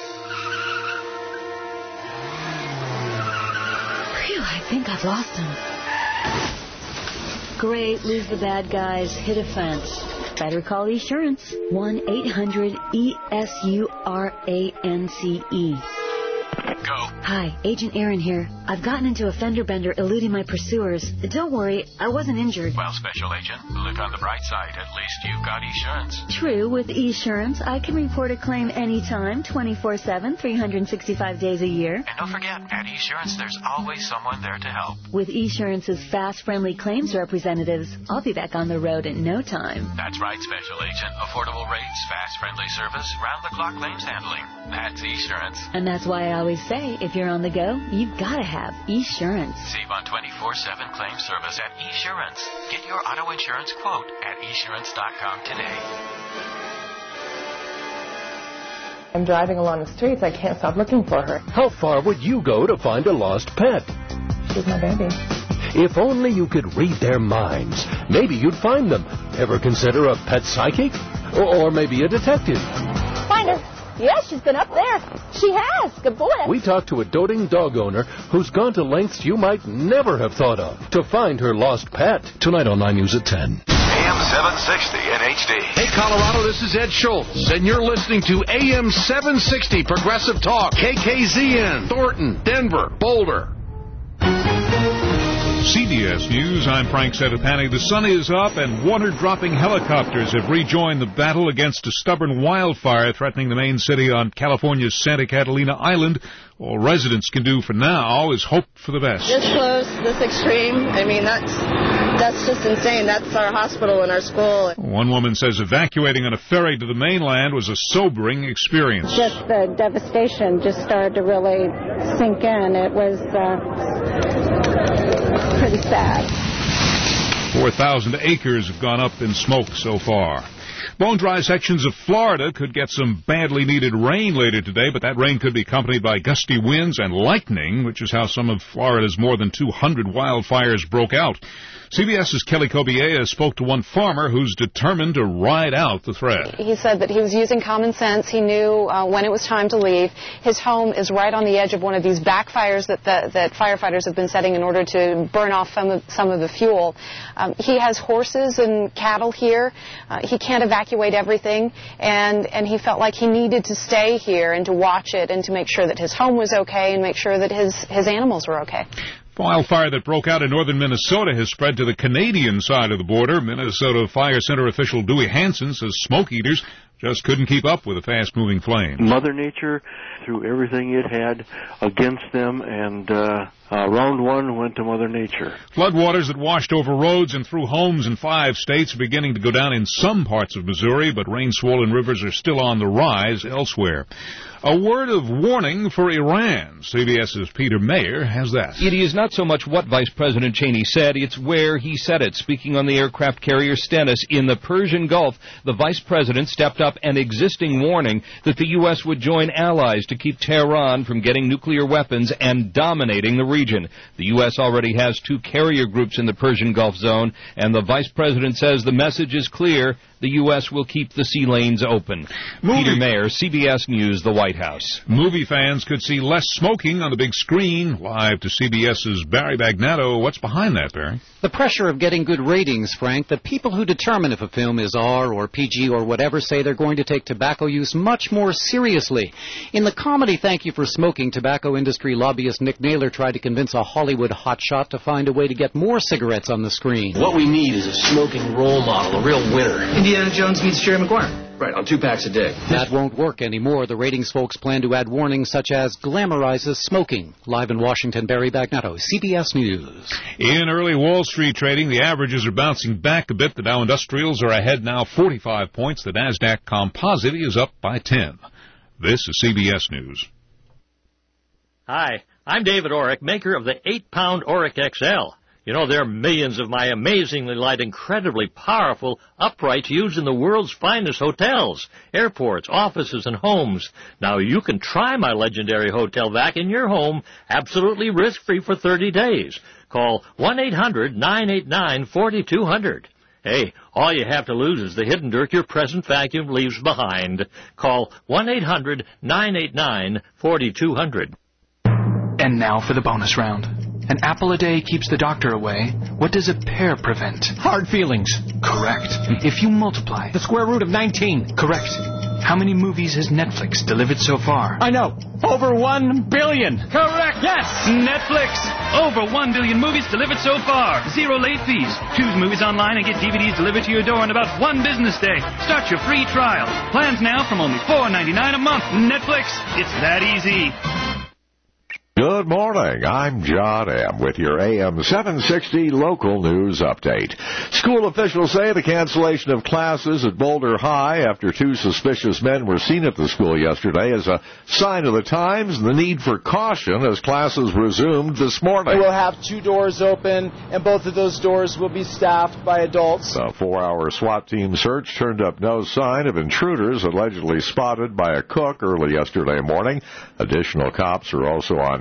I think I've lost him. Great, lose the bad guys, hit a fence. Better call Esurance. one eight hundred E S U R A N C E. Go. Hi, Agent Aaron here. I've gotten into a fender bender eluding my pursuers. Don't worry, I wasn't injured. Well, Special Agent, look on the bright side. At least you've got Esurance. True, with Esurance, I can report a claim anytime, twenty-four seven, three hundred sixty-five days a year. And don't forget, at Esurance, there's always someone there to help. With Esurance's fast, friendly claims representatives, I'll be back on the road in no time. That's right, Special Agent. Affordable rates, fast, friendly service, round-the-clock claims handling. That's Esurance. And that's why I always say, if you're on the go, you've got to have Esurance. Save on twenty-four seven claim service at Esurance. Get your auto insurance quote at Esurance dot com today. I'm driving along the streets. I can't stop looking for her. How far would you go to find a lost pet? She's my baby. If only you could read their minds. Maybe you'd find them. Ever consider a pet psychic? Or, or maybe a detective? Find her. Yes, she's been up there. She has. Good boy. We talked to a doting dog owner who's gone to lengths you might never have thought of to find her lost pet. Tonight on nine News at ten. A M seven sixty in H D. Hey, Colorado, this is Ed Schultz, and you're listening to A M seven sixty Progressive Talk, K K Z N, Thornton, Denver, Boulder. C B S News, I'm Frank Sedapani. The sun is up and water-dropping helicopters have rejoined the battle against a stubborn wildfire threatening the main city on California's Santa Catalina Island. All residents can do for now is hope for the best. This close, this extreme, I mean, that's that's just insane. That's our hospital and our school. One woman says evacuating on a ferry to the mainland was a sobering experience. Just the devastation just started to really sink in. It was uh, pretty sad. four thousand acres have gone up in smoke so far. Bone-dry sections of Florida could get some badly needed rain later today, but that rain could be accompanied by gusty winds and lightning, which is how some of Florida's more than two hundred wildfires broke out. CBS's Kelly Kobiea spoke to one farmer who's determined to ride out the threat. He said that he was using common sense. He knew uh, when it was time to leave. His home is right on the edge of one of these backfires that the, that firefighters have been setting in order to burn off some of, some of the fuel. Um, he has horses and cattle here. Uh, he can't evacuate everything, and, and he felt like he needed to stay here and to watch it and to make sure that his home was okay and make sure that his, his animals were okay. Wildfire that broke out in northern Minnesota has spread to the Canadian side of the border. Minnesota Fire Center official Dewey Hansen says smoke eaters just couldn't keep up with the fast-moving flames. Mother Nature threw everything it had against them, and uh, uh, round one went to Mother Nature. Floodwaters that washed over roads and through homes in five states are beginning to go down in some parts of Missouri, but rain-swollen rivers are still on the rise elsewhere. A word of warning for Iran. CBS's Peter Mayer has that. It is not so much what Vice President Cheney said, it's where he said it. Speaking on the aircraft carrier Stennis in the Persian Gulf, the Vice President stepped up an existing warning that the U S would join allies to keep Tehran from getting nuclear weapons and dominating the region. The U S already has two carrier groups in the Persian Gulf zone, and the Vice President says the message is clear. The U S will keep the sea lanes open. Movie. Peter Mayer, C B S News, the White House. Movie fans could see less smoking on the big screen. Live to CBS's Barry Bagnato. What's behind that, Barry? The pressure of getting good ratings, Frank. The people who determine if a film is R or P G or whatever say they're going to take tobacco use much more seriously. In the comedy Thank You for Smoking, tobacco industry lobbyist Nick Naylor tried to convince a Hollywood hotshot to find a way to get more cigarettes on the screen. What we need is a smoking role model, a real winner. Indiana Jones meets Jerry Maguire. Right, on two packs a day. That won't work anymore. The ratings folks plan to add warnings such as glamorizes smoking. Live in Washington, Barry Bagnato, C B S News. In early Wall Street trading, the averages are bouncing back a bit. The Dow Industrials are ahead now forty-five points. The NASDAQ Composite is up by ten. This is C B S News. Hi, I'm David Orrick, maker of the eight pound Orrick X L. You know, there are millions of my amazingly light, incredibly powerful uprights used in the world's finest hotels, airports, offices, and homes. Now, you can try my legendary hotel vac in your home absolutely risk-free for thirty days. Call one eight hundred nine eight nine four two zero zero. Hey, all you have to lose is the hidden dirt your present vacuum leaves behind. Call one eight hundred nine eight nine four two zero zero. And now for the bonus round. An apple a day keeps the doctor away. What does a pear prevent? Hard feelings. Correct. If you multiply... The square root of nineteen. Correct. How many movies has Netflix delivered so far? I know. Over one billion. Correct. Yes. Netflix. Over one billion movies delivered so far. Zero late fees. Choose movies online and get D V Ds delivered to your door in about one business day. Start your free trial. Plans now from only four ninety-nine a month. Netflix. It's that easy. Good morning. I'm John M. with your A M seven sixty local news update. School officials say the cancellation of classes at Boulder High after two suspicious men were seen at the school yesterday is a sign of the times and the need for caution as classes resumed this morning. We'll have two doors open, and both of those doors will be staffed by adults. A four-hour SWAT team search turned up no sign of intruders allegedly spotted by a cook early yesterday morning. Additional cops are also on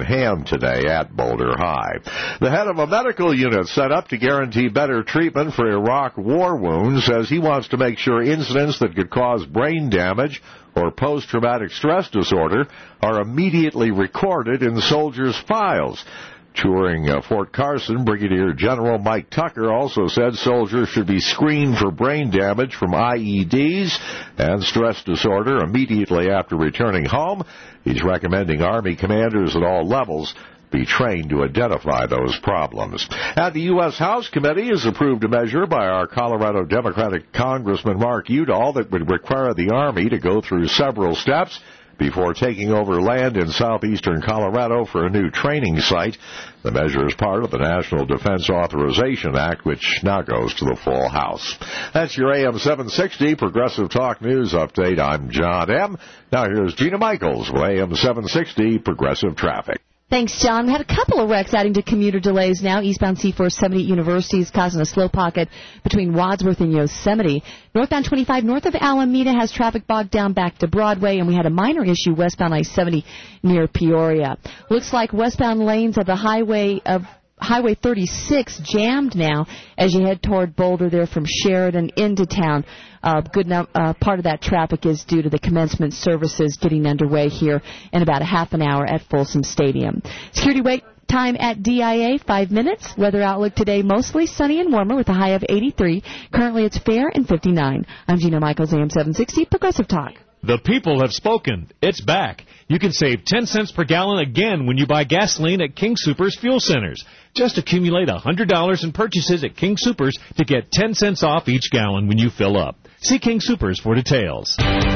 hand today at Boulder High. The head of a medical unit set up to guarantee better treatment for Iraq war wounds says he wants to make sure incidents that could cause brain damage or post-traumatic stress disorder are immediately recorded in soldiers' files. Touring uh, Fort Carson, Brigadier General Mike Tucker also said soldiers should be screened for brain damage from I E Ds and stress disorder immediately after returning home. He's recommending Army commanders at all levels be trained to identify those problems. And the U S House Committee has approved a measure by our Colorado Democratic Congressman Mark Udall that would require the Army to go through several steps before taking over land in southeastern Colorado for a new training site. The measure is part of the National Defense Authorization Act, which now goes to the full House. That's your A M seven sixty Progressive Talk News Update. I'm John M. Now here's Gina Michaels with A M seven sixty Progressive Traffic. Thanks, John. We had a couple of wrecks adding to commuter delays now. Eastbound C four seventy University is causing a slow pocket between Wadsworth and Yosemite. Northbound twenty-five north of Alameda has traffic bogged down back to Broadway, and we had a minor issue westbound I seventy near Peoria. Looks like westbound lanes of the highway of Highway thirty-six jammed now as you head toward Boulder there from Sheridan into town. Uh, good no- uh, part of that traffic is due to the commencement services getting underway here in about a half an hour at Folsom Stadium. Security wait time at D I A, five minutes. Weather outlook today, mostly sunny and warmer with a high of eighty-three. Currently it's fair and fifty-nine. I'm Gina Michaels, A M seven sixty, Progressive Talk. The people have spoken. It's back. You can save ten cents per gallon again when you buy gasoline at King Soopers Fuel Centers. Just accumulate one hundred dollars in purchases at King Soopers to get ten cents off each gallon when you fill up. See King Soopers for details.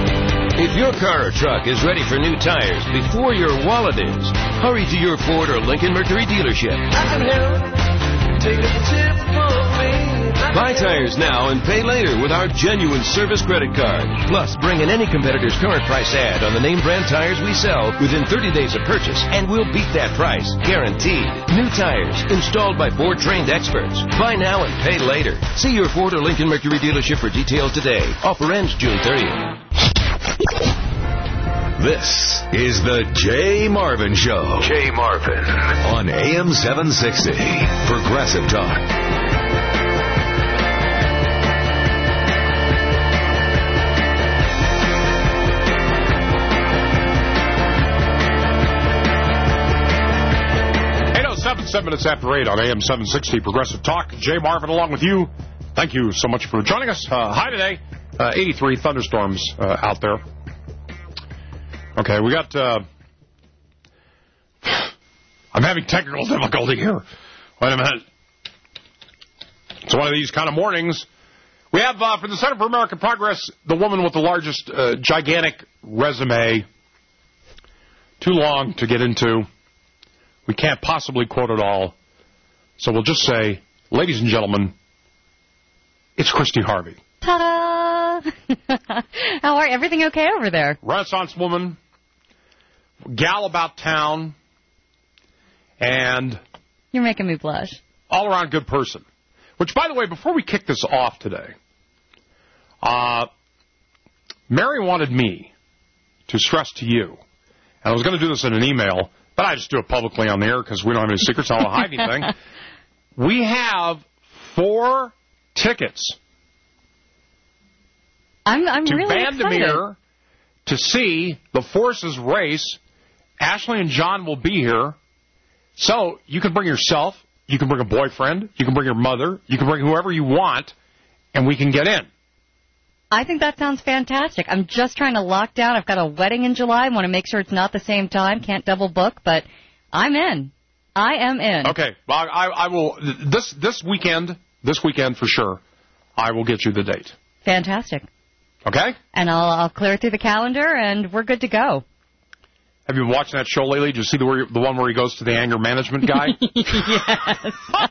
If your car or truck is ready for new tires before your wallet is, hurry to your Ford or Lincoln Mercury dealership. I can help. Take a tip from me. Buy tires now and pay later with our genuine service credit card. Plus, bring in any competitor's current price ad on the name brand tires we sell within thirty days of purchase, and we'll beat that price, guaranteed. New tires, installed by Ford-trained experts. Buy now and pay later. See your Ford or Lincoln Mercury dealership for details today. Offer ends June thirtieth. This is the Jay Marvin Show. Jay Marvin on A M seven sixty. Progressive Talk. Seven minutes after eight on A M seven sixty Progressive Talk. Jay Marvin along with you. Thank you so much for joining us. Uh, hi today. Uh, eighty-three thunderstorms uh, out there. Okay, we got... Uh, I'm having technical difficulty here. Wait a minute. It's one of these kind of mornings. We have, uh, for the Center for American Progress, the woman with the largest uh, gigantic resume. Too long to get into. We can't possibly quote it all. So we'll just say, ladies and gentlemen, it's Christy Harvey. Ta-da! How are everything okay over there? Renaissance woman, gal about town, and... You're making me blush. All-around good person. Which, by the way, before we kick this off today, uh, Mary wanted me to stress to you, and I was going to do this in an email... But I just do it publicly on the air because we don't have any secrets. I don't hide anything. We have four tickets I'm, I'm to really Vandermeer excited. to see the Forces race. Ashley and John will be here. So you can bring yourself. You can bring a boyfriend. You can bring your mother. You can bring whoever you want, and we can get in. I think that sounds fantastic. I'm just trying to lock down. I've got a wedding in July. I want to make sure it's not the same time. Can't double book, but I'm in. I am in. Okay. Well, I, I will. This this weekend, this weekend for sure, I will get you the date. Fantastic. Okay? And I'll, I'll clear it through the calendar, and we're good to go. Have you been watching that show lately? Did you see the, where, the one where he goes to the anger management guy? Yes.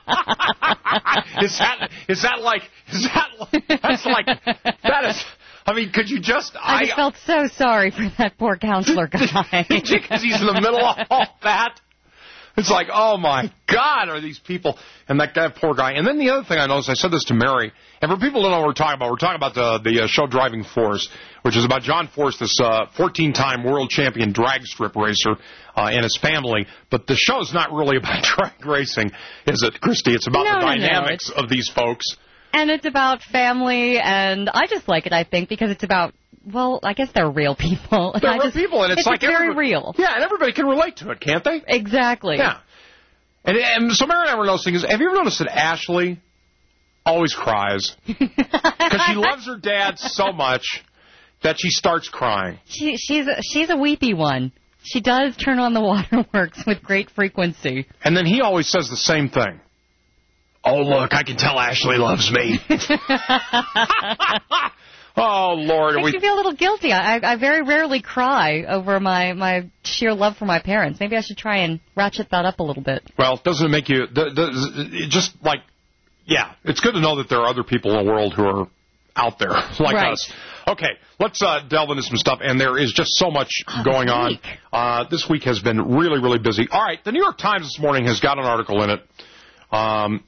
is that is that like is that that's like that is? I mean, could you just? I, I just felt so sorry for that poor counselor guy because he's in the middle of all that. It's like, oh, my God, are these people. And that guy, poor guy. And then the other thing I noticed, I said this to Mary, and for people who don't know what we're talking about, we're talking about the, the uh, show Driving Force, which is about John Force, this uh, fourteen-time world champion drag strip racer, uh, and his family. But the show's not really about drag racing, is it, Christy? It's about no, the no, dynamics no. of these folks. And it's about family, and I just like it, I think, because it's about, well, I guess they're real people. They're I real just, people, and it's, it's like very everybody, real. Yeah, and everybody can relate to it, can't they? Exactly. Yeah. And, and so Mary and I were noticing, is, have you ever noticed that Ashley always cries? Because she loves her dad so much that she starts crying. She, she's, a, she's a weepy one. She does turn on the waterworks with great frequency. And then he always says the same thing. Oh, look, I can tell Ashley loves me. Oh, Lord. Makes we... me feel a little guilty. I, I very rarely cry over my, my sheer love for my parents. Maybe I should try and ratchet that up a little bit. Well, doesn't it make you... The, the, it just like, yeah, it's good to know that there are other people in the world who are out there like right. us. Okay, let's uh, delve into some stuff, and there is just so much oh, going on. Week. Uh, this week has been really, really busy. All right, the New York Times this morning has got an article in it um,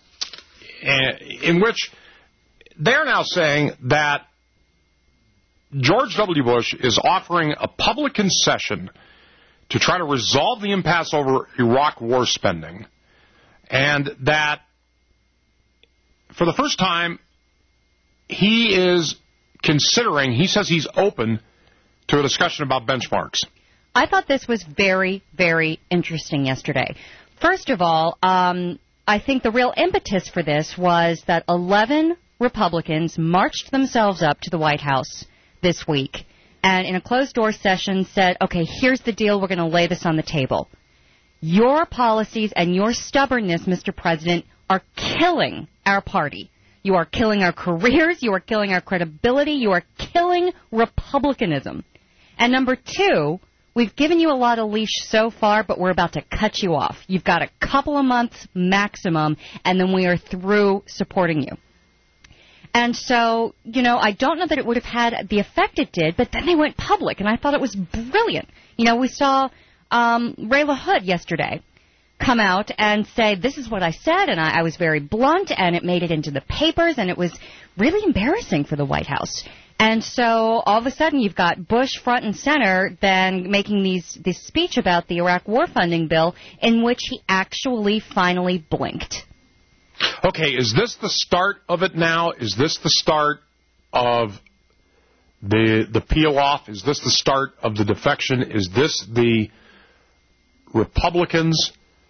in which they're now saying that George W. Bush is offering a public concession to try to resolve the impasse over Iraq war spending, and that for the first time, he is considering, he says he's open to a discussion about benchmarks. I thought this was very, very interesting yesterday. First of all, um, I think the real impetus for this was that eleven Republicans marched themselves up to the White House this week and in a closed-door session said, okay, here's the deal, we're going to lay this on the table. Your policies and your stubbornness, Mister President, are killing our party. You are killing our careers. You are killing our credibility. You are killing Republicanism. And number two, we've given you a lot of leash so far, but we're about to cut you off. You've got a couple of months maximum, and then we are through supporting you. And so, you know, I don't know that it would have had the effect it did, but then they went public, and I thought it was brilliant. You know, we saw um, Ray LaHood yesterday come out and say, this is what I said, and I, I was very blunt, and it made it into the papers, and it was really embarrassing for the White House. And so all of a sudden you've got Bush front and center then making these this speech about the Iraq war funding bill in which he actually finally blinked. Okay, is this the start of it now? Is this the start of the the peel-off? Is this the start of the defection? Is this the Republicans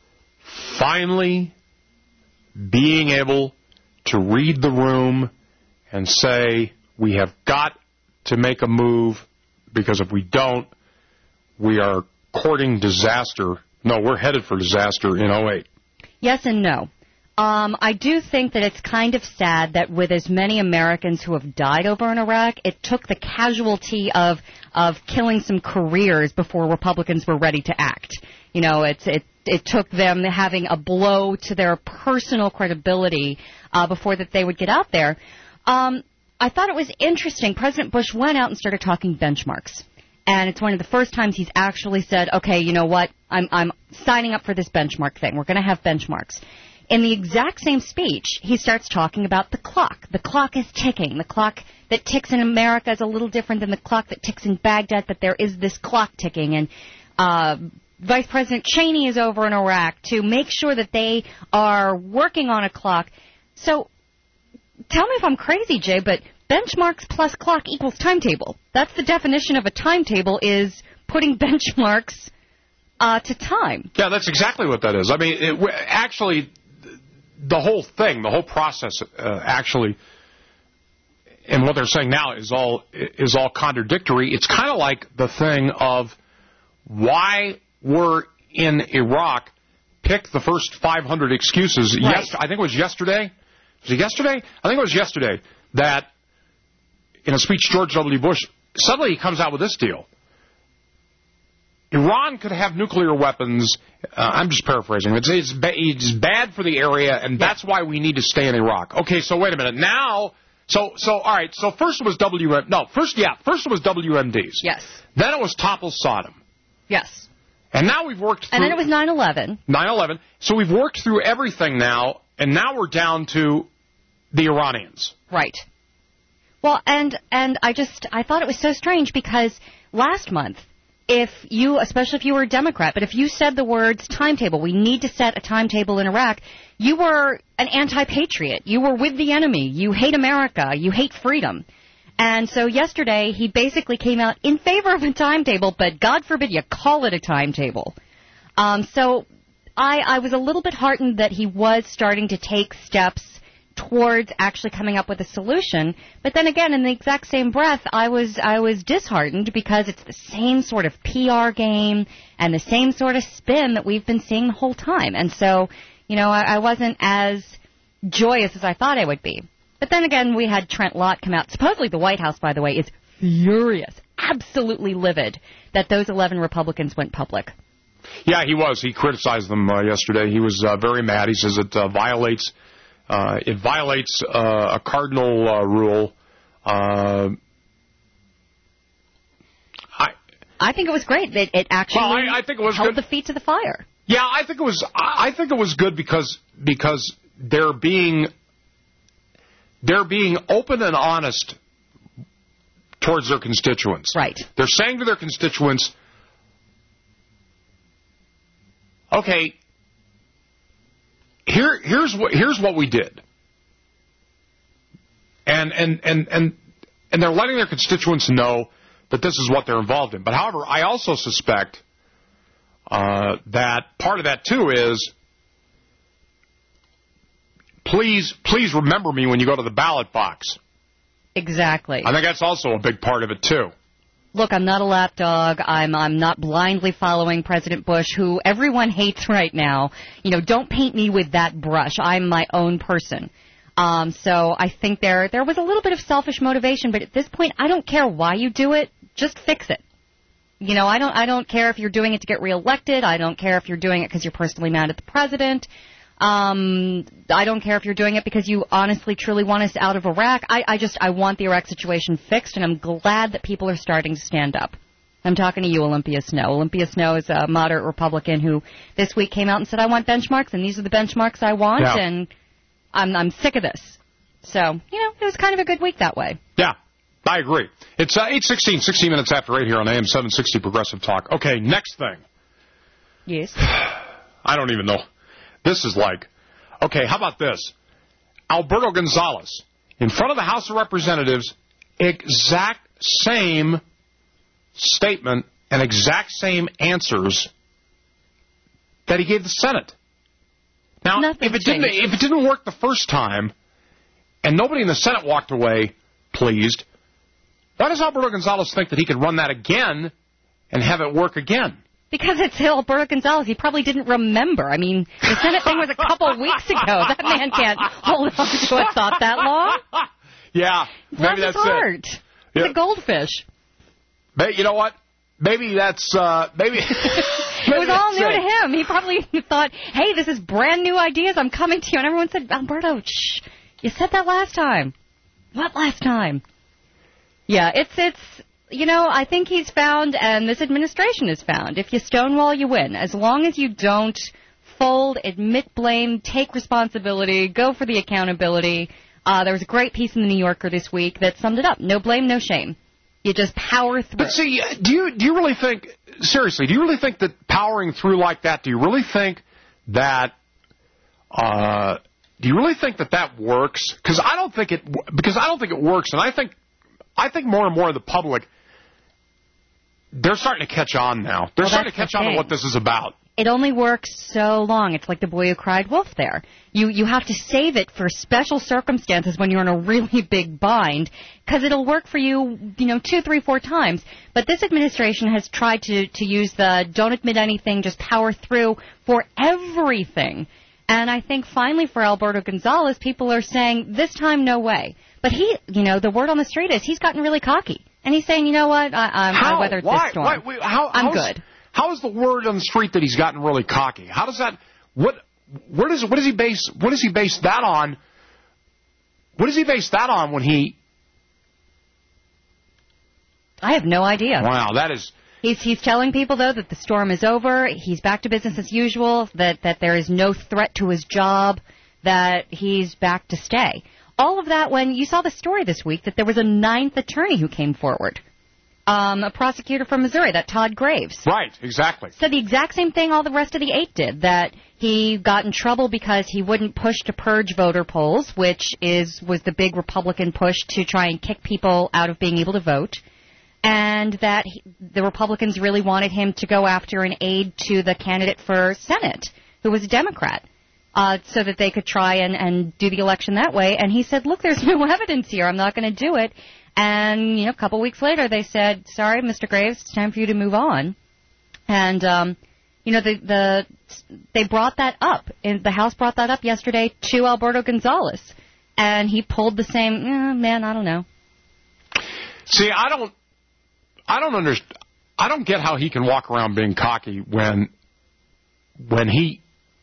finally being able to read the room and say, we have got to make a move, because if we don't, we are courting disaster. No, we're headed for disaster in oh eight. Yes and no. Um, I do think that it's kind of sad that with as many Americans who have died over in Iraq, it took the casualty of of killing some careers before Republicans were ready to act. You know, it's it it took them having a blow to their personal credibility uh, before that they would get out there. Um, I thought it was interesting. President Bush went out and started talking benchmarks. And it's one of the first times he's actually said, okay, you know what, I'm, I'm signing up for this benchmark thing. We're going to have benchmarks. In the exact same speech, he starts talking about the clock. The clock is ticking. The clock that ticks in America is a little different than the clock that ticks in Baghdad, but there is this clock ticking. And uh, Vice President Cheney is over in Iraq to make sure that they are working on a clock. So tell me if I'm crazy, Jay, but benchmarks plus clock equals timetable. That's the definition of a timetable, is putting benchmarks uh, to time. Yeah, that's exactly what that is. I mean, it, actually, the whole thing, the whole process uh, actually, and what they're saying now is all is all contradictory. It's kind of like the thing of why we're in Iraq, pick the first five hundred excuses. Right. Yes, I think it was yesterday. Was it yesterday? I think it was yesterday that in a speech, George W. Bush, suddenly he comes out with this deal. Iran could have nuclear weapons. Uh, I'm just paraphrasing. It's, it's, ba- it's bad for the area, and that's why we need to stay in Iraq. Okay, so wait a minute. Now, so, so all right, so first it was W M D. No, first, yeah, first it was W M Ds. Yes. Then it was topple Saddam. Yes. And now we've worked through... And then it was nine eleven. nine eleven. So we've worked through everything now, and now we're down to the Iranians. Right. Well, and and I just, I thought it was so strange because last month, if you, especially if you were a Democrat, but if you said the words timetable, we need to set a timetable in Iraq, you were an anti-patriot. You were with the enemy. You hate America. You hate freedom. And so yesterday, he basically came out in favor of a timetable, but God forbid you call it a timetable. Um, so I, I was a little bit heartened that he was starting to take steps towards actually coming up with a solution. But then again, in the exact same breath, I was I was disheartened because it's the same sort of P R game and the same sort of spin that we've been seeing the whole time. And so, you know, I, I wasn't as joyous as I thought I would be. But then again, we had Trent Lott come out. Supposedly the White House, by the way, is furious, absolutely livid that those eleven Republicans went public. Yeah, he was. He criticized them uh, yesterday. He was uh, very mad. He says it uh, violates uh, it violates uh, a cardinal uh, rule. Uh, I I think it was great that it actually well, I, I think it was held good. the feet to the fire. Yeah, I think it was. I think it was good because because they're being they're being open and honest towards their constituents. Right. They're saying to their constituents, okay, here here's what here's what we did. And and and and and they're letting their constituents know that this is what they're involved in. But however, I also suspect uh, that part of that too is please please remember me when you go to the ballot box. Exactly. I think that's also a big part of it too. Look, I'm not a lapdog. I'm I'm not blindly following President Bush, who everyone hates right now. You know, don't paint me with that brush. I'm my own person. Um, so I think there there was a little bit of selfish motivation, but at this point, I don't care why you do it. Just fix it. You know, I don't I don't care if you're doing it to get reelected. I don't care if you're doing it because you're personally mad at the president. Um, I don't care if you're doing it because you honestly, truly want us out of Iraq. I, I just, I want the Iraq situation fixed, and I'm glad that people are starting to stand up. I'm talking to you, Olympia Snow. Olympia Snow is a moderate Republican who this week came out and said, I want benchmarks, and these are the benchmarks I want, yeah. and I'm, I'm sick of this. So, you know, it was kind of a good week that way. Yeah, I agree. It's uh, eight sixteen, sixteen minutes after eight here on A M seven sixty Progressive Talk. Okay, next thing. Yes. I don't even know. This is like, okay, how about this? Alberto Gonzales, in front of the House of Representatives, exact same statement and exact same answers that he gave the Senate. Now, if it didn't if it didn't work the first time, and nobody in the Senate walked away pleased, why does Alberto Gonzales think that he could run that again and have it work again? Because it's Alberto Gonzales. He probably didn't remember. I mean, the Senate thing was a couple of weeks ago. That man can't hold on to a thought that long. Yeah, maybe Bless that's his heart. it. He's Yeah. a goldfish. But you know what? Maybe that's uh, maybe. It was all new to him. He probably thought, hey, this is brand new ideas. I'm coming to you. And everyone said, Alberto, shh, you said that last time. What last time? Yeah, it's, it's, you know, I think he's found, and this administration has found, if you stonewall, you win. As long as you don't fold, admit blame, take responsibility, go for the accountability. Uh, there was a great piece in the New Yorker this week that summed it up. No blame, no shame. You just power through. But see, do you do you really think, seriously, do you really think that powering through like that, do you really think that, uh, do you really think that that works? Because I don't think it, because I don't think it works, and I think, I think more and more of the public, they're starting to catch on now. They're Well, starting to that's catch the on to thing. what this is about. It only works so long. It's like the boy who cried wolf there. You you have to save it for special circumstances when you're in a really big bind, because it'll work for you, you know, two, three, four times. But this administration has tried to, to use the don't admit anything, just power through for everything. And I think finally for Alberto Gonzales, people are saying, this time, no way. But he, you know, the word on the street is he's gotten really cocky. And he's saying, you know what, I, I'm, How? I weathered Why? this storm. Why? Wait, how, I'm how's- good. How is the word on the street that he's gotten really cocky? How does that? What? Where does? What does he base? What does he base that on? What does he base that on when he? I have no idea. Wow, that is He's he's telling people, though, that the storm is over. He's back to business as usual, that, that there is no threat to his job, that he's back to stay. All of that when you saw the story this week that there was a ninth attorney who came forward, um, a prosecutor from Missouri, that Todd Graves. Right, exactly. Said the exact same thing all the rest of the eight did, that he got in trouble because he wouldn't push to purge voter polls, which is was the big Republican push to try and kick people out of being able to vote. And that he, the Republicans really wanted him to go after an aide to the candidate for Senate, who was a Democrat, uh, so that they could try and, and do the election that way. And he said, look, there's no evidence here. I'm not going to do it. And, you know, a couple weeks later, they said, sorry, Mister Graves, it's time for you to move on. And, um, you know, the, the they brought that up. And the House brought that up yesterday to Alberto Gonzales. And he pulled the same, eh, man, I don't know. See, I don't... I don't understand. I don't get how he can walk around being cocky when, when he,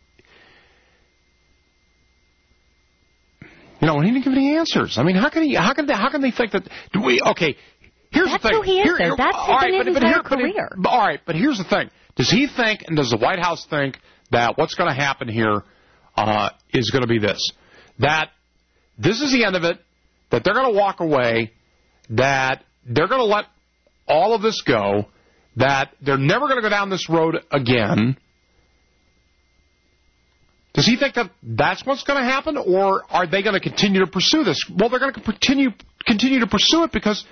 you know, when he didn't give any answers. I mean, how can he? How can they? How can they think that? Do we? Okay, here's That's the thing. who he is. Here, There. here, That's all right, his but, but entire here, but career. It, all right, but here's the thing. Does he think, and does the White House think that what's going to happen here uh, is going to be this? That this is the end of it. That they're going to walk away. That they're going to let all of this go, that they're never going to go down this road again. Does he think that that's what's going to happen, or are they going to continue to pursue this? Well, they're going to continue continue to pursue it because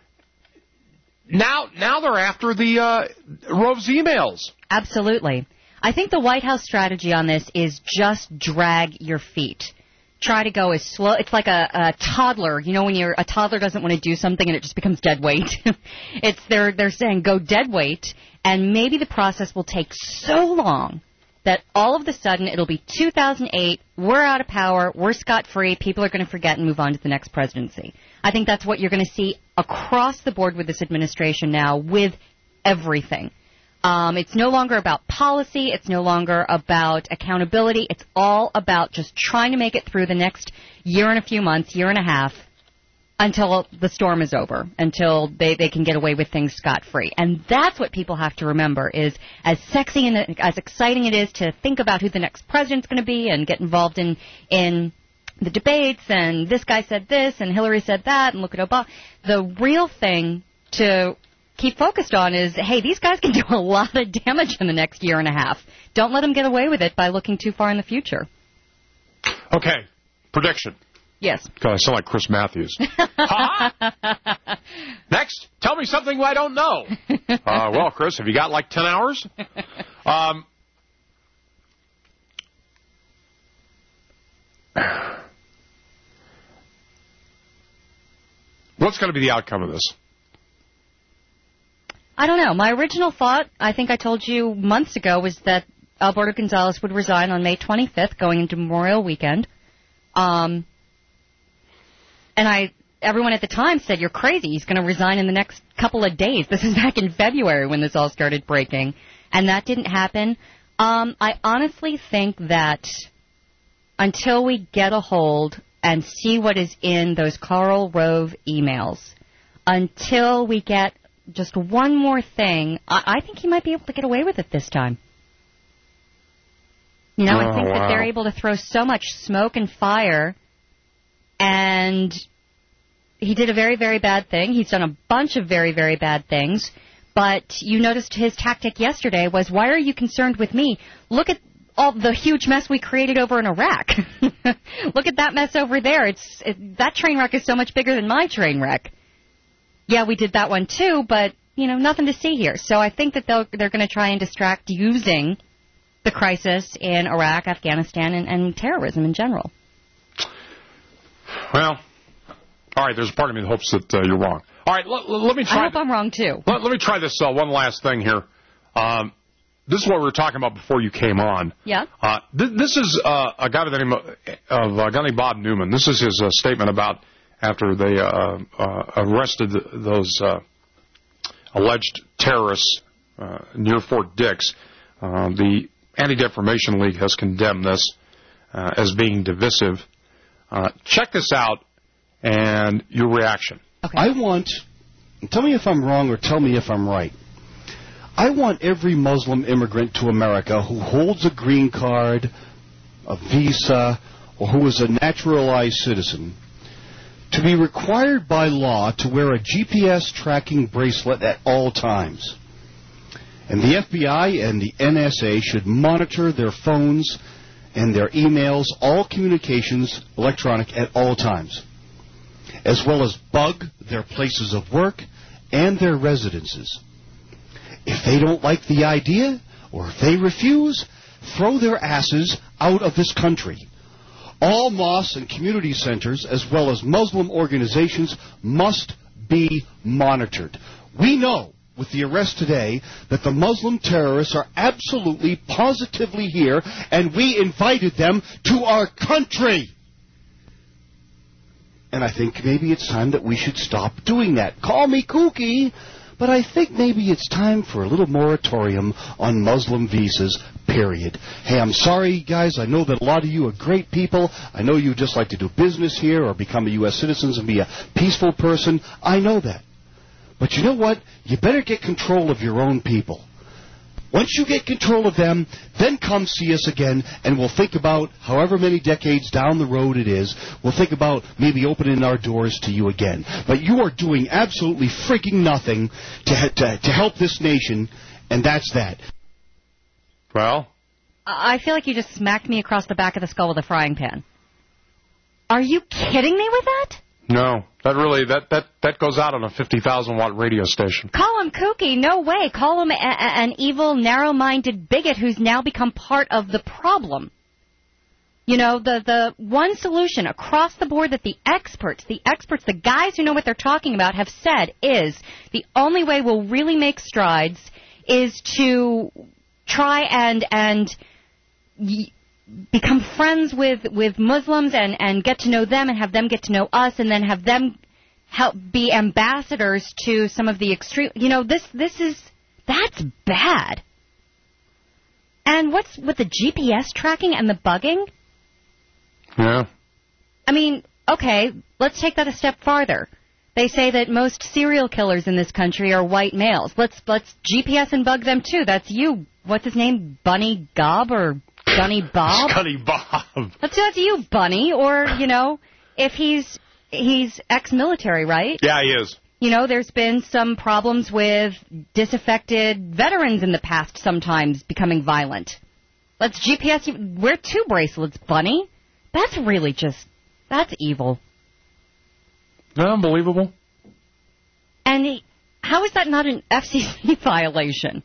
now now they're after the uh, Rove's emails. Absolutely. I think the White House strategy on this is just drag your feet. Try to go as slow. It's like a, a toddler. You know, when you're a toddler doesn't want to do something and it just becomes dead weight. it's they're they're saying go dead weight, and maybe the process will take so long that all of a sudden it'll be two thousand eight. We're out of power. We're scot free. People are going to forget and move on to the next presidency. I think that's what you're going to see across the board with this administration now, with everything. Um, it's no longer about policy. It's no longer about accountability. It's all about just trying to make it through the next year and a few months, year and a half, until the storm is over, until they, they can get away with things scot-free. And that's what people have to remember is as sexy and as exciting it is to think about who the next president's going to be and get involved in, in the debates and this guy said this and Hillary said that and look at Obama. The real thing to keep focused on is, hey, these guys can do a lot of damage in the next year and a half. Don't let them get away with it by looking too far in the future. Okay, prediction. Yes. God, I sound like Chris Matthews. Ha! Next, tell me something I don't know. Uh, well, Chris, have you got like ten hours? Um, what's going to be the outcome of this? I don't know. My original thought, I think I told you months ago, was that Alberto Gonzales would resign on May twenty-fifth, going into Memorial Weekend. Um, and I, everyone at the time said, you're crazy. He's going to resign in the next couple of days. This is back in February when this all started breaking. And that didn't happen. Um, I honestly think that until we get a hold and see what is in those Karl Rove emails, until we get just one more thing, I, I think he might be able to get away with it this time. You know, oh, I think wow. that they're able to throw so much smoke and fire, and he did a very, very bad thing. He's done a bunch of very, very bad things, but you noticed his tactic yesterday was, why are you concerned with me? Look at all the huge mess we created over in Iraq. Look at that mess over there. It's it, that train wreck is so much bigger than my train wreck. Yeah, we did that one too, but, you know, nothing to see here. So I think that they'll, they're going to try and distract using the crisis in Iraq, Afghanistan, and, and terrorism in general. Well, all right, there's a part of me that hopes that uh, you're wrong. All right, let, let me try. I hope I'm wrong, too. Let, let me try this uh, one last thing here. Um, this is what we were talking about before you came on. Yeah. Uh, th- this is uh, a guy by the name of, of uh, a guy named Bob Newman. This is his uh, statement about after they uh, uh, arrested those uh, alleged terrorists uh, near Fort Dix. Uh, the Anti-Defamation League has condemned this uh, as being divisive. Uh, check this out and your reaction. Okay. I want, tell me if I'm wrong or tell me if I'm right. I want every Muslim immigrant to America who holds a green card, a visa, or who is a naturalized citizen to be required by law to wear a G P S tracking bracelet at all times. And the F B I and the N S A should monitor their phones and their emails, all communications electronic at all times, as well as bug their places of work and their residences. If they don't like the idea, or if they refuse, throw their asses out of this country. All mosques and community centers, as well as Muslim organizations, must be monitored. We know, with the arrest today, that the Muslim terrorists are absolutely, positively here, and we invited them to our country. And I think maybe it's time that we should stop doing that. Call me kooky, but I think maybe it's time for a little moratorium on Muslim visas, period. Hey, I'm sorry, guys. I know that a lot of you are great people. I know you just like to do business here or become a U S citizen and be a peaceful person. I know that. But you know what? You better get control of your own people. Once you get control of them, then come see us again, and we'll think about, however many decades down the road it is, we'll think about maybe opening our doors to you again. But you are doing absolutely freaking nothing to, to, to help this nation, and that's that. Well? I feel like you just smacked me across the back of the skull with a frying pan. Are you kidding me with that? No. That really, that, that, that goes out on a fifty thousand watt radio station. Call him kooky. No way. Call him a, a, an evil, narrow-minded bigot who's now become part of the problem. You know, the, the one solution across the board that the experts, the experts, the guys who know what they're talking about have said is the only way we'll really make strides is to try and, and y- become friends with, with Muslims and, and get to know them and have them get to know us and then have them help be ambassadors to some of the extreme. You know, this this is, that's bad. And what's with the G P S tracking and the bugging? Yeah. I mean, okay, let's take that a step farther. They say that most serial killers in this country are white males. Let's let's G P S and bug them too. That's you. What's his name? Bunny Gob or Gunny Bob? Gunny Bob. That's, that's you, Bunny. Or, you know, if he's he's ex-military, right? Yeah, he is. You know, there's been some problems with disaffected veterans in the past sometimes becoming violent. Let's G P S you. Wear two bracelets, Bunny. That's really just, that's evil. Unbelievable. And he, how is that not an F C C violation?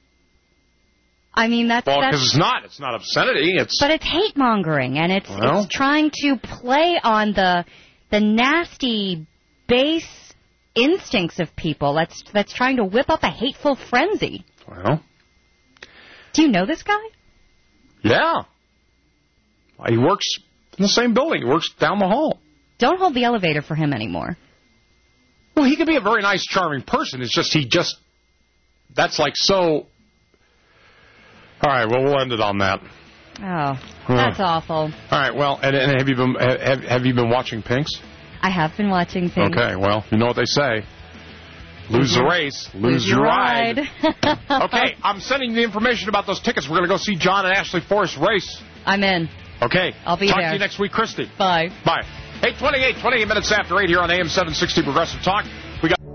I mean, that's... Well, because because it's not. It's not obscenity. It's... But it's hate-mongering, and it's, Well. it's trying to play on the the nasty, base instincts of people. That's, that's trying to whip up a hateful frenzy. Well. Do you know this guy? Yeah. He works in the same building. He works down the hall. Don't hold the elevator for him anymore. Well, he could be a very nice, charming person. It's just he just... That's like so... All right, well, we'll end it on that. Oh, that's awful. All right, well, and, and have you been have, have you been watching Pinks? I have been watching things. Okay, well, you know what they say. Lose the race, lose, Lose your your ride. ride. Okay, I'm sending you the information about those tickets. We're going to go see John and Ashley Forrest race. I'm in. Okay. I'll be Talk there. to you next week, Christy. Bye. Bye. eight twenty-eight, twenty-eight minutes after eight here on A M seven sixty Progressive Talk. We got...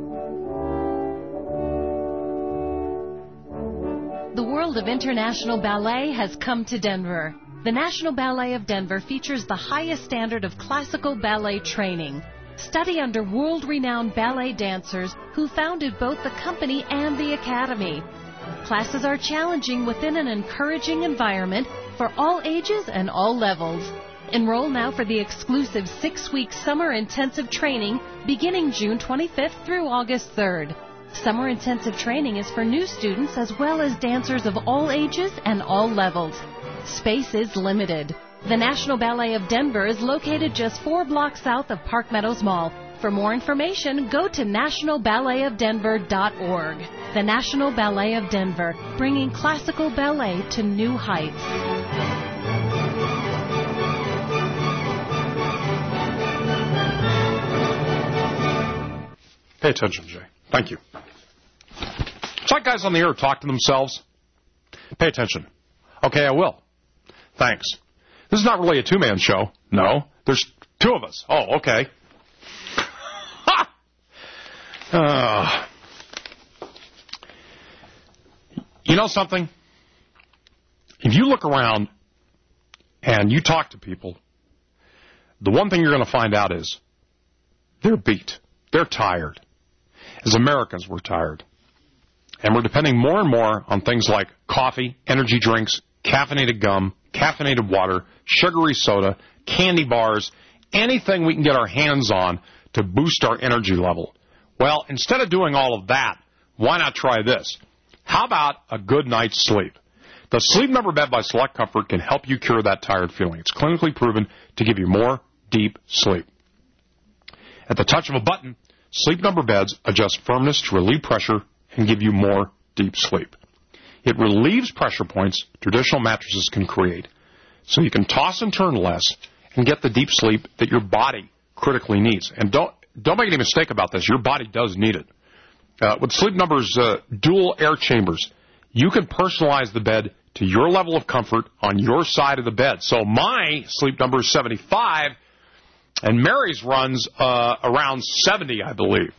The world of international ballet has come to Denver. The National Ballet of Denver features the highest standard of classical ballet training. Study under world-renowned ballet dancers who founded both the company and the academy. Classes are challenging within an encouraging environment for all ages and all levels. Enroll now for the exclusive six-week summer intensive training beginning June twenty-fifth through August third. Summer intensive training is for new students as well as dancers of all ages and all levels. Space is limited. The National Ballet of Denver is located just four blocks south of Park Meadows Mall. For more information, go to national ballet of denver dot org. The National Ballet of Denver, bringing classical ballet to new heights. Pay attention, Jay. Thank you. It's like guys on the air talk to themselves. Pay attention. Okay, I will. Thanks. This is not really a two-man show. No. There's two of us. Oh, okay. Ha! Uh, you know something? If you look around and you talk to people, the one thing you're going to find out is they're beat. They're tired. As Americans, we're tired. And we're depending more and more on things like coffee, energy drinks, caffeinated gum, caffeinated water, sugary soda, candy bars, anything we can get our hands on to boost our energy level. Well, instead of doing all of that, why not try this? How about a good night's sleep? The Sleep Number bed by Select Comfort can help you cure that tired feeling. It's clinically proven to give you more deep sleep. At the touch of a button, Sleep Number beds adjust firmness to relieve pressure and give you more deep sleep. It relieves pressure points traditional mattresses can create, so you can toss and turn less and get the deep sleep that your body critically needs. And don't don't make any mistake about this. Your body does need it. Uh, with Sleep Number's uh, dual air chambers, you can personalize the bed to your level of comfort on your side of the bed. So my Sleep Number is seventy-five, and Mary's runs uh, around seventy, I believe.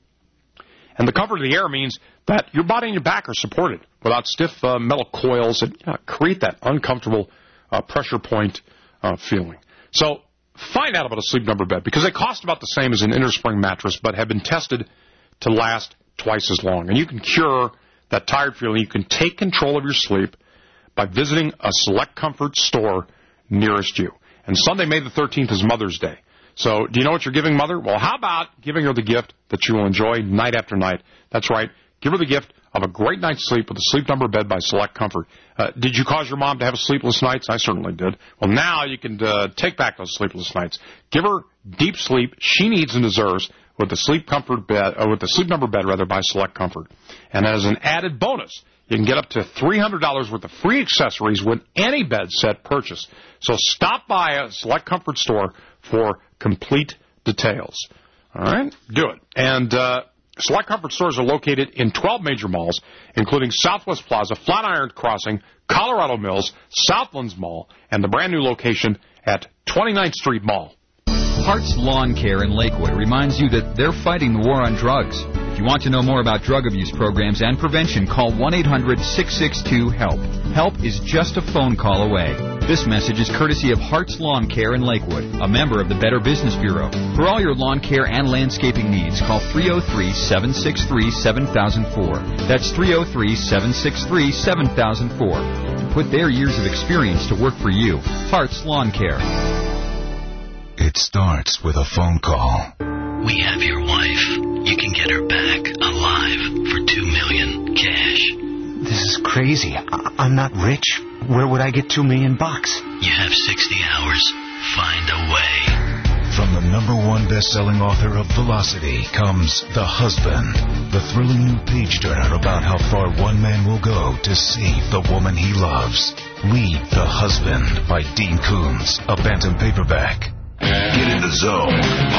And the comfort of the air means that your body and your back are supported without stiff uh, metal coils that uh, create that uncomfortable uh, pressure point uh, feeling. So find out about a Sleep Number bed, because they cost about the same as an innerspring mattress, but have been tested to last twice as long. And you can cure that tired feeling. You can take control of your sleep by visiting a Select Comfort store nearest you. And Sunday, May the thirteenth, is Mother's Day. So do you know what you're giving Mother? Well, how about giving her the gift that you will enjoy night after night? That's right. Give her the gift of a great night's sleep with a Sleep Number bed by Select Comfort. Uh, did you cause your mom to have sleepless nights? I certainly did. Well, now you can uh, take back those sleepless nights. Give her deep sleep she needs and deserves with the Sleep Comfort bed, or with the Sleep Number bed rather, by Select Comfort. And as an added bonus, you can get up to three hundred dollars worth of free accessories with any bed set purchase. So stop by a Select Comfort store for complete details. All right? Do it. And uh, Select Comfort stores are located in twelve major malls, including Southwest Plaza, Flatiron Crossing, Colorado Mills, Southlands Mall, and the brand new location at twenty-ninth Street Mall. Hearts Lawn Care in Lakewood reminds you that they're fighting the war on drugs. If you want to know more about drug abuse programs and prevention, call one eight hundred six six two HELP. Help is just a phone call away. This message is courtesy of Hearts Lawn Care in Lakewood, a member of the Better Business Bureau. For all your lawn care and landscaping needs, call three oh three, seven six three, seven thousand four. That's three oh three, seven six three, seven thousand four. Put their years of experience to work for you. Hearts Lawn Care. It starts with a phone call. We have your wife. You can get her back alive for two million dollars cash. This is crazy. I- I'm not rich. Where would I get two million bucks? You have sixty hours. Find a way. From the number one best-selling author of Velocity comes The Husband, the thrilling new page-turner about how far one man will go to save the woman he loves. Read The Husband by Dean Koontz, a Bantam paperback. Get in the zone.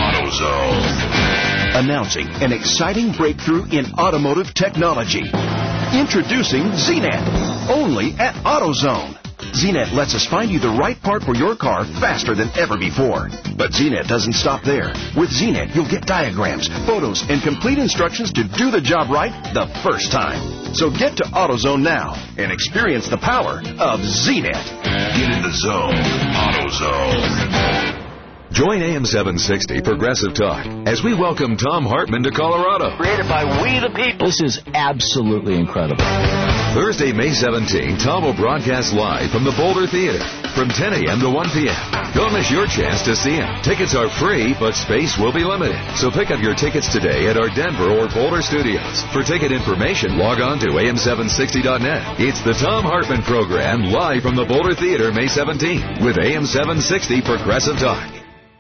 AutoZone. Announcing an exciting breakthrough in automotive technology. Introducing Z net, only at AutoZone. Z net lets us find you the right part for your car faster than ever before. But Z net doesn't stop there. With Z net, you'll get diagrams, photos, and complete instructions to do the job right the first time. So get to AutoZone now and experience the power of Z net. Get in the zone. AutoZone. Join A M seven sixty Progressive Talk as we welcome Thom Hartmann to Colorado. Created by we the people. This is absolutely incredible. Thursday, May seventeenth, Thom will broadcast live from the Boulder Theater from ten a.m. to one p.m. Don't miss your chance to see him. Tickets are free, but space will be limited. So pick up your tickets today at our Denver or Boulder studios. For ticket information, log on to A M seven sixty dot net. It's the Thom Hartmann program live from the Boulder Theater May seventeenth with A M seven sixty Progressive Talk.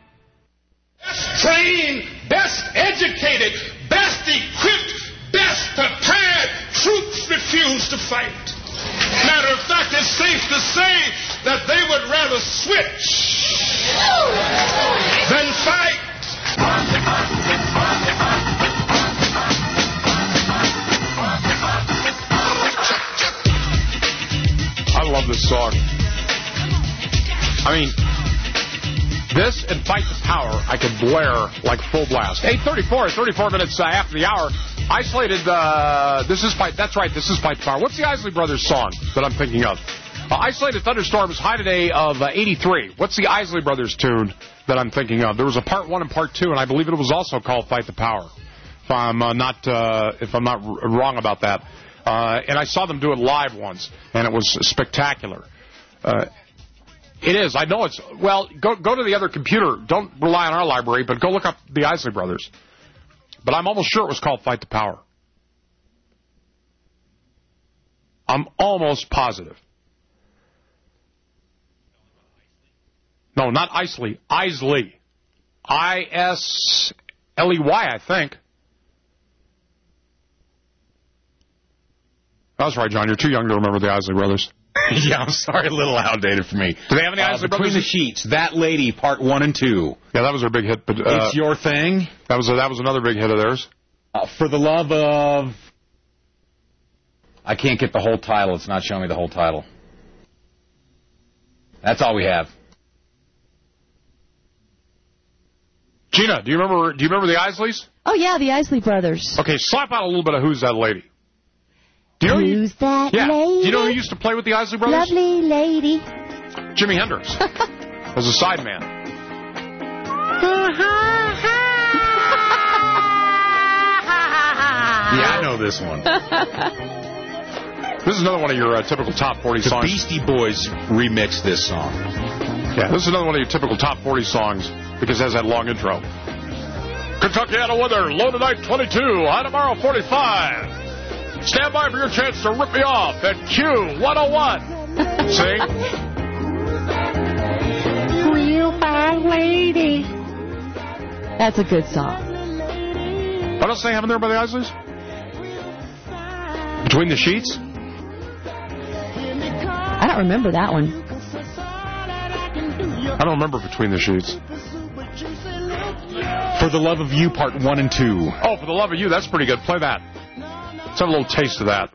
Best trained, best educated, best equipped, best prepared troops refuse to fight. Matter of fact, it's safe to say that they would rather switch than fight. song. I mean, this and Fight the Power, I could blare like full blast. eight thirty-four, thirty-four minutes uh, after the hour. Isolated, uh, this is Fight, that's right, this is Fight the Power. What's the Isley Brothers song that I'm thinking of? Uh, Isolated Thunderstorms, high today of uh, eighty-three. What's the Isley Brothers tune that I'm thinking of? There was a part one and part two, and I believe it was also called Fight the Power. If I'm uh, not, uh, if I'm not r- wrong about that. Uh, and I saw them do it live once, and it was spectacular. Uh, It is. I know it's... Well, go go to the other computer. Don't rely on our library, but go look up the Isley Brothers. But I'm almost sure it was called Fight the Power. I'm almost positive. No, not Isley. Isley. I S L E Y, I think. That's right, John. You're too young to remember the Isley Brothers. Yeah, I'm sorry, a little outdated for me. Do they have any uh, Isley Between Brothers? the Sheets, That Lady, part one and two. Yeah, that was their big hit. But uh, It's Your Thing. That was a, that was another big hit of theirs. Uh, for the Love of... I can't get the whole title. It's not showing me the whole title. That's all we have. Gina, do you remember? Do you remember the Isleys? Oh yeah, the Isley Brothers. Okay, slap out a little bit of Who's That Lady. Do you know Who's who, that yeah. lady? Do you know who used to play with the Isley Brothers? Lovely lady. Jimi Hendrix. As a sideman. Yeah, I know this one. This is another one of your uh, typical top forty the songs. The Beastie Boys remixed this song. Yeah, this is another one of your typical top forty songs because it has that long intro. Kentuckiana weather, low tonight twenty-two, high tomorrow forty-five. Stand by for your chance to rip me off at Q one oh one. See? Real fine lady. That's a good song. What else they have in there by the Isleys? Between the Sheets? I don't remember that one. I don't remember Between the Sheets. For the Love of You, part one and two. Oh, For the Love of You, that's pretty good. Play that. Let's have a little taste of that.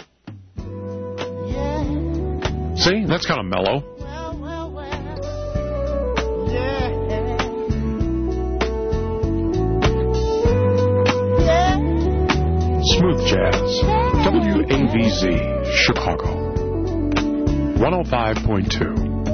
See? That's kind of mellow. Smooth Jazz. W A V Z, Chicago. one oh five point two.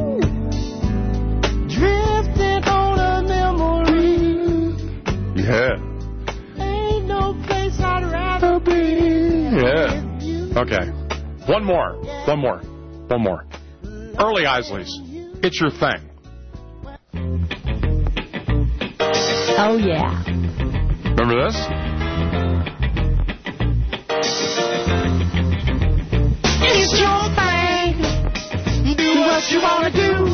Drifting on a memory. Yeah. Ain't no place I'd rather be. Yeah. Okay. One more. One more. One more. Early Isleys. It's Your Thing. Oh, yeah. Remember this? It's your thing. Do what you want to do.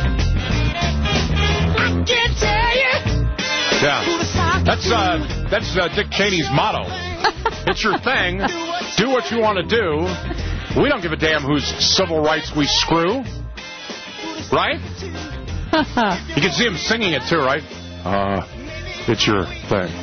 I can't tell you. Yeah. That's uh, that's uh, Dick Cheney's motto. It's your thing. Do what you want to do. We don't give a damn whose civil rights we screw. Right? You can see him singing it too, right? Uh, it's your thing.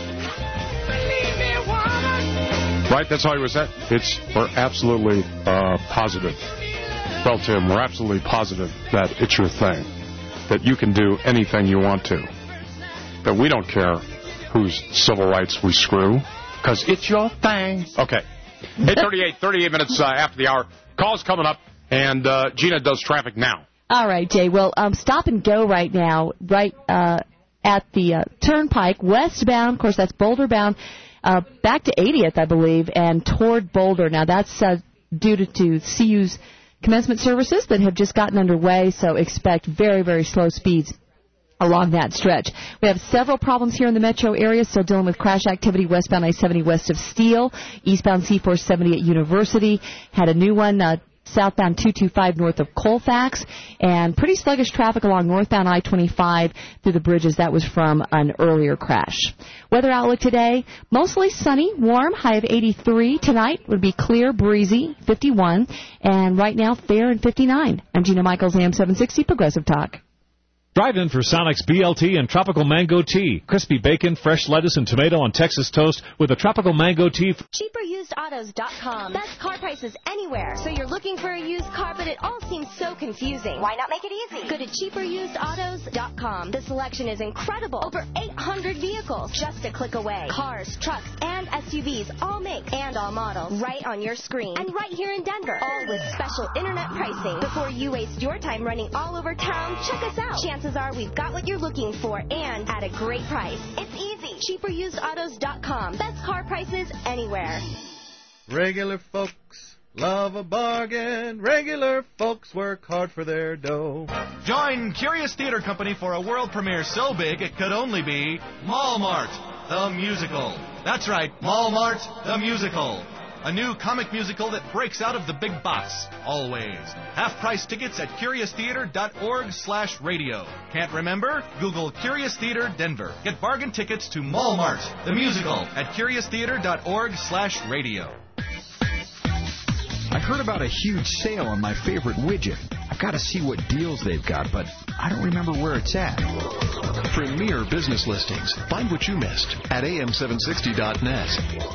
Right? That's how he was said. It's, we're absolutely uh, positive. Well, Tim, we're absolutely positive that it's your thing. That you can do anything you want to. That we don't care whose civil rights we screw. Because it's your thing. Okay. eight thirty-eight, thirty-eight minutes uh, after the hour. Call's coming up, and uh, Gina does traffic now. All right, Jay. Well, um, stop and go right now, right uh, at the uh, Turnpike, westbound. Of course, that's Boulder bound. Uh, back to eightieth, I believe, and toward Boulder. Now, that's uh, due to, to C U's commencement services that have just gotten underway, so expect very, very slow speeds along that stretch. We have several problems here in the metro area, still dealing with crash activity westbound I seventy west of Steele, eastbound C four seventy at University, had a new one uh, southbound two twenty-five north of Colfax, and pretty sluggish traffic along northbound I twenty-five through the bridges. That was from an earlier crash. Weather outlook today, mostly sunny, warm, high of eighty-three. Tonight would be clear, breezy, fifty-one, and right now fair and fifty-nine. I'm Gina Michaels, A M seven sixty, Progressive Talk. Drive in for Sonic's B L T and Tropical Mango Tea. Crispy bacon, fresh lettuce, and tomato on Texas toast with a Tropical Mango Tea. cheaper used autos dot com. Best car prices anywhere. So you're looking for a used car, but it all seems so confusing. Why not make it easy? Go to cheaper used autos dot com. The selection is incredible. Over eight hundred vehicles just a click away. Cars, trucks, and S U Vs, all make and all models, right on your screen. And right here in Denver. All with special internet pricing. Before you waste your time running all over town, check us out. Chances are we've got what you're looking for and at a great price. It's easy. cheaper used autos dot com. Best car prices anywhere. Regular folks love a bargain. Regular folks work hard for their dough. Join Curious Theater Company for a world premiere so big it could only be Mall Mart, the musical. That's right, Mall Mart, the musical. A new comic musical that breaks out of the big box, always. Half-price tickets at curious theater dot org slash radio. Can't remember? Google Curious Theater Denver. Get bargain tickets to Mall Mart, the musical, at curious theater dot org slash radio. I heard about a huge sale on my favorite widget. I've got to see what deals they've got, but I don't remember where it's at. Premier Business Listings. Find what you missed at A M seven sixty dot net.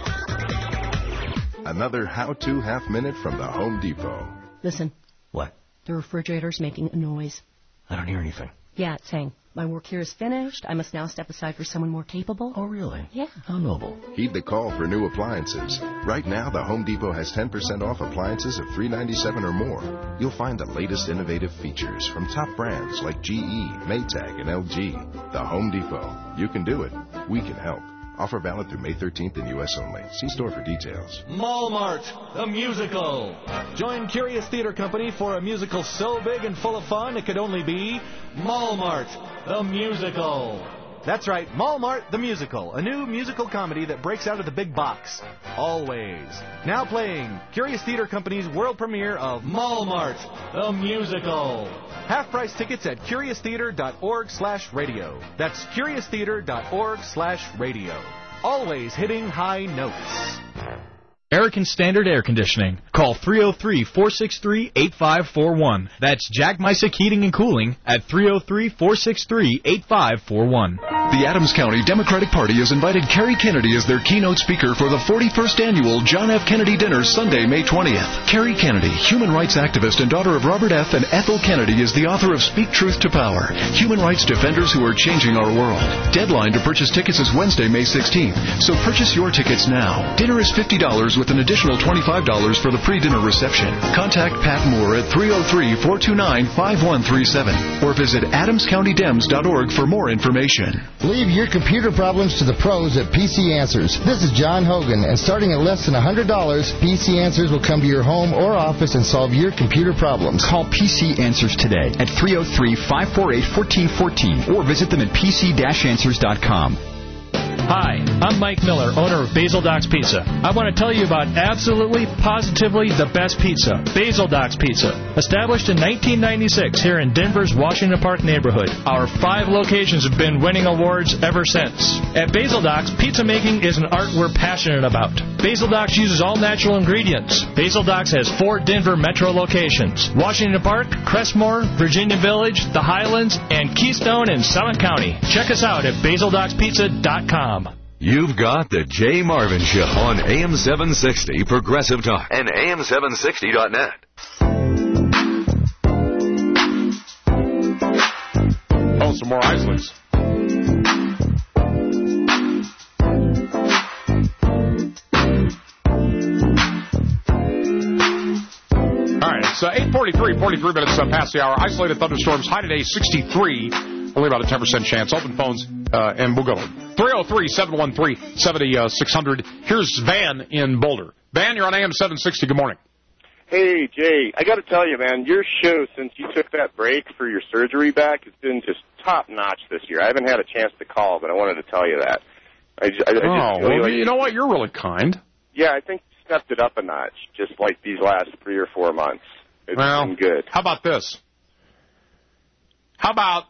Another how-to half minute from the Home Depot. Listen. What? The refrigerator's making a noise. I don't hear anything. Yeah, it's saying, my work here is finished. I must now step aside for someone more capable. Oh, really? Yeah. How noble. Heed the call for new appliances. Right now, the Home Depot has ten percent off appliances of three ninety-seven or more. You'll find the latest innovative features from top brands like G E, Maytag, and L G. The Home Depot. You can do it. We can help. Offer valid through May thirteenth in U S only. See store for details. Mall Mart, the musical. Join Curious Theater Company for a musical so big and full of fun it could only be Mall Mart, the musical. That's right, Mall Mart, the musical. A new musical comedy that breaks out of the big box. Always. Now playing Curious Theater Company's world premiere of Mall Mart, the musical. Half-price tickets at curious theater dot org slash radio. That's curious theater dot org slash radio. Always hitting high notes. American Standard Air Conditioning. Call three oh three, four six three, eight five four one. That's Jack Mysick Heating and Cooling at three oh three, four six three, eight five four one. The Adams County Democratic Party has invited Kerry Kennedy as their keynote speaker for the forty-first Annual John F. Kennedy Dinner, Sunday, May twentieth. Kerry Kennedy, human rights activist and daughter of Robert F. and Ethel Kennedy, is the author of Speak Truth to Power, Human Rights Defenders Who Are Changing Our World. Deadline to purchase tickets is Wednesday, May sixteenth, so purchase your tickets now. Dinner is fifty dollars with an additional twenty-five dollars for the pre-dinner reception. Contact Pat Moore at three oh three, four two nine, five one three seven or visit adams county dems dot org for more information. Leave your computer problems to the pros at P C Answers. This is John Hogan, and starting at less than one hundred dollars, P C Answers will come to your home or office and solve your computer problems. Call P C Answers today at three oh three, five four eight, one four one four or visit them at p c dash answers dot com. Hi, I'm Mike Miller, owner of Basil Doc's Pizza. I want to tell you about absolutely, positively the best pizza, Basil Doc's Pizza. Established in nineteen ninety-six here in Denver's Washington Park neighborhood, our five locations have been winning awards ever since. At Basil Doc's, pizza making is an art we're passionate about. Basil Doc's uses all natural ingredients. Basil Doc's has four Denver metro locations: Washington Park, Crestmore, Virginia Village, the Highlands, and Keystone in Summit County. Check us out at basil docs pizza dot com. You've got the Jay Marvin Show on A M seven sixty Progressive Talk and A M seven sixty dot net. Oh, some more Isleys. All right, it's uh, eight forty-three, forty-three minutes uh, past the hour. Isolated thunderstorms, high today sixty-three. Only about a ten percent chance. Open phones, uh, and we'll go. three oh three, seven one three, seven six hundred. Here's Van in Boulder. Van, you're on A M seven sixty. Good morning. Hey, Jay, I got to tell you, man, your show, since you took that break for your surgery back, has been just top-notch this year. I haven't had a chance to call, but I wanted to tell you that. I just, I, I oh, just well, like, you know what? You're really kind. Yeah, I think you stepped it up a notch, just like these last three or four months. It's well, been good. How about this? How about...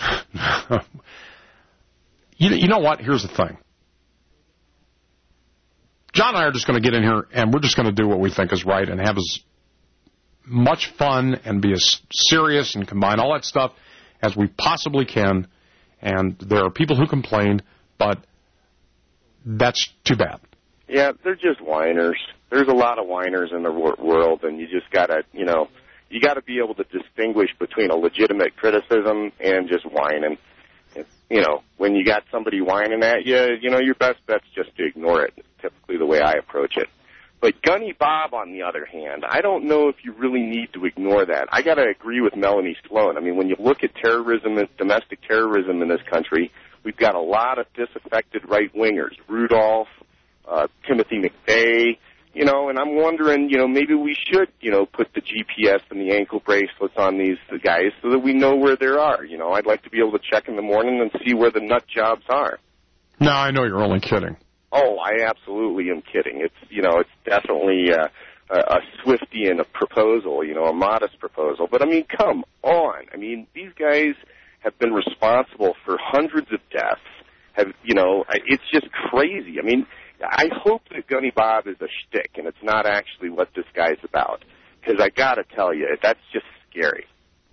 you, you know what? Here's the thing. John and I are just going to get in here, and we're just going to do what we think is right and have as much fun and be as serious and combine all that stuff as we possibly can. And there are people who complain, but that's too bad. Yeah, they're just whiners. There's a lot of whiners in the wor- world, and you just gotta, you know, you gotta be able to distinguish between a legitimate criticism and just whining. It's, you know, when you got somebody whining at you, you know, your best bet's just to ignore it. It's typically the way I approach it. But Gunny Bob, on the other hand, I don't know if you really need to ignore that. I got to agree with Melanie Sloan. I mean, when you look at terrorism, domestic terrorism in this country, we've got a lot of disaffected right-wingers, Rudolph, uh, Timothy McVeigh, you know, and I'm wondering, you know, maybe we should, you know, put the G P S and the ankle bracelets on these guys so that we know where they are. You know, I'd like to be able to check in the morning and see where the nut jobs are. No, I know you're only kidding. Oh, I absolutely am kidding. It's, you know, it's definitely uh, a, a Swiftian proposal, you know, a modest proposal. But, I mean, come on. I mean, these guys have been responsible for hundreds of deaths. Have, you know, it's just crazy. I mean, I hope that Gunny Bob is a shtick and it's not actually what this guy's about. Because I got to tell you, that's just scary.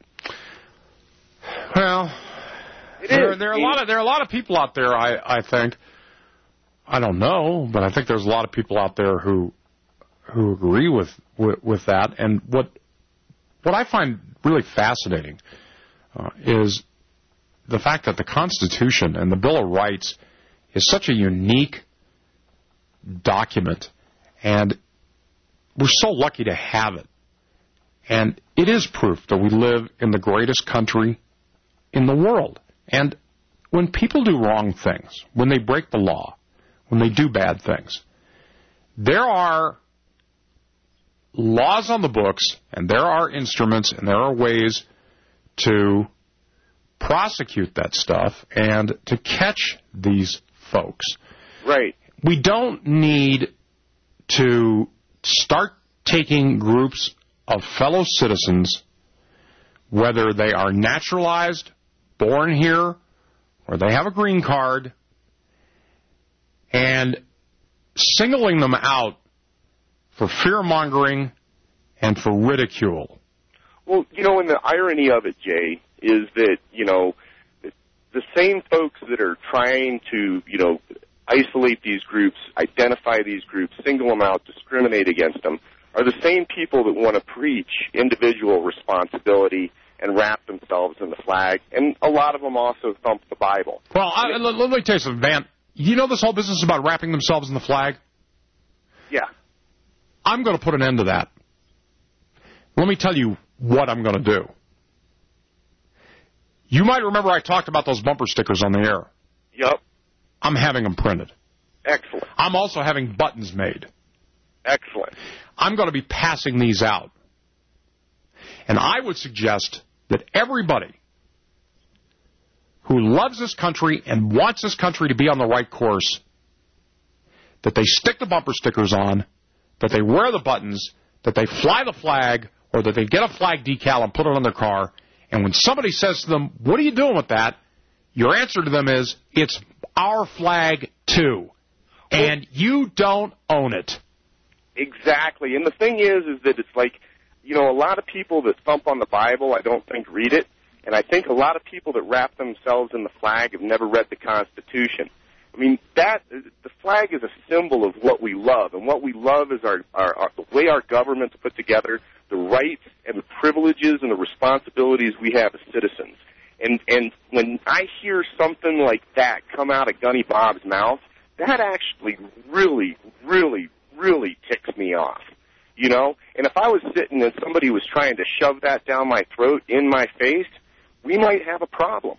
Well, it there, is. there are a lot of there are a lot of people out there. I I think. I don't know, but I think there's a lot of people out there who who agree with, with, with that. And what what I find really fascinating uh, is the fact that the Constitution and the Bill of Rights is such a unique document, and we're so lucky to have it. And it is proof that we live in the greatest country in the world. And when people do wrong things, when they break the law, when they do bad things, there are laws on the books, and there are instruments, and there are ways to prosecute that stuff and to catch these folks. Right. We don't need to start taking groups of fellow citizens, whether they are naturalized, born here, or they have a green card, and singling them out for fear-mongering and for ridicule. Well, you know, and the irony of it, Jay, is that, you know, the same folks that are trying to, you know, isolate these groups, identify these groups, single them out, discriminate against them, are the same people that want to preach individual responsibility and wrap themselves in the flag. And a lot of them also thump the Bible. Well, I, let, let me tell you something, Van. You know this whole business about wrapping themselves in the flag? Yeah. I'm going to put an end to that. Let me tell you what I'm going to do. You might remember I talked about those bumper stickers on the air. Yep. I'm having them printed. Excellent. I'm also having buttons made. Excellent. I'm going to be passing these out. And I would suggest that everybody who loves this country and wants this country to be on the right course, that they stick the bumper stickers on, that they wear the buttons, that they fly the flag, or that they get a flag decal and put it on their car, and when somebody says to them, what are you doing with that? Your answer to them is, it's our flag too, and you don't own it. Exactly. And the thing is, is that it's like, you know, a lot of people that thump on the Bible, I don't think read it. And I think a lot of people that wrap themselves in the flag have never read the Constitution. I mean, that the flag is a symbol of what we love. And what we love is our, our, our the way our government's put together, the rights and the privileges and the responsibilities we have as citizens. And, and when I hear something like that come out of Gunny Bob's mouth, that actually really, really, really ticks me off. You know? And if I was sitting and somebody was trying to shove that down my throat, in my face, we might have a problem.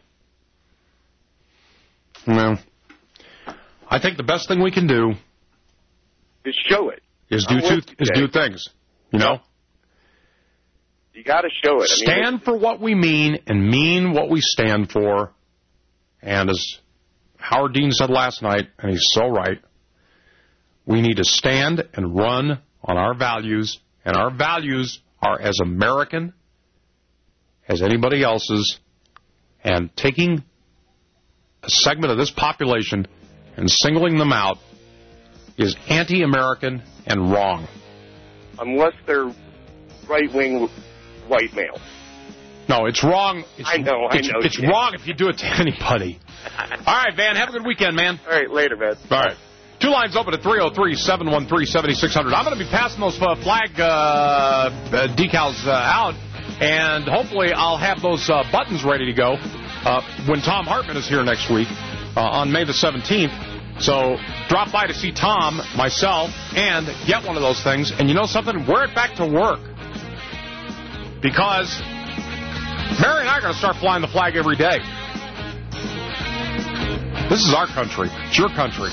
Well, I think the best thing we can do is show it. Is do two is do things. You know? You got to show it. Stand I mean, for what we mean and mean what we stand for. And as Howard Dean said last night, and he's so right, we need to stand and run on our values, and our values are as American as anybody else's, and taking a segment of this population and singling them out is anti-American and wrong. Unless they're right-wing white males. No, it's wrong. It's, I know, I it's, know. It's yeah. wrong if you do it to anybody. All right, Van, have a good weekend, man. All right, later, man. All right. Two lines open at three oh three, seven one three, seven six zero zero. I'm going to be passing those uh, flag uh, uh, decals uh, out, and hopefully I'll have those uh, buttons ready to go uh, when Tom Hartman is here next week uh, on May the seventeenth. So drop by to see Tom, myself, and get one of those things. And you know something? Wear it back to work. Because Mary and I are going to start flying the flag every day. This is our country. It's your country.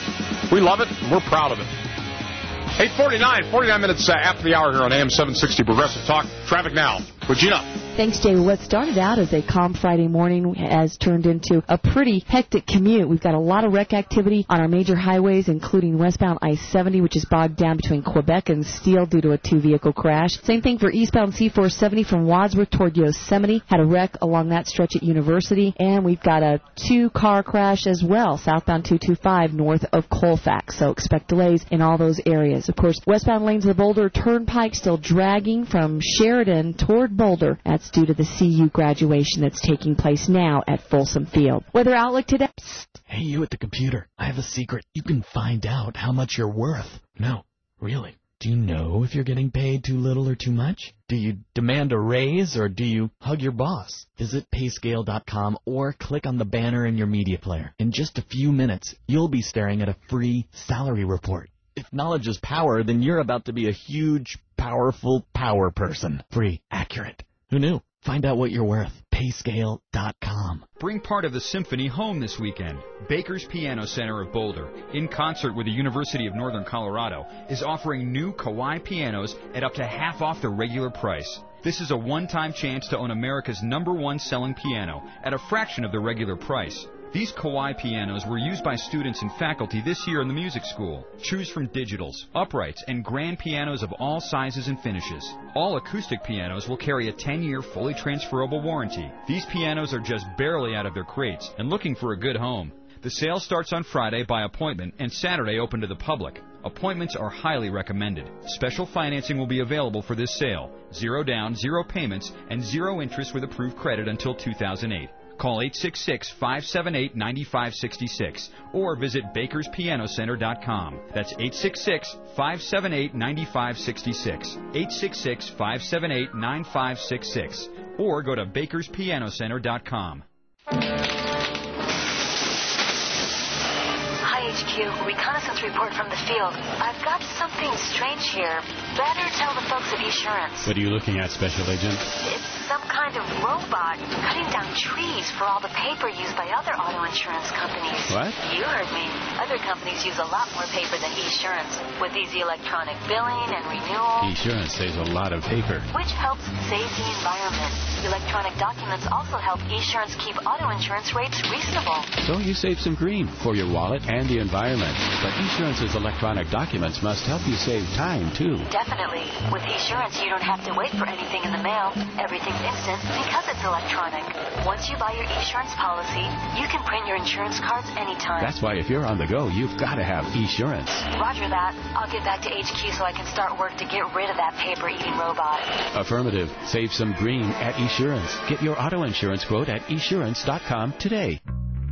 We love it, and we're proud of it. eight forty-nine, forty-nine minutes uh, after the hour here on A M seven sixty Progressive Talk. Traffic now. Regina. Thanks, Jay. What started out as a calm Friday morning has turned into a pretty hectic commute. We've got a lot of wreck activity on our major highways, including westbound I seventy, which is bogged down between Quebec and Steele due to a two-vehicle crash. Same thing for eastbound C four seventy from Wadsworth toward Yosemite. Had a wreck along that stretch at University. And we've got a two-car crash as well, southbound two twenty-five north of Colfax. So expect delays in all those areas. Of course, westbound lanes of the Boulder Turnpike still dragging from Sheridan toward Boulder. That's due to the C U graduation that's taking place now at Folsom Field. Weather outlook today. Hey, you at the computer. I have a secret. You can find out how much you're worth. No, really. Do you know if you're getting paid too little or too much? Do you demand a raise or do you hug your boss? Visit payscale dot com or click on the banner in your media player. In just a few minutes, you'll be staring at a free salary report. If knowledge is power, then you're about to be a huge, powerful power person. Free, accurate. Who knew? Find out what you're worth. payscale dot com. Bring part of the symphony home this weekend. Baker's Piano Center of Boulder, in concert with the University of Northern Colorado, is offering new Kawai pianos at up to half off the regular price. This is a one-time chance to own America's number one selling piano at a fraction of the regular price. These Kawai pianos were used by students and faculty this year in the music school. Choose from digitals, uprights, and grand pianos of all sizes and finishes. All acoustic pianos will carry a ten-year fully transferable warranty. These pianos are just barely out of their crates and looking for a good home. The sale starts on Friday by appointment and Saturday open to the public. Appointments are highly recommended. Special financing will be available for this sale. Zero down, zero payments, and zero interest with approved credit until two thousand eight. Call eight six six, five seven eight, nine five six six or visit bakers piano center dot com. That's eight six six, five seven eight, nine five six six, eight six six, five seven eight, nine five six six, or go to bakers piano center dot com. Hi, H Q. Reconnaissance report from the field. I've got something strange here. Better tell the folks at Esurance. What are you looking at, Special Agent? It's some kind of robot cutting down trees for all the paper used by other auto insurance companies. What? You heard me. Other companies use a lot more paper than Esurance with these electronic billing and renewal. Esurance saves a lot of paper. Which helps save the environment. Electronic documents also help Esurance keep auto insurance rates reasonable. So you save some green for your wallet and the environment. But Esurance's electronic documents must help you save time, too. Definitely. With Esurance, you don't have to wait for anything in the mail. Everything's instant because it's electronic. Once you buy your Esurance policy, you can print your insurance cards anytime. That's why if you're on the go, you've got to have Esurance. Roger that. I'll get back to H Q so I can start work to get rid of that paper-eating robot. Affirmative. Save some green at Esurance. Get your auto insurance quote at esurance dot com today.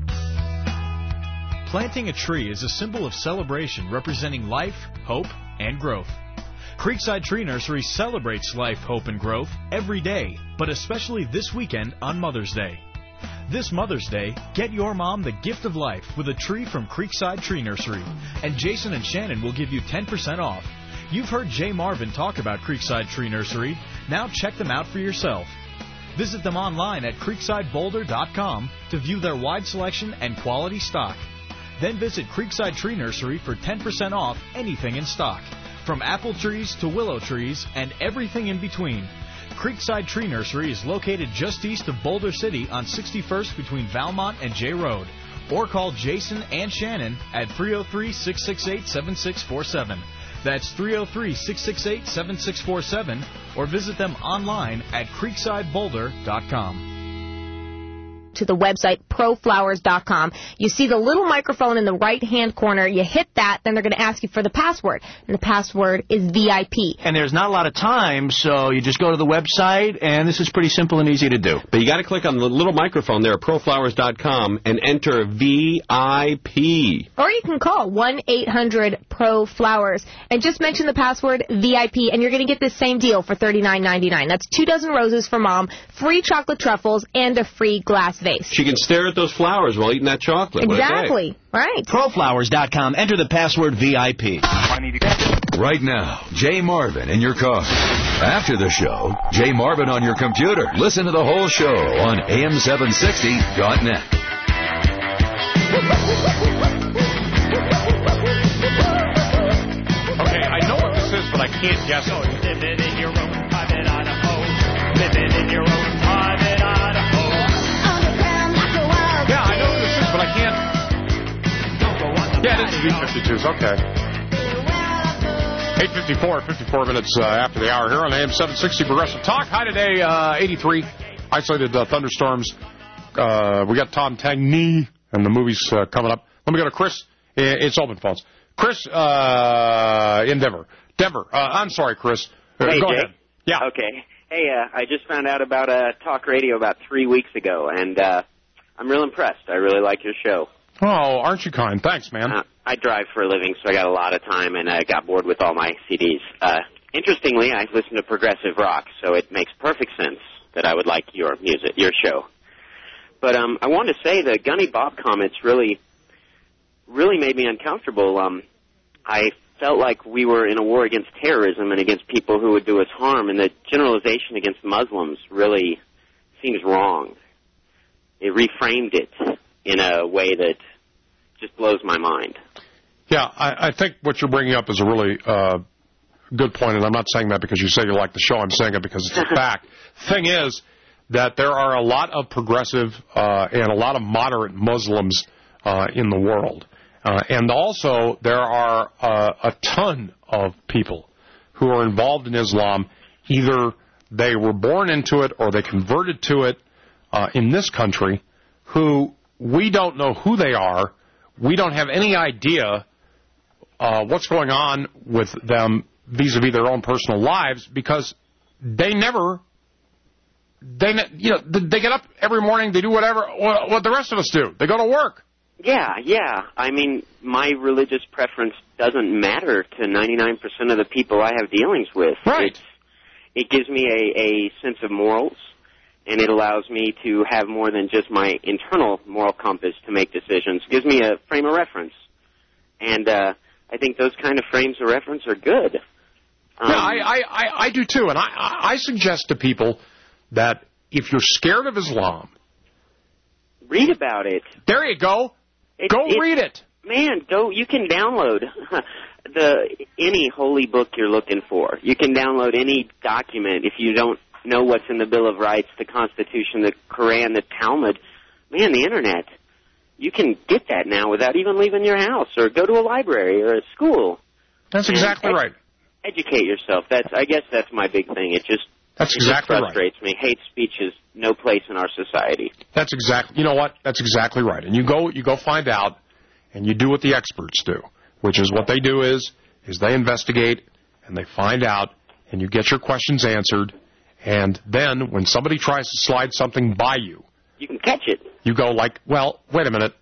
Planting a tree is a symbol of celebration representing life, hope, and growth. Creekside Tree Nursery celebrates life, hope, and growth every day, but especially this weekend on Mother's Day. This Mother's Day, get your mom the gift of life with a tree from Creekside Tree Nursery, and Jason and Shannon will give you ten percent off. You've heard Jay Marvin talk about Creekside Tree Nursery. Now check them out for yourself. Visit them online at creekside boulder dot com to view their wide selection and quality stock. Then visit Creekside Tree Nursery for ten percent off anything in stock, from apple trees to willow trees and everything in between. Creekside Tree Nursery is located just east of Boulder City on sixty-first between Valmont and Jay Road. Or call Jason and Shannon at three oh three, six six eight, seven six four seven. That's three oh three, six six eight, seven six four seven, or visit them online at creekside boulder dot com. to the website pro flowers dot com. You see the little microphone in the right-hand corner. You hit that, then they're going to ask you for the password. And the password is V I P. And there's not a lot of time, so you just go to the website, and this is pretty simple and easy to do. But you got to click on the little microphone there at pro flowers dot com and enter V I P. Or you can call one eight hundred pro flowers and just mention the password V I P, and you're going to get this same deal for thirty-nine ninety-nine. That's two dozen roses for Mom, free chocolate truffles, and a free glass vase. She can stare at those flowers while eating that chocolate. Exactly. Right. pro flowers dot com. Enter the password V I P. Right now, Jay Marvin in your car. After the show, Jay Marvin on your computer. Listen to the whole show on A M seven sixty dot net. Okay, I know what this is, but I can't guess it. Living in your own private Idaho. Living in your own private Idaho. Yeah, I know what this is, but I can't. Yeah, it is V fifty-twos. Okay. eight fifty-four, fifty-four minutes uh, after the hour here on A M seven sixty Progressive Talk. High today, uh, eighty-three. Isolated uh, thunderstorms. Uh, we got Tom Tangney and the movies uh, coming up. Let me go to Chris. It's open phones. Chris uh, in Denver. Denver. Uh, I'm sorry, Chris. Uh, hey, go Jay. ahead. Yeah. Okay. Hey, uh, I just found out about uh, talk radio about three weeks ago, and uh, I'm real impressed. I really like your show. Oh, aren't you kind? Thanks, man. Uh, I drive for a living, so I got a lot of time, and I got bored with all my C Ds. Uh, interestingly, I listen to progressive rock, so it makes perfect sense that I would like your music, your show. But um, I wanted to say the Gunny Bob comments really, really made me uncomfortable. Um, I felt like we were in a war against terrorism and against people who would do us harm, and the generalization against Muslims really seems wrong. It reframed it in a way that just blows my mind. Yeah, I, I think what you're bringing up is a really uh, good point, and I'm not saying that because you say you like the show. I'm saying it because it's a fact. Thing is that there are a lot of progressive uh, and a lot of moderate Muslims uh, in the world. Uh, and also there are uh, a ton of people who are involved in Islam. Either they were born into it or they converted to it uh, in this country, who we don't know who they are. We don't have any idea uh, what's going on with them vis-a-vis their own personal lives, because they never, they you know, they get up every morning, they do whatever, what the rest of us do. They go to work. Yeah, yeah. I mean, my religious preference doesn't matter to ninety-nine percent of the people I have dealings with. Right. It's, it gives me a, a sense of morals, and it allows me to have more than just my internal moral compass to make decisions. It gives me a frame of reference. And uh, I think those kind of frames of reference are good. Um, yeah, I, I, I do too. And I, I suggest to people that if you're scared of Islam, read about it. There you go. It, go it, read it. Man, go. You can download the any holy book you're looking for. You can download any document if you don't know what's in the Bill of Rights, the Constitution, the Quran, the Talmud. Man, the Internet. You can get that now without even leaving your house, or go to a library or a school. That's exactly ed- right. Educate yourself. That's I guess that's my big thing. It just That's it exactly just frustrates right. me. Hate speech is no place in our society. That's exactly. You know what? That's exactly right. And you go, you go find out, and you do what the experts do, which is what they do is, is they investigate and they find out, and you get your questions answered, and then when somebody tries to slide something by you, you can catch it. You go like, well, wait a minute.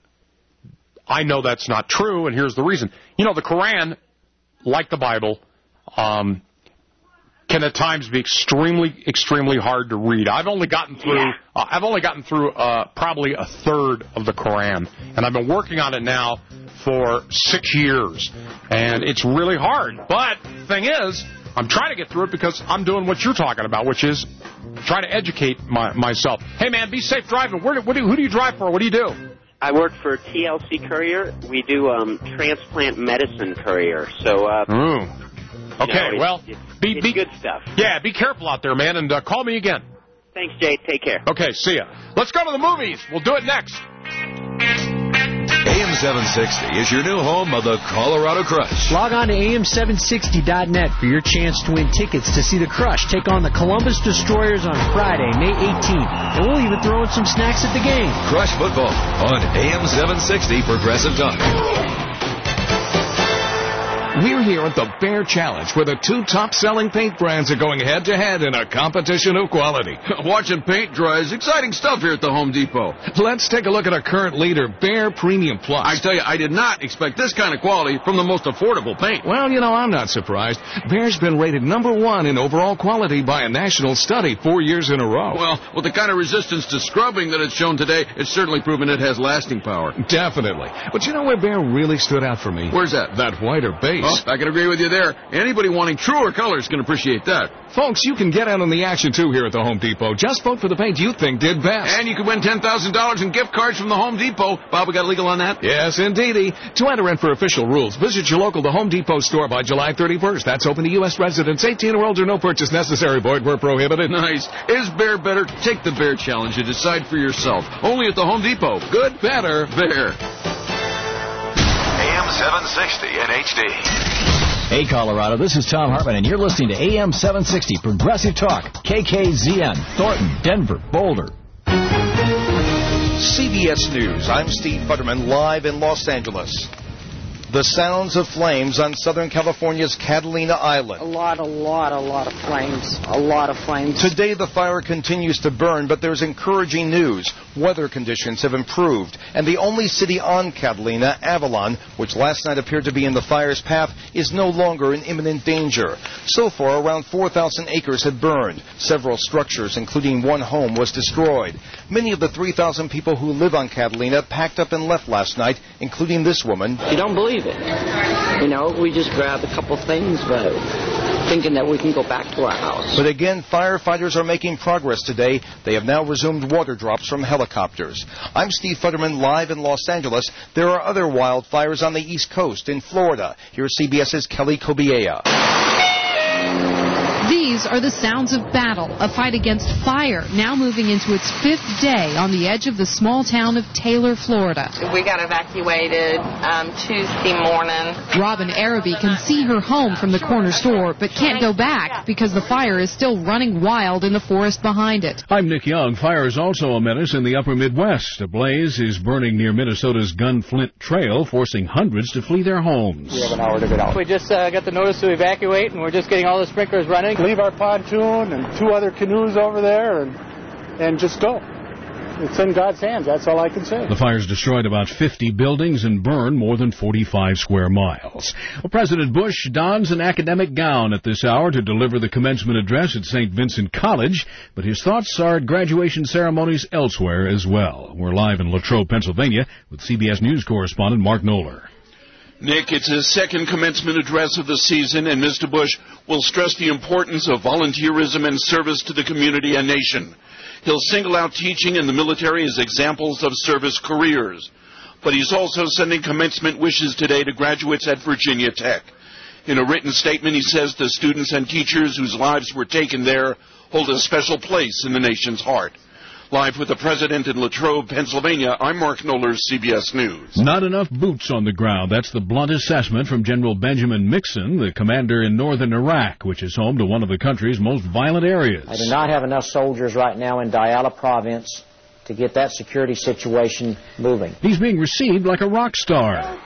I know that's not true, and here's the reason. You know, the Quran, like the Bible, um, can at times be extremely, extremely hard to read. I've only gotten through, yeah. uh, I've only gotten through uh, probably a third of the Quran, and I've been working on it now for six years, and it's really hard. But the thing is, I'm trying to get through it because I'm doing what you're talking about, which is trying to educate my, myself. Hey, man, be safe driving. Where do, what do, who do you drive for? What do you do? I work for T L C Courier. We do um, transplant medicine courier. So, uh, mm. okay, you know, it's, well, it's, be, it's be good stuff. Yeah, be careful out there, man, and uh, call me again. Thanks, Jay. Take care. Okay, see ya. Let's go to the movies. We'll do it next. A M seven sixty is your new home of the Colorado Crush. Log on to A M seven sixty dot net for your chance to win tickets to see the Crush take on the Columbus Destroyers on Friday, May eighteenth. And we'll even throw in some snacks at the game. Crush football on A M seven sixty Progressive Talk. We're here at the Bear Challenge, where the two top-selling paint brands are going head-to-head in a competition of quality. Watching paint dry is exciting stuff here at the Home Depot. Let's take a look at our current leader, Bear Premium Plus. I tell you, I did not expect this kind of quality from the most affordable paint. Well, you know, I'm not surprised. Bear's been rated number one in overall quality by a national study four years in a row. Well, with the kind of resistance to scrubbing that it's shown today, it's certainly proven it has lasting power. Definitely. But you know where Bear really stood out for me? Where's that? That whiter base. Oh, I can agree with you there. Anybody wanting truer colors can appreciate that. Folks, you can get in on the action, too, here at the Home Depot. Just vote for the paint you think did best. And you can win ten thousand dollars in gift cards from the Home Depot. Bob, we got legal on that? Yes, indeedy. To enter in for official rules, visit your local The Home Depot store by July thirty-first. That's open to U S residents. eighteen or older, no purchase necessary. Void where prohibited. Nice. Is Bear better? Take the Bear Challenge and decide for yourself. Only at the Home Depot. Good, better, Bear. A M seven sixty in H D. Hey, Colorado, this is Tom Hartman, and you're listening to A M seven sixty Progressive Talk, K K Z N, Thornton, Denver, Boulder. C B S News, I'm Steve Futterman, live in Los Angeles. The sounds of flames on Southern California's Catalina Island. A lot, a lot, a lot of flames. A lot of flames. Today the fire continues to burn, but there's encouraging news. Weather conditions have improved, and the only city on Catalina, Avalon, which last night appeared to be in the fire's path, is no longer in imminent danger. So far, around four thousand acres had burned. Several structures, including one home, was destroyed. Many of the three thousand people who live on Catalina packed up and left last night, including this woman. You don't believe it. You know, we just grabbed a couple things, but thinking that we can go back to our house. But again, firefighters are making progress today. They have now resumed water drops from helicopters. I'm Steve Futterman, live in Los Angeles. There are other wildfires on the East Coast, in Florida. Here's CBS's Kelly Kobiea. These are the sounds of battle, a fight against fire, now moving into its fifth day on the edge of the small town of Taylor, Florida. We got evacuated um, Tuesday morning. Robin Araby can see her home from the corner store, but can't go back because the fire is still running wild in the forest behind it. I'm Nick Young. Fire is also a menace in the upper Midwest. A blaze is burning near Minnesota's Gunflint Trail, forcing hundreds to flee their homes. We have an hour to get out. We just uh, got the notice to evacuate, and we're just getting all the sprinklers running. Leave our pontoon and two other canoes over there and and just go. It's in God's hands. That's all I can say. The fires destroyed about fifty buildings and burned more than forty-five square miles. Well, President Bush dons an academic gown at this hour to deliver the commencement address at Saint Vincent College, but his thoughts are at graduation ceremonies elsewhere as well. We're live in Latrobe, Pennsylvania, with C B S News correspondent Mark Knoller. Nick, it's his second commencement address of the season, and Mister Bush will stress the importance of volunteerism and service to the community and nation. He'll single out teaching and the military as examples of service careers. But he's also sending commencement wishes today to graduates at Virginia Tech. In a written statement, he says the students and teachers whose lives were taken there hold a special place in the nation's heart. Live with the President in Latrobe, Pennsylvania, I'm Mark Knoller, C B S News. Not enough boots on the ground. That's the blunt assessment from General Benjamin Mixon, the commander in northern Iraq, which is home to one of the country's most violent areas. I do not have enough soldiers right now in Diyala province to get that security situation moving. He's being received like a rock star.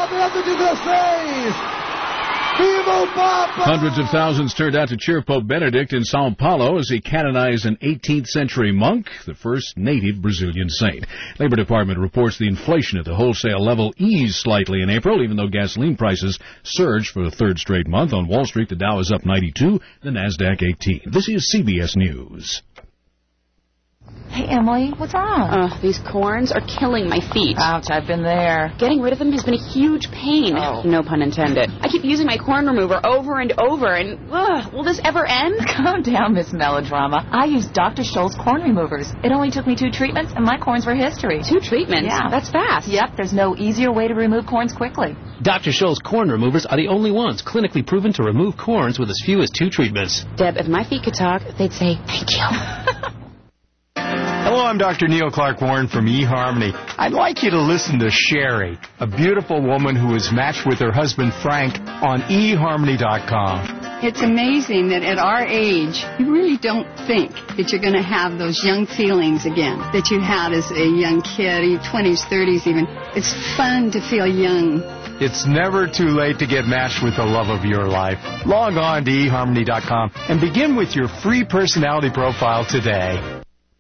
Hundreds of thousands turned out to cheer Pope Benedict in Sao Paulo as he canonized an eighteenth century monk, the first native Brazilian saint. Labor Department reports the inflation at the wholesale level eased slightly in April, even though gasoline prices surged for the third straight month. On Wall Street, the Dow is up ninety-two, the NASDAQ eighteen. This is C B S News. Hey, Emily, what's wrong? Uh, these corns are killing my feet. Ouch, I've been there. Getting rid of them has been a huge pain. Oh. No pun intended. I keep using my corn remover over and over, and ugh, will this ever end? Calm down, Miss Melodrama. I use Doctor Scholl's corn removers. It only took me two treatments, and my corns were history. Two treatments? Yeah. That's fast. Yep, there's no easier way to remove corns quickly. Doctor Scholl's corn removers are the only ones clinically proven to remove corns with as few as two treatments. Deb, if my feet could talk, they'd say, thank you. Hello, I'm Doctor Neil Clark Warren from eHarmony. I'd like you to listen to Sherry, a beautiful woman who is matched with her husband Frank on e harmony dot com. It's amazing that at our age, you really don't think that you're going to have those young feelings again that you had as a young kid, in your twenties, thirties even. It's fun to feel young. It's never too late to get matched with the love of your life. Log on to e harmony dot com and begin with your free personality profile today.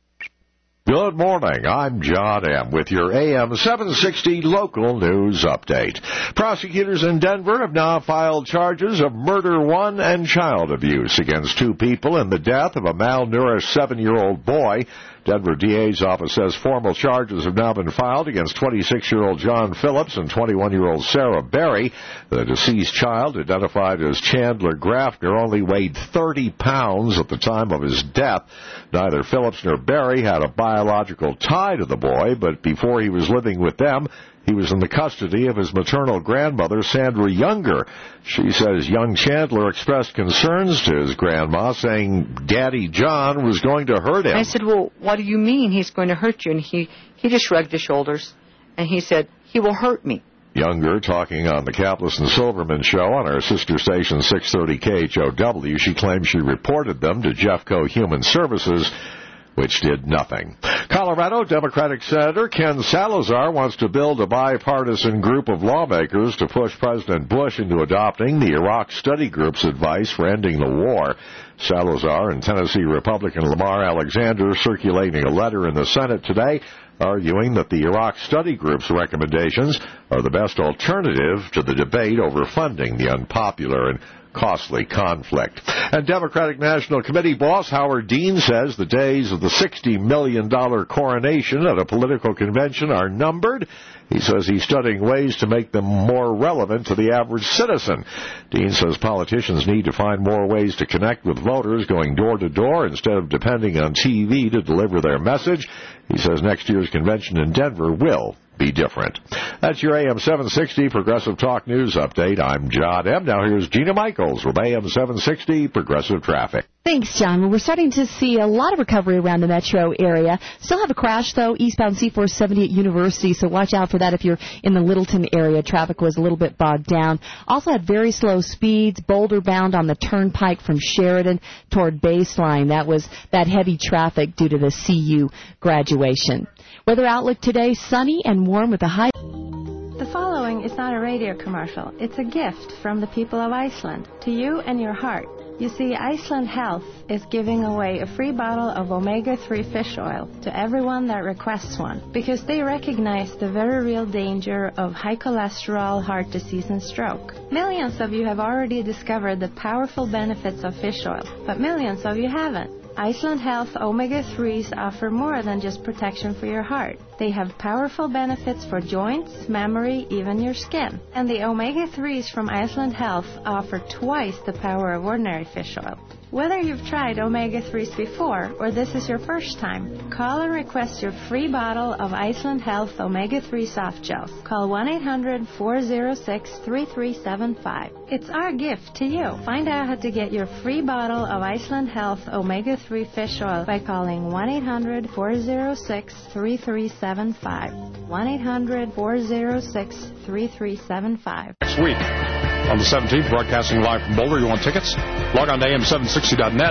Good morning. I'm John M. with your A M seven sixty local news update. Prosecutors in Denver have now filed charges of murder one and child abuse against two people in the death of a malnourished seven-year-old boy. Denver D A's office says formal charges have now been filed against twenty-six-year-old John Phillips and twenty-one-year-old Sarah Berry. The deceased child, identified as Chandler Graffner, only weighed thirty pounds at the time of his death. Neither Phillips nor Berry had a biological tie to the boy, but before he was living with them, he was in the custody of his maternal grandmother, Sandra Younger. She says young Chandler expressed concerns to his grandma, saying Daddy John was going to hurt him. I said, well, what do you mean he's going to hurt you? And he, he just shrugged his shoulders, and he said, he will hurt me. Younger, talking on the Kaplis and Silverman show on our sister station six thirty K H O W, she claims she reported them to Jeffco Human Services, which did nothing. Colorado Democratic Senator Ken Salazar wants to build a bipartisan group of lawmakers to push President Bush into adopting the Iraq Study Group's advice for ending the war. Salazar and Tennessee Republican Lamar Alexander circulating a letter in the Senate today arguing that the Iraq Study Group's recommendations are the best alternative to the debate over funding the unpopular and costly conflict. And Democratic National Committee boss Howard Dean says the days of the sixty million dollars coronation at a political convention are numbered. He says he's studying ways to make them more relevant to the average citizen. Dean says politicians need to find more ways to connect with voters going door to door instead of depending on T V to deliver their message. He says next year's convention in Denver will be different. That's your A M seven sixty Progressive Talk News Update. I'm John M. Now here's Gina Michaels with A M seven sixty Progressive Traffic. Thanks, John. Well, we're starting to see a lot of recovery around the metro area. Still have a crash, though, eastbound C four seventy at University, so watch out for that if you're in the Littleton area. Traffic was a little bit bogged down. Also had very slow speeds, Boulder bound on the turnpike from Sheridan toward Baseline. That was that heavy traffic due to the C U graduation. Weather outlook today, sunny and warm with a high. The following is not a radio commercial. It's a gift from the people of Iceland to you and your heart. You see, Iceland Health is giving away a free bottle of omega three fish oil to everyone that requests one because they recognize the very real danger of high cholesterol, heart disease, and stroke. Millions of you have already discovered the powerful benefits of fish oil, but millions of you haven't. Iceland Health omega threes offer more than just protection for your heart. They have powerful benefits for joints, memory, even your skin. And the omega threes from Iceland Health offer twice the power of ordinary fish oil. Whether you've tried omega threes before or this is your first time, call and request your free bottle of Iceland Health omega three soft gels. Call one eight hundred, four oh six, three three seven five. It's our gift to you. Find out how to get your free bottle of Iceland Health omega three fish oil by calling one eight hundred, four oh six, three three seven five. one eight hundred, four oh six, three three seven five. Next week on the seventeenth, broadcasting live from Boulder. You want tickets? Log on to A M seven sixty dot net.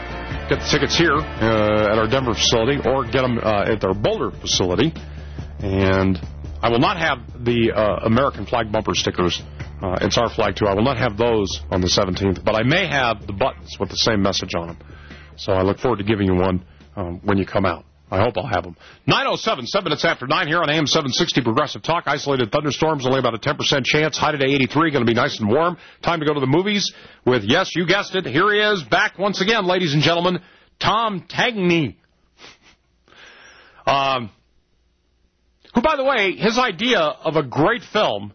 Get the tickets here uh, at our Denver facility or get them uh, at our Boulder facility. And I will not have the uh, American flag bumper stickers. Uh, it's our flag, too. I will not have those on the seventeenth, but I may have the buttons with the same message on them. So I look forward to giving you one um, when you come out. I hope I'll have them. nine oh seven, seven minutes after nine here on A M seven sixty Progressive Talk. Isolated thunderstorms, only about a ten percent chance. High today, eighty-three, going to be nice and warm. Time to go to the movies with, yes, you guessed it, here he is, back once again, ladies and gentlemen, Tom Tagney. Um, who, by the way, his idea of a great film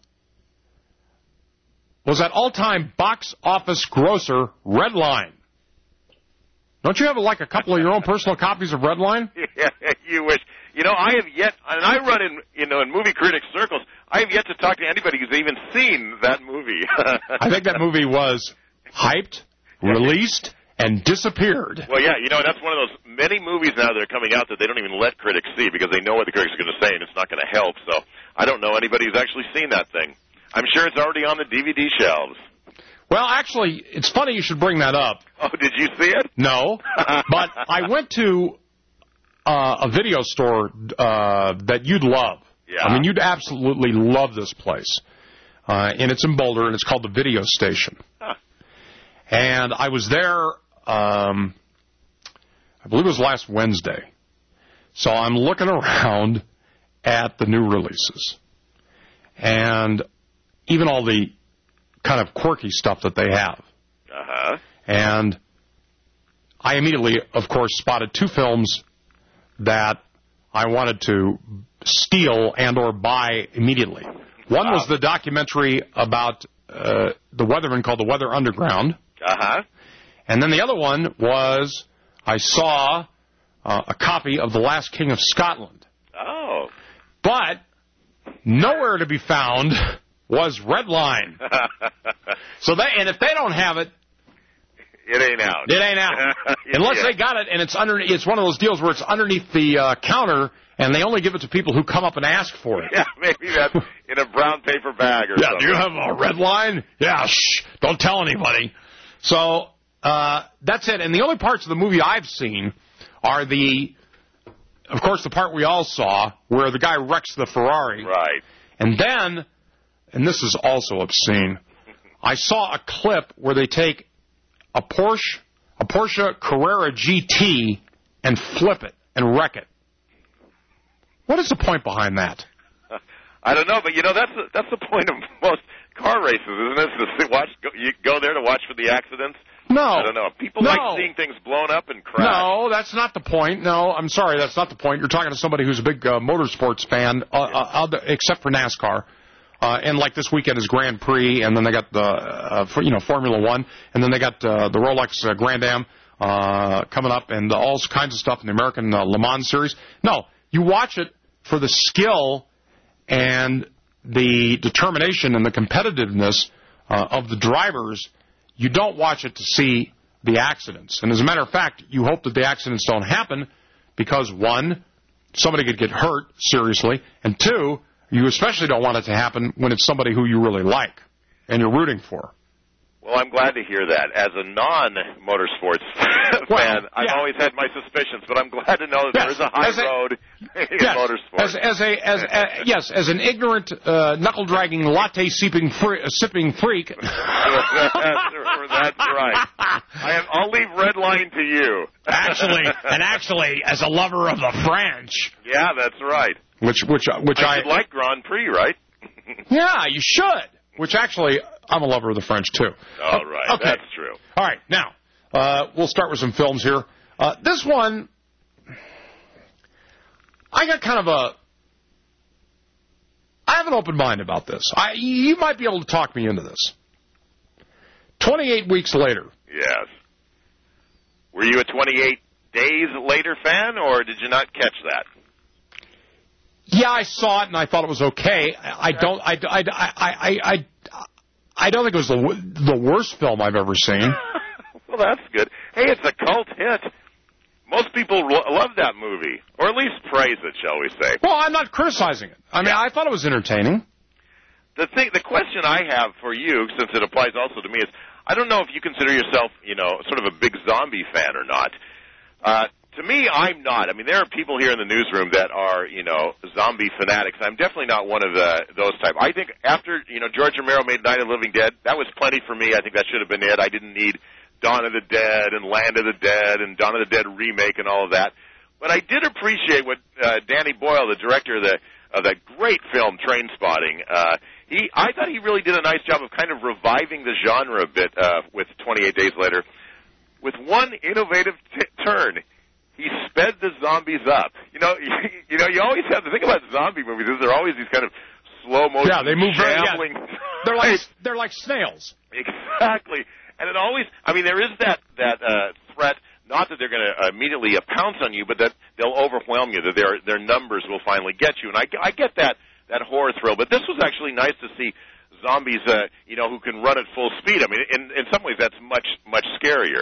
was that all-time box office grosser Redline. Don't you have, like, a couple of your own personal copies of Redline? Yeah, you wish. You know, I have yet, and I run in, you know, in movie critic circles, I have yet to talk to anybody who's even seen that movie. I think that movie was hyped, released, and disappeared. Well, yeah, you know, that's one of those many movies now that are coming out that they don't even let critics see because they know what the critics are going to say and it's not going to help. So I don't know anybody who's actually seen that thing. I'm sure it's already on the D V D shelves. Well, actually, it's funny you should bring that up. Oh, did you see it? No, but I went to uh, a video store uh, that you'd love. Yeah. I mean, you'd absolutely love this place. Uh, and it's in Boulder, and it's called the Video Station. Huh. And I was there, um, I believe it was last Wednesday. So I'm looking around at the new releases. And even all the kind of quirky stuff that they have. Uh-huh. And I immediately, of course, spotted two films that I wanted to steal and or buy immediately. One was the documentary about uh, the weatherman called The Weather Underground. Uh-huh. And then the other one was I saw uh, a copy of The Last King of Scotland. Oh. But nowhere to be found was Redline. So they, and if they don't have it, it ain't out. It ain't out. Unless yeah. they got it, and it's under. It's one of those deals where it's underneath the uh, counter, and they only give it to people who come up and ask for it. Yeah, maybe that's in a brown paper bag or yeah, something. do you have a red line? Yeah, shh, don't tell anybody. So uh, that's it. And the only parts of the movie I've seen are the, of course, the part we all saw where the guy wrecks the Ferrari. Right. And then, and this is also obscene, I saw a clip where they take a Porsche, a Porsche Carrera G T and flip it and wreck it. What is the point behind that? I don't know, but you know that's the, that's the point of most car races, isn't it? To see, watch, go, you go there to watch for the accidents. No, I don't know. People no. like seeing things blown up and crash. No, that's not the point. No, I'm sorry, that's not the point. You're talking to somebody who's a big uh, motorsports fan, uh, uh, other, except for NASCAR. Uh, and like this weekend is Grand Prix, and then they got the uh, for, you know Formula One, and then they got uh, the Rolex uh, Grand Am uh, coming up, and all kinds of stuff in the American uh, Le Mans Series. No, you watch it for the skill and the determination and the competitiveness uh, of the drivers. You don't watch it to see the accidents. And as a matter of fact, you hope that the accidents don't happen because, one, somebody could get hurt seriously, and two, you especially don't want it to happen when it's somebody who you really like and you're rooting for. Well, I'm glad to hear that. As a non-motorsports well, fan, I've yeah. always had my suspicions, but I'm glad to know that yes, there is a high as a, road in yes, motorsports. As, as a, as a, yes, as an ignorant, uh, knuckle-dragging, latte-sipping free, uh, sipping freak. that's, that's right. I have, I'll leave Redline to you. Actually, and actually, as a lover of the French. Yeah, that's right. Which, which, which I, I should like Grand Prix, right? Yeah, you should. Which actually, I'm a lover of the French too. All right, okay. That's true. All right, now uh, we'll start with some films here. Uh, this one, I got kind of a, I have an open mind about this. I, you might be able to talk me into this. twenty-eight weeks later. Yes. Were you a twenty-eight days later fan, or did you not catch that? Yeah, I saw it and I thought it was okay. I, I don't. I, I, I, I, I don't think it was the the worst film I've ever seen. Well, that's good. Hey, it's a cult hit. Most people lo- love that movie, or at least praise it, shall we say? Well, I'm not criticizing it. I mean, yeah. I thought it was entertaining. The thing, the question I have for you, since it applies also to me, is I don't know if you consider yourself, you know, sort of a big zombie fan or not. Uh, To me, I'm not. I mean, there are people here in the newsroom that are, you know, zombie fanatics. I'm definitely not one of the, those type. I think after, you know, George Romero made Night of the Living Dead, that was plenty for me. I think that should have been it. I didn't need Dawn of the Dead and Land of the Dead and Dawn of the Dead remake and all of that. But I did appreciate what uh, Danny Boyle, the director of the of that great film Trainspotting, uh, he I thought he really did a nice job of kind of reviving the genre a bit uh, with twenty-eight Days Later, with one innovative t- turn. He sped the zombies up. You know, you, you know, you always have to think about zombie movies. Is there always these kind of slow motion, yeah, they move very, yeah. shambling. They're like they're like snails. Exactly, and it always. I mean, there is that that uh, threat. Not that they're going to immediately pounce on you, but that they'll overwhelm you. That their their numbers will finally get you. And I, I get that that horror thrill. But this was actually nice to see zombies, uh, you know, who can run at full speed. I mean, in in some ways, that's much much scarier.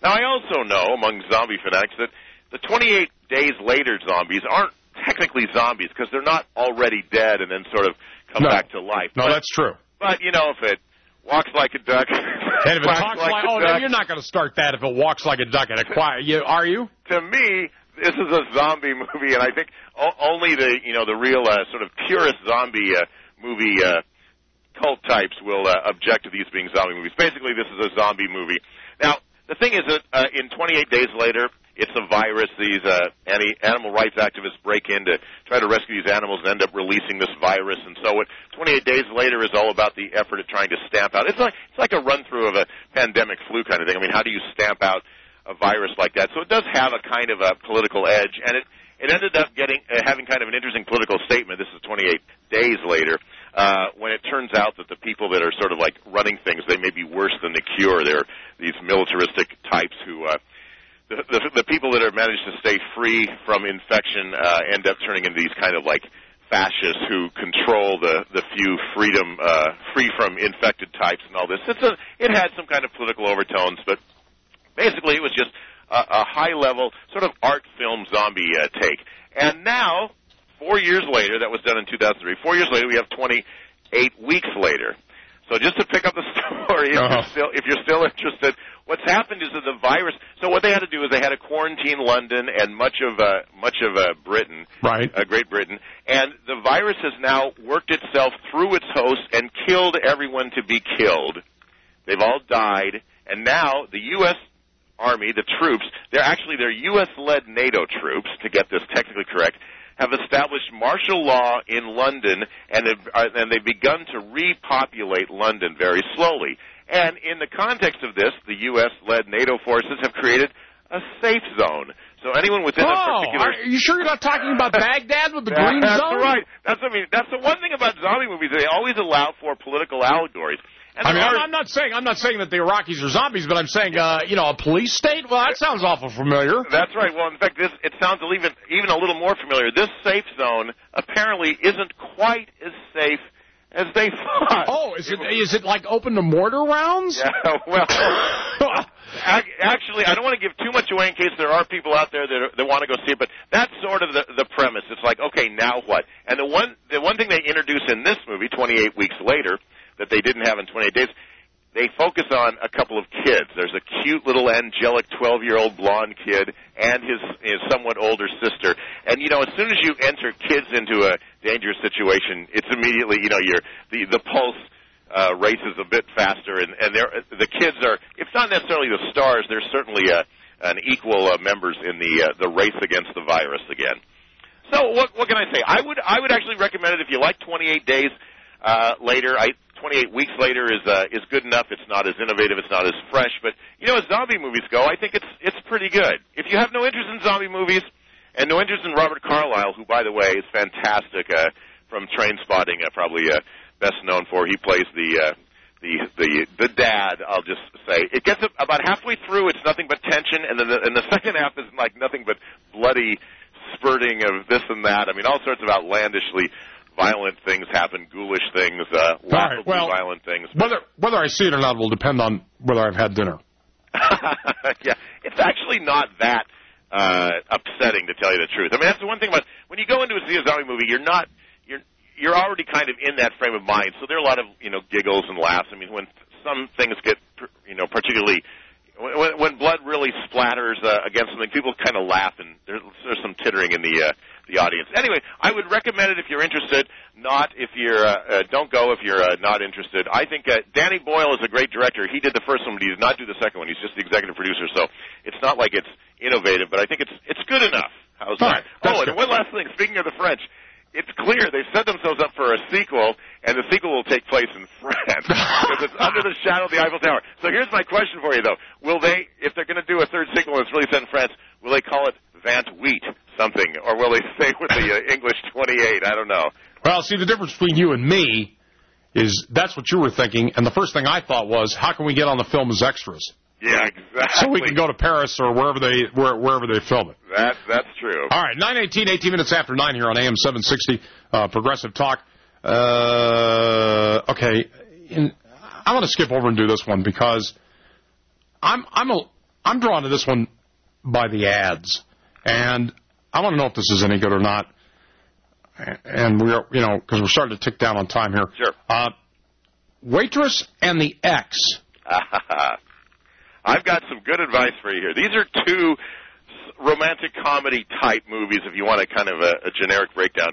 Now, I also know among zombie fanatics that the twenty-eight days later zombies aren't technically zombies because they're not already dead and then sort of come no. back to life. No, but, that's true. But, you know, if it walks like a duck, and if it talks like, like oh, duck, no, you're not going to start that if it walks like a duck and a quiet. You are you? To me, this is a zombie movie, and I think o- only the you know the real uh, sort of purist zombie uh, movie uh, cult types will uh, object to these being zombie movies. Basically, this is a zombie movie. Now, the thing is that uh, in twenty-eight days later, it's a virus. These uh, anti- animal rights activists break in to try to rescue these animals and end up releasing this virus. And so what twenty-eight days later is all about the effort of trying to stamp out. It's like it's like a run-through of a pandemic flu kind of thing. I mean, how do you stamp out a virus like that? So it does have a kind of a political edge, and it, it ended up getting uh, having kind of an interesting political statement. This is twenty-eight days later. Uh, when it turns out that the people that are sort of like running things, they may be worse than the cure. They're these militaristic types who, uh, the, the, the people that have managed to stay free from infection uh, end up turning into these kind of like fascists who control the, the few freedom, uh, free from infected types and all this. It's a, it had some kind of political overtones, but basically it was just a, a high-level sort of art film zombie uh, take. And now, Four years later, that was done in two thousand three. Four years later, we have twenty-eight weeks later. So just to pick up the story, if, uh-huh. you're still, if you're still interested, what's happened is that the virus. So what they had to do is they had to quarantine London and much of uh, much of uh, Britain, right, uh, Great Britain, and the virus has now worked itself through its host and killed everyone to be killed. They've all died, and now the U S Army, the troops, they're actually they're U S-led NATO troops, to get this technically correct, have established martial law in London, and have, uh, and they've begun to repopulate London very slowly. And in the context of this, the U S-led NATO forces have created a safe zone. So anyone within oh, a particular... are you sure you're not talking about Baghdad with the green That's zone? That's right. That's what I mean. That's the one thing about zombie movies. They always allow for political allegories. And I mean, are, I'm not saying I'm not saying that the Iraqis are zombies, but I'm saying, uh, you know, a police state. Well, that sounds awful familiar. That's right. Well, in fact, this it sounds even even a little more familiar. This safe zone apparently isn't quite as safe as they thought. Oh, is it is it like open to mortar rounds? Yeah. Well, actually, I don't want to give too much away in case there are people out there that are, that want to go see it. But that's sort of the the premise. It's like, okay, now what? And the one the one thing they introduce in this movie, twenty-eight weeks later, that they didn't have in twenty-eight days, they focus on a couple of kids. There's a cute little angelic twelve-year-old blonde kid and his, his somewhat older sister. And, you know, as soon as you enter kids into a dangerous situation, it's immediately, you know, you're, the, the pulse uh, races a bit faster. And, and they're, the kids are, it's not necessarily the stars, they're certainly uh, an equal uh, members in the, uh, the race against the virus again. So what, what can I say? I would, I would actually recommend it if you like twenty-eight days uh, later. I twenty-eight weeks later is uh, is good enough. It's not as innovative. It's not as fresh. But, you know, as zombie movies go, I think it's it's pretty good. If you have no interest in zombie movies and no interest in Robert Carlyle, who, by the way, is fantastic uh, from Trainspotting, uh, probably uh, best known for, he plays the, uh, the the the dad, I'll just say. It gets about halfway through, it's nothing but tension, and then the, and the second half is like nothing but bloody spurting of this and that. I mean, all sorts of outlandishly violent things happen, ghoulish things, uh, laughably right, well, violent things. Whether whether I see it or not will depend on whether I've had dinner. Yeah, it's actually not that uh, upsetting, to tell you the truth. I mean, that's the one thing about when you go into a see a zombie movie, you're not you're you're already kind of in that frame of mind. So there are a lot of you know giggles and laughs. I mean, when some things get you know particularly when, when blood really splatters uh, against something, people kind of laugh, and there's, there's some tittering in the uh, the audience. Anyway, I would recommend it if you're interested. Not if you're uh, uh, don't go if you're uh, not interested. I think uh, Danny Boyle is a great director. He did the first one, but he did not do the second one. He's just the executive producer, so it's not like it's innovative, but I think it's it's good enough. How's that? Right, oh, and good. one last thing. Speaking of the French, it's clear they've set themselves up for a sequel, and the sequel will take place in France because it's under the shadow of the Eiffel Tower. So here's my question for you, though: will they, if they're going to do a third sequel that's really set in France, will they call it Vant Wheat something, or will they stay with the uh, English twenty-eight? I don't know. Well, see, the difference between you and me is that's what you were thinking, and the first thing I thought was, how can we get on the film as extras? Yeah, exactly. So we can go to Paris or wherever they where, wherever they film it. That, that's true. All right, nine eighteen, eighteen minutes after nine here on A M seven sixty, uh, Progressive Talk. Uh, okay, in, I'm going to skip over and do this one because I'm I'm a I'm drawn to this one by the ads, and I want to know if this is any good or not. And we're, you know, because we're starting to tick down on time here. Sure. Uh, Waitress and the Ex. I've got some good advice for you here. These are two romantic comedy type movies, if you want a kind of a, a generic breakdown.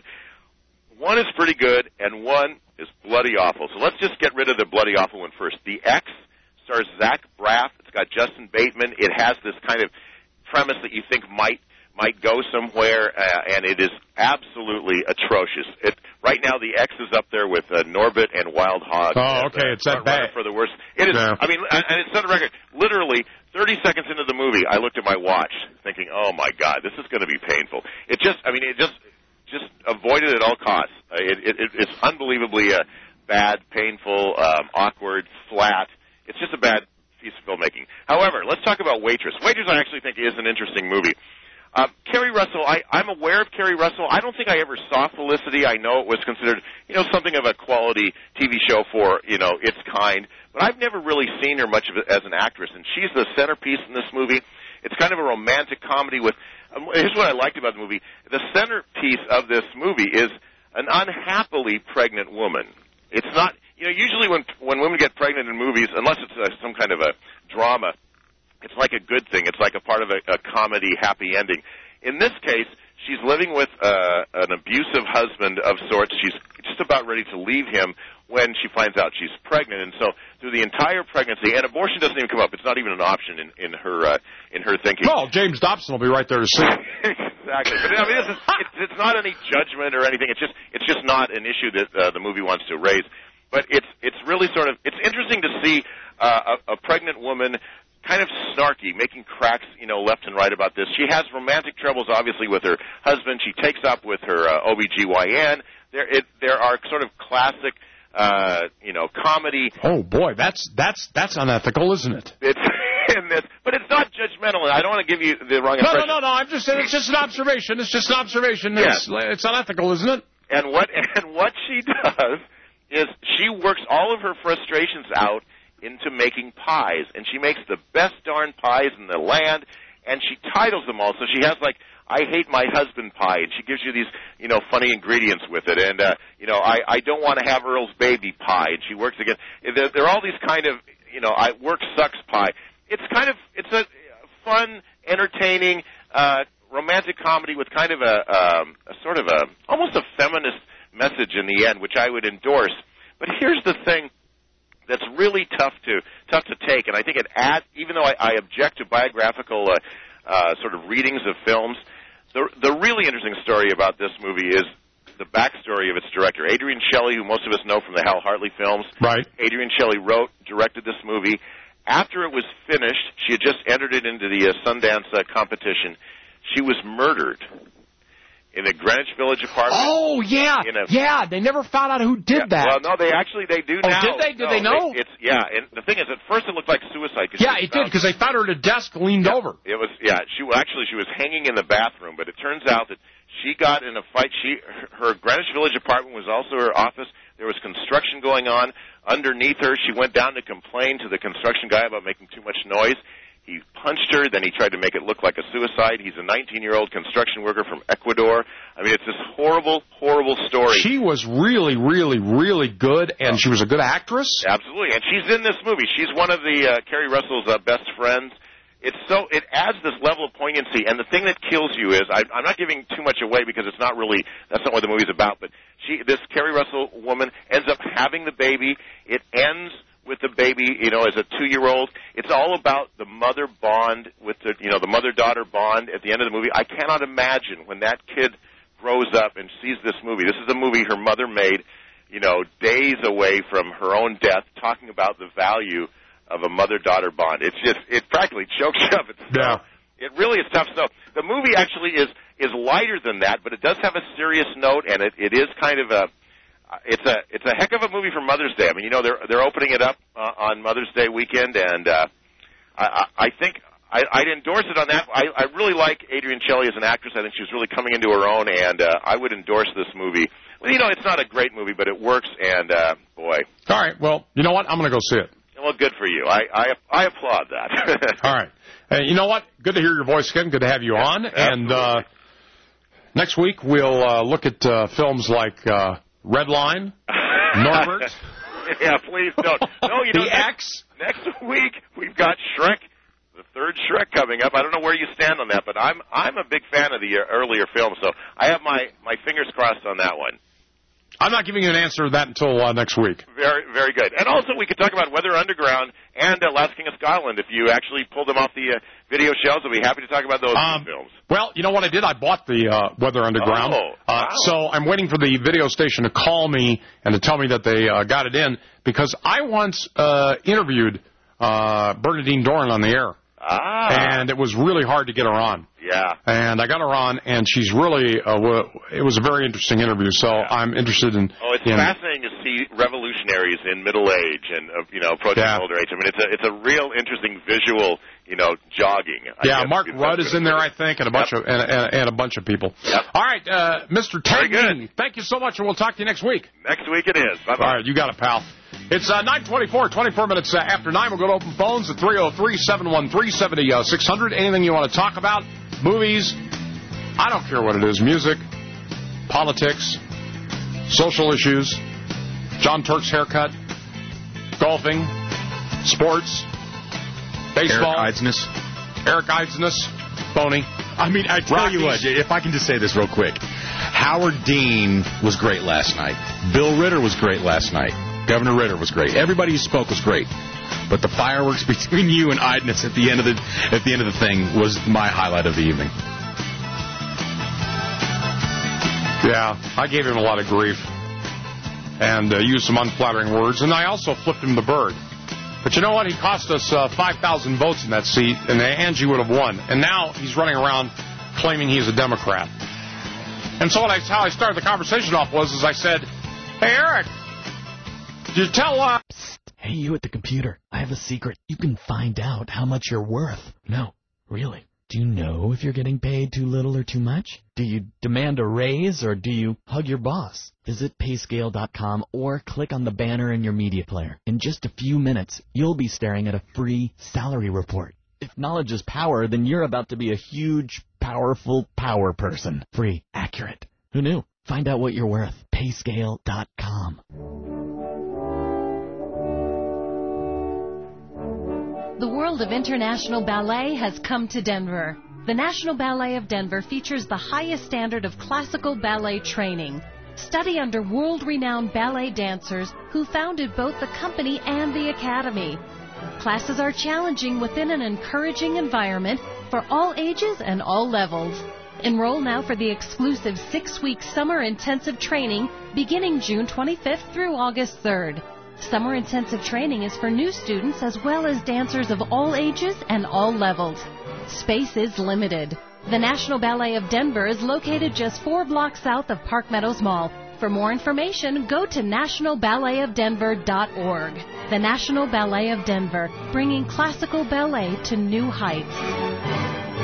One is pretty good, and one is bloody awful. So let's just get rid of the bloody awful one first. The Ex stars Zach Braff. It's got Justin Bateman. It has this kind of premise that you think might might go somewhere, uh, and it is absolutely atrocious. It, right now, the X is up there with uh, Norbit and Wild Hog. Oh, okay, it's that bad. For the worst. It is. Yeah. I mean, and it's on the record. Literally, thirty seconds into the movie, I looked at my watch, thinking, "Oh my God, this is going to be painful." It just, I mean, it just, just avoid it at all costs. Uh, it, it, it's unbelievably uh, bad, painful, um, awkward, flat. It's just a bad piece of filmmaking. However, let's talk about Waitress. Waitress, I actually think, is an interesting movie. Uh, Kerry Russell, I, I'm aware of Kerry Russell. I don't think I ever saw Felicity. I know it was considered, you know, something of a quality T V show for, you know, its kind. But I've never really seen her much of it as an actress, and she's the centerpiece in this movie. It's kind of a romantic comedy with, um, here's what I liked about the movie. The centerpiece of this movie is an unhappily pregnant woman. It's not, you know, usually when when women get pregnant in movies, unless it's uh, some kind of a drama, it's like a good thing. It's like a part of a, a comedy happy ending. In this case, she's living with uh, an abusive husband of sorts. She's just about ready to leave him when she finds out she's pregnant. And so through the entire pregnancy, and abortion doesn't even come up. It's not even an option in, in her uh, in her thinking. Well, James Dobson will be right there to see it. Exactly. But I mean, this is, it's, it's not any judgment or anything. It's just it's just not an issue that uh, the movie wants to raise. But it's it's really sort of it's interesting to see uh, a, a pregnant woman kind of snarky, making cracks, you know, left and right about this. She has romantic troubles, obviously, with her husband. She takes up with her uh, O B G Y N. There, it, there are sort of classic, uh, you know, comedy. Oh boy, that's that's that's unethical, isn't it? It's in this, but it's not judgmental. And I don't want to give you the wrong no, impression. No, no, no, no. I'm just saying it's just an observation. It's just an observation. Yeah. It's, it's unethical, isn't it? And what and what she does is she works all of her frustrations out into making pies, and she makes the best darn pies in the land, and she titles them all. So she has, like, I hate my husband pie, and she gives you these, you know, funny ingredients with it, and, uh, you know, I, I don't want to have Earl's baby pie, and she works again. There, there are all these kind of, you know, I work sucks pie. It's kind of, it's a fun, entertaining, uh, romantic comedy with kind of a, um, a sort of a, almost a feminist message in the end, which I would endorse. But here's the thing that's really tough to tough to take, and I think it adds, even though I, I object to biographical uh, uh, sort of readings of films, the the really interesting story about this movie is the backstory of its director, Adrian Shelley, who most of us know from the Hal Hartley films. Right. Adrian Shelley wrote, directed this movie. After it was finished, she had just entered it into the uh, Sundance uh, competition. She was murdered in a Greenwich Village apartment. Oh, yeah. A, yeah, they never found out who did yeah, that. Well, no, they actually, they do oh, now. did they? Did no, they know? They, it's, yeah, and the thing is, at first it looked like suicide. Yeah, it did, because they found her at a desk leaned yeah, over. It was, yeah, she actually, she was hanging in the bathroom, but it turns out that she got in a fight. She, her Greenwich Village apartment was also her office. There was construction going on underneath her. She went down to complain to the construction guy about making too much noise. He punched her, then he tried to make it look like a suicide. He's a nineteen-year-old construction worker from Ecuador. I mean, it's this horrible, horrible story. She was really, really, really good, and oh. she was a good actress. Absolutely, and she's in this movie. She's one of the uh, Kerry Russell's uh, best friends. It's so it adds this level of poignancy, and the thing that kills you is I, I'm not giving too much away because it's not really that's not what the movie's about. But she, this Kerry Russell woman, ends up having the baby. It ends with the baby, you know, as a two-year-old. It's all about the mother bond with the, you know, the mother-daughter bond at the end of the movie. I cannot imagine when that kid grows up and sees this movie. This is a movie her mother made, you know, days away from her own death, talking about the value of a mother-daughter bond. It's just, it practically chokes you up. It's yeah. So, it really is tough. So the movie actually is is lighter than that, but it does have a serious note, and it, it is kind of a, It's a it's a heck of a movie for Mother's Day. I mean, you know, they're they're opening it up uh, on Mother's Day weekend, and uh, I, I think I, I'd endorse it on that. I, I really like Adrian Shelley as an actress. I think she's really coming into her own, and uh, I would endorse this movie. Well, you know, it's not a great movie, but it works, and uh, boy. All right. Well, you know what? I'm going to go see it. Well, good for you. I I, I applaud that. All right. Hey, you know what? Good to hear your voice again. Good to have you yeah, on. Absolutely. And uh, next week we'll uh, look at uh, films like uh, Red Line, Norbert. Yeah, please don't. No, you know, The next, next week we've got Shrek, the third Shrek coming up. I don't know where you stand on that, but I'm I'm a big fan of the earlier films, so I have my, my fingers crossed on that one. I'm not giving you an answer to that until uh, next week. Very, very good. And also, we could talk about Weather Underground and uh, Last King of Scotland. If you actually pull them off the uh, video shelves, I'll be happy to talk about those um, two films. Well, you know what I did? I bought the uh, Weather Underground. Oh, uh, wow. So I'm waiting for the video station to call me and to tell me that they uh, got it in, because I once uh, interviewed uh, Bernadine Doran on the air. Ah. And it was really hard to get her on. Yeah. And I got her on, and she's really, uh, w- it was a very interesting interview, so yeah. I'm interested in... Oh, it's in, fascinating to see revolutionaries in middle age and, uh, you know, approaching yeah. older age. I mean, it's a, it's a real interesting visual, you know, jogging. I yeah, guess, Mark Rudd is in there, I think, and a bunch yep. of and, and, and a bunch of people. Yep. All right, uh, Mister Ted Dean, thank you so much, and we'll talk to you next week. Next week it is. Bye-bye. All right, you got it, pal. It's uh, nine twenty-four, twenty-four minutes uh, after nine. We'll go to open phones at three oh three, seven one three, seven oh six hundred. Anything you want to talk about, movies, I don't care what it is, music, politics, social issues, John Turk's haircut, golfing, sports, baseball. Eric Eidsness. Eric Eidsness, phony. I mean, I tell Rockies. you what, if I can just say this real quick. Howard Dean was great last night. Bill Ritter was great last night. Governor Ritter was great. Everybody who spoke was great. But the fireworks between you and Eidsness at the end of the at the end of the thing was my highlight of the evening. Yeah, I gave him a lot of grief and uh, used some unflattering words, and I also flipped him the bird. But you know what? He cost us uh, five thousand votes in that seat, and Angie would have won. And now he's running around claiming he's a Democrat. And so what I, how I started the conversation off was, is I said, "Hey, Eric, did you tell uh Psst. Hey, you at the computer, I have a secret. You can find out how much you're worth." "No, really. Do you know if you're getting paid too little or too much? Do you demand a raise or do you hug your boss?" Visit pay scale dot com or click on the banner in your media player. In just a few minutes, you'll be staring at a free salary report. If knowledge is power, then you're about to be a huge, powerful power person. Free, accurate. Who knew? Find out what you're worth. pay scale dot com. The world of international ballet has come to Denver. The National Ballet of Denver features the highest standard of classical ballet training. Study under world-renowned ballet dancers who founded both the company and the academy. Classes are challenging within an encouraging environment for all ages and all levels. Enroll now for the exclusive six-week summer intensive training beginning June twenty-fifth through August third. Summer intensive training is for new students as well as dancers of all ages and all levels. Space is limited. The National Ballet of Denver is located just four blocks south of Park Meadows Mall. For more information, go to national ballet of denver dot org. The National Ballet of Denver, bringing classical ballet to new heights.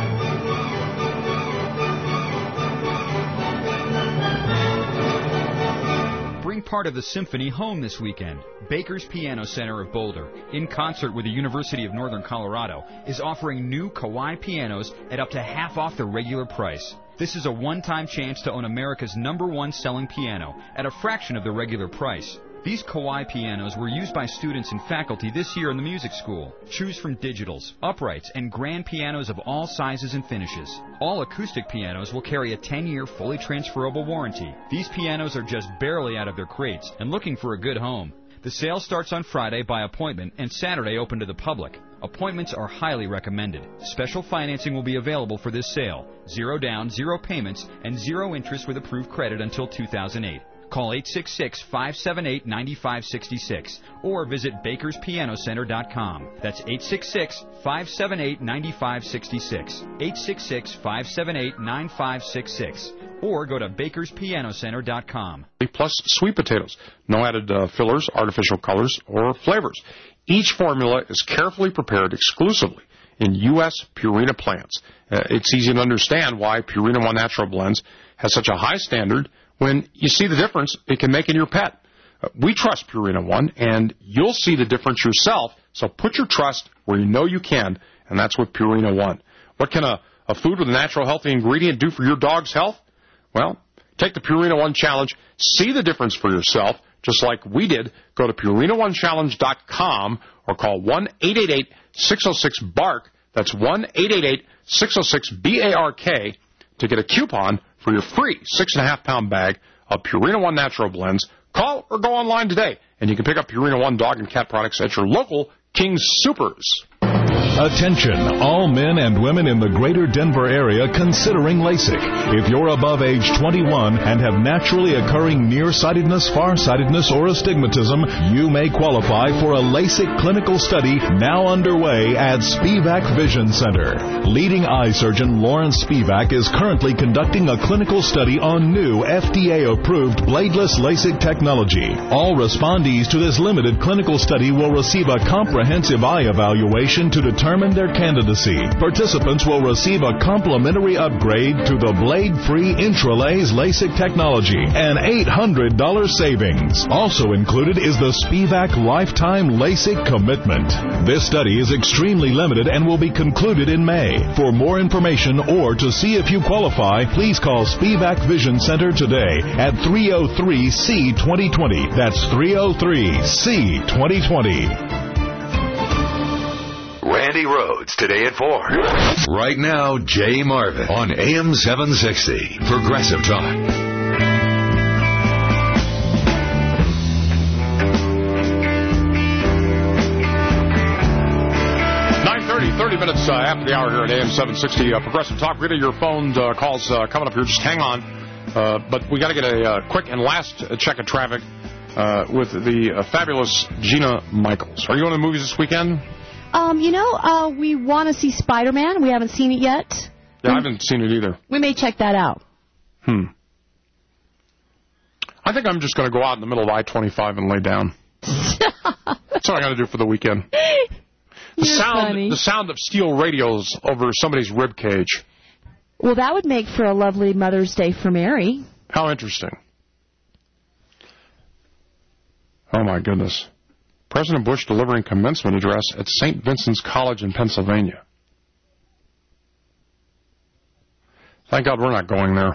Bring part of the symphony home this weekend. Baker's Piano Center of Boulder, in concert with the University of Northern Colorado, is offering new Kawai pianos at up to half off the regular price. This is a one-time chance to own America's number one selling piano at a fraction of the regular price. These Kawai pianos were used by students and faculty this year in the music school. Choose from digitals, uprights, and grand pianos of all sizes and finishes. All acoustic pianos will carry a ten-year fully transferable warranty. These pianos are just barely out of their crates and looking for a good home. The sale starts on Friday by appointment and Saturday open to the public. Appointments are highly recommended. Special financing will be available for this sale. Zero down, zero payments, and zero interest with approved credit until two thousand eight. Call eight six six, five seven eight, nine five six six or visit bakers piano center dot com. That's eight six six, five seven eight, nine five six six. eight six six, five seven eight, nine five six six. Or go to bakers piano center dot com. Plus sweet potatoes. No added uh, fillers, artificial colors, or flavors. Each formula is carefully prepared exclusively in U S Purina plants. Uh, it's easy to understand why Purina One Natural Blends has such a high standard when you see the difference it can make in your pet. Uh, we trust Purina One, and you'll see the difference yourself, so put your trust where you know you can and that's with Purina One. What can a, a food with a natural, healthy ingredient do for your dog's health? Well, take the Purina One Challenge. See the difference for yourself, just like we did. Go to Purina One Challenge dot com or call one eight eight eight, six oh six, B A R K. That's one eight eight eight, six oh six, B A R K to get a coupon for your free six and a half pound bag of Purina One Natural Blends. Call or go online today, and you can pick up Purina One dog and cat products at your local King Soopers. Attention, all men and women in the greater Denver area considering LASIK. If you're above age twenty-one and have naturally occurring nearsightedness, farsightedness, or astigmatism, you may qualify for a LASIK clinical study now underway at Spivak Vision Center. Leading eye surgeon Lawrence Spivak is currently conducting a clinical study on new F D A-approved bladeless LASIK technology. All respondees to this limited clinical study will receive a comprehensive eye evaluation to determine their candidacy. Participants will receive a complimentary upgrade to the blade-free Intralaser LASIK technology, an eight hundred dollars savings. Also included is the Spivak Lifetime LASIK Commitment. This study is extremely limited and will be concluded in May. For more information or to see if you qualify, please call Spivak Vision Center today at three oh three, C twenty twenty. That's three oh three, C twenty twenty. Randy Rhodes, today at four. Right now, Jay Marvin on A M seven sixty, Progressive Talk. nine thirty, thirty minutes uh, after the hour here at A M seven sixty, uh, Progressive Talk. Really, your phone uh, calls uh, coming up here. Just hang on. Uh, but we got to get a uh, quick and last check of traffic uh, with the uh, fabulous Gina Michaels. Are you going to the movies this weekend? Um, you know, uh, we want to see Spider-Man. We haven't seen it yet. Yeah, I haven't seen it either. We may check that out. Hmm. I think I'm just going to go out in the middle of I twenty-five and lay down. That's what I got to do for the weekend. The You're sound, funny. the sound of steel radios over somebody's rib cage. Well, that would make for a lovely Mother's Day for Mary. How interesting. Oh, my goodness. President Bush delivering commencement address at Saint Vincent's College in Pennsylvania. Thank God we're not going there.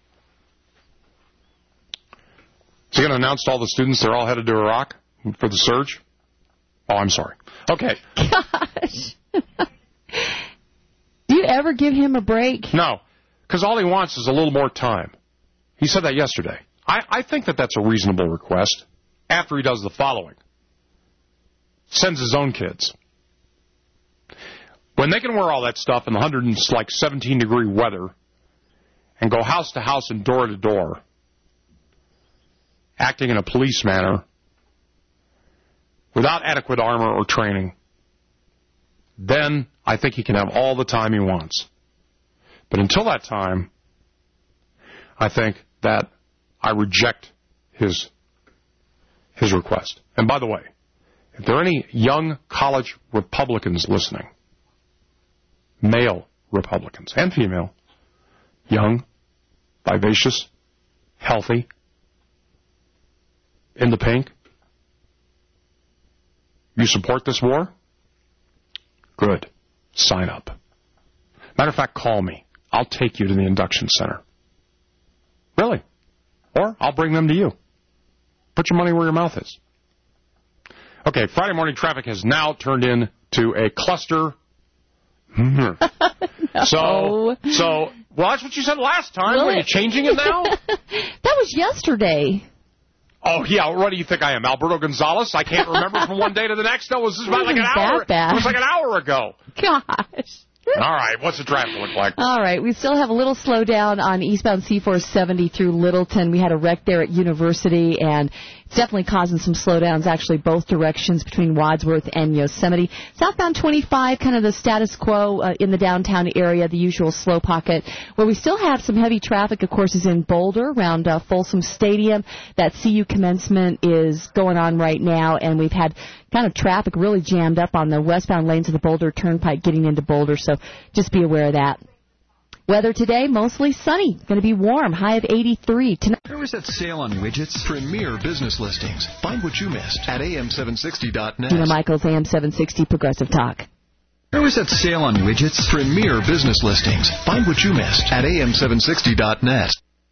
Is he going to announce to all the students they're all headed to Iraq for the surge? Oh, I'm sorry. Okay. Gosh. Do you ever give him a break? No, because all he wants is a little more time. He said that yesterday. I, I think that that's a reasonable request after he does the following. Sends his own kids. When they can wear all that stuff in the one hundred and like seventeen degree weather and go house to house and door to door, acting in a police manner without adequate armor or training, then I think he can have all the time he wants. But until that time, I think that I reject his his request. And by the way, if there are any young college Republicans listening, male Republicans and female, young, vivacious, healthy, in the pink, you support this war? Good. Sign up. Matter of fact, call me. I'll take you to the induction center. Really? Or I'll bring them to you. Put your money where your mouth is. Okay, Friday morning traffic has now turned into a cluster. no. So, so, well, that's what you said last time. Really? Are you changing it now? That was yesterday. Oh, yeah, what do you think I am, Alberto Gonzalez? I can't remember from one day to the next. No, it was about like an hour. That bad. It was like an hour ago. Gosh. All right, what's the traffic look like? All right, we still have a little slowdown on eastbound C four seventy through Littleton. We had a wreck there at University, and it's definitely causing some slowdowns, actually, both directions between Wadsworth and Yosemite. Southbound twenty-five, kind of the status quo uh, in the downtown area, the usual slow pocket. Where we still have some heavy traffic, of course, is in Boulder, around uh, Folsom Stadium. That C U commencement is going on right now, and we've had kind of traffic really jammed up on the westbound lanes of the Boulder Turnpike getting into Boulder, so just be aware of that. Weather today, mostly sunny. Going to be warm, high of eighty-three. Tonight. There was that sale on widgets, premier business listings. Find what you missed at A M seven sixty dot net. Gina Michaels, A M seven sixty Progressive Talk. There was that sale on widgets. Premier business listings. Find what you missed at A M seven sixty dot net.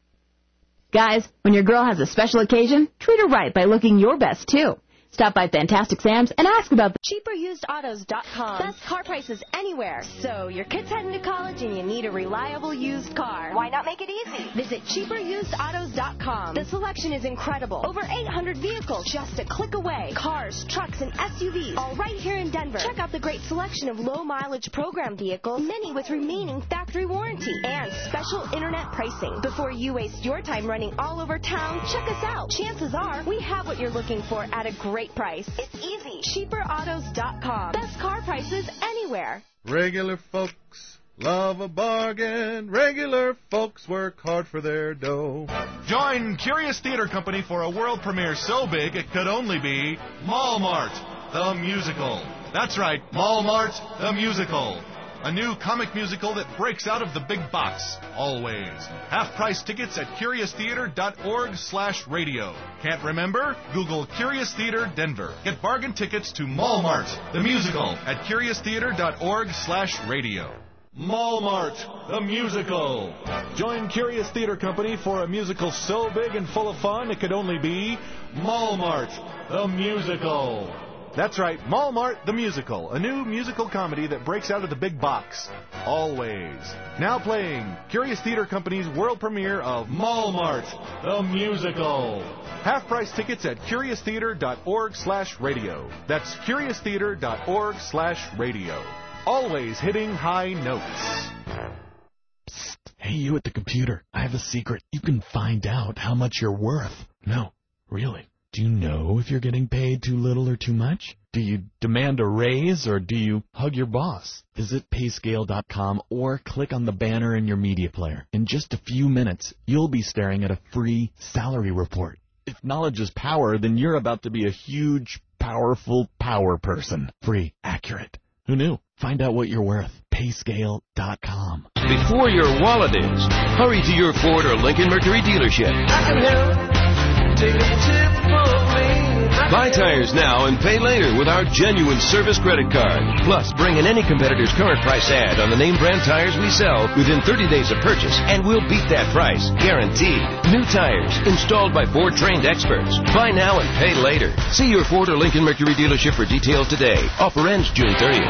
Guys, when your girl has a special occasion, treat her right by looking your best, too. Stop by Fantastic Sam's and ask about the cheaper used autos dot com. Best car prices anywhere. So your kid's heading to college and you need a reliable used car. Why not make it easy? Visit cheaper used autos dot com. The selection is incredible. Over eight hundred vehicles just a click away. Cars, trucks, and S U Vs, all right here in Denver. Check out the great selection of low-mileage program vehicles, many with remaining factory warranty, and special internet pricing. Before you waste your time running all over town, check us out. Chances are we have what you're looking for at a great price. It's easy. cheaper autos dot com. Best car prices anywhere. Regular folks love a bargain. Regular folks work hard for their dough. Join Curious Theater Company for a world premiere so big it could only be Mall Mart, the musical. That's right, Mall Mart, the musical. A new comic musical that breaks out of the big box, always. Half-price tickets at curious theater dot org slash radio. Can't remember? Google Curious Theater Denver. Get bargain tickets to Mall Mart, the musical, at curious theater dot org slash radio. Mall Mart, the musical. Join Curious Theater Company for a musical so big and full of fun it could only be Mall Mart, the musical. That's right, Mall Mart, the musical, a new musical comedy that breaks out of the big box, always. Now playing Curious Theater Company's world premiere of Mall Mart, the musical. Half-price tickets at curious theater dot org slash radio. That's curious theater dot org slash radio. Always hitting high notes. Psst. Hey, you at the computer. I have a secret. You can find out how much you're worth. No, really. Do you know if you're getting paid too little or too much? Do you demand a raise or do you hug your boss? Visit pay scale dot com or click on the banner in your media player. In just a few minutes, you'll be staring at a free salary report. If knowledge is power, then you're about to be a huge, powerful power person. Free, accurate. Who knew? Find out what you're worth. pay scale dot com. Before your wallet is, hurry to your Ford or Lincoln Mercury dealership. I can help. Take a tip from me. Buy tires now and pay later with our genuine service credit card. Plus, bring in any competitor's current price ad on the name brand tires we sell within thirty days of purchase, and we'll beat that price, guaranteed. New tires, installed by Ford-trained experts. Buy now and pay later. See your Ford or Lincoln Mercury dealership for details today. Offer ends June thirtieth.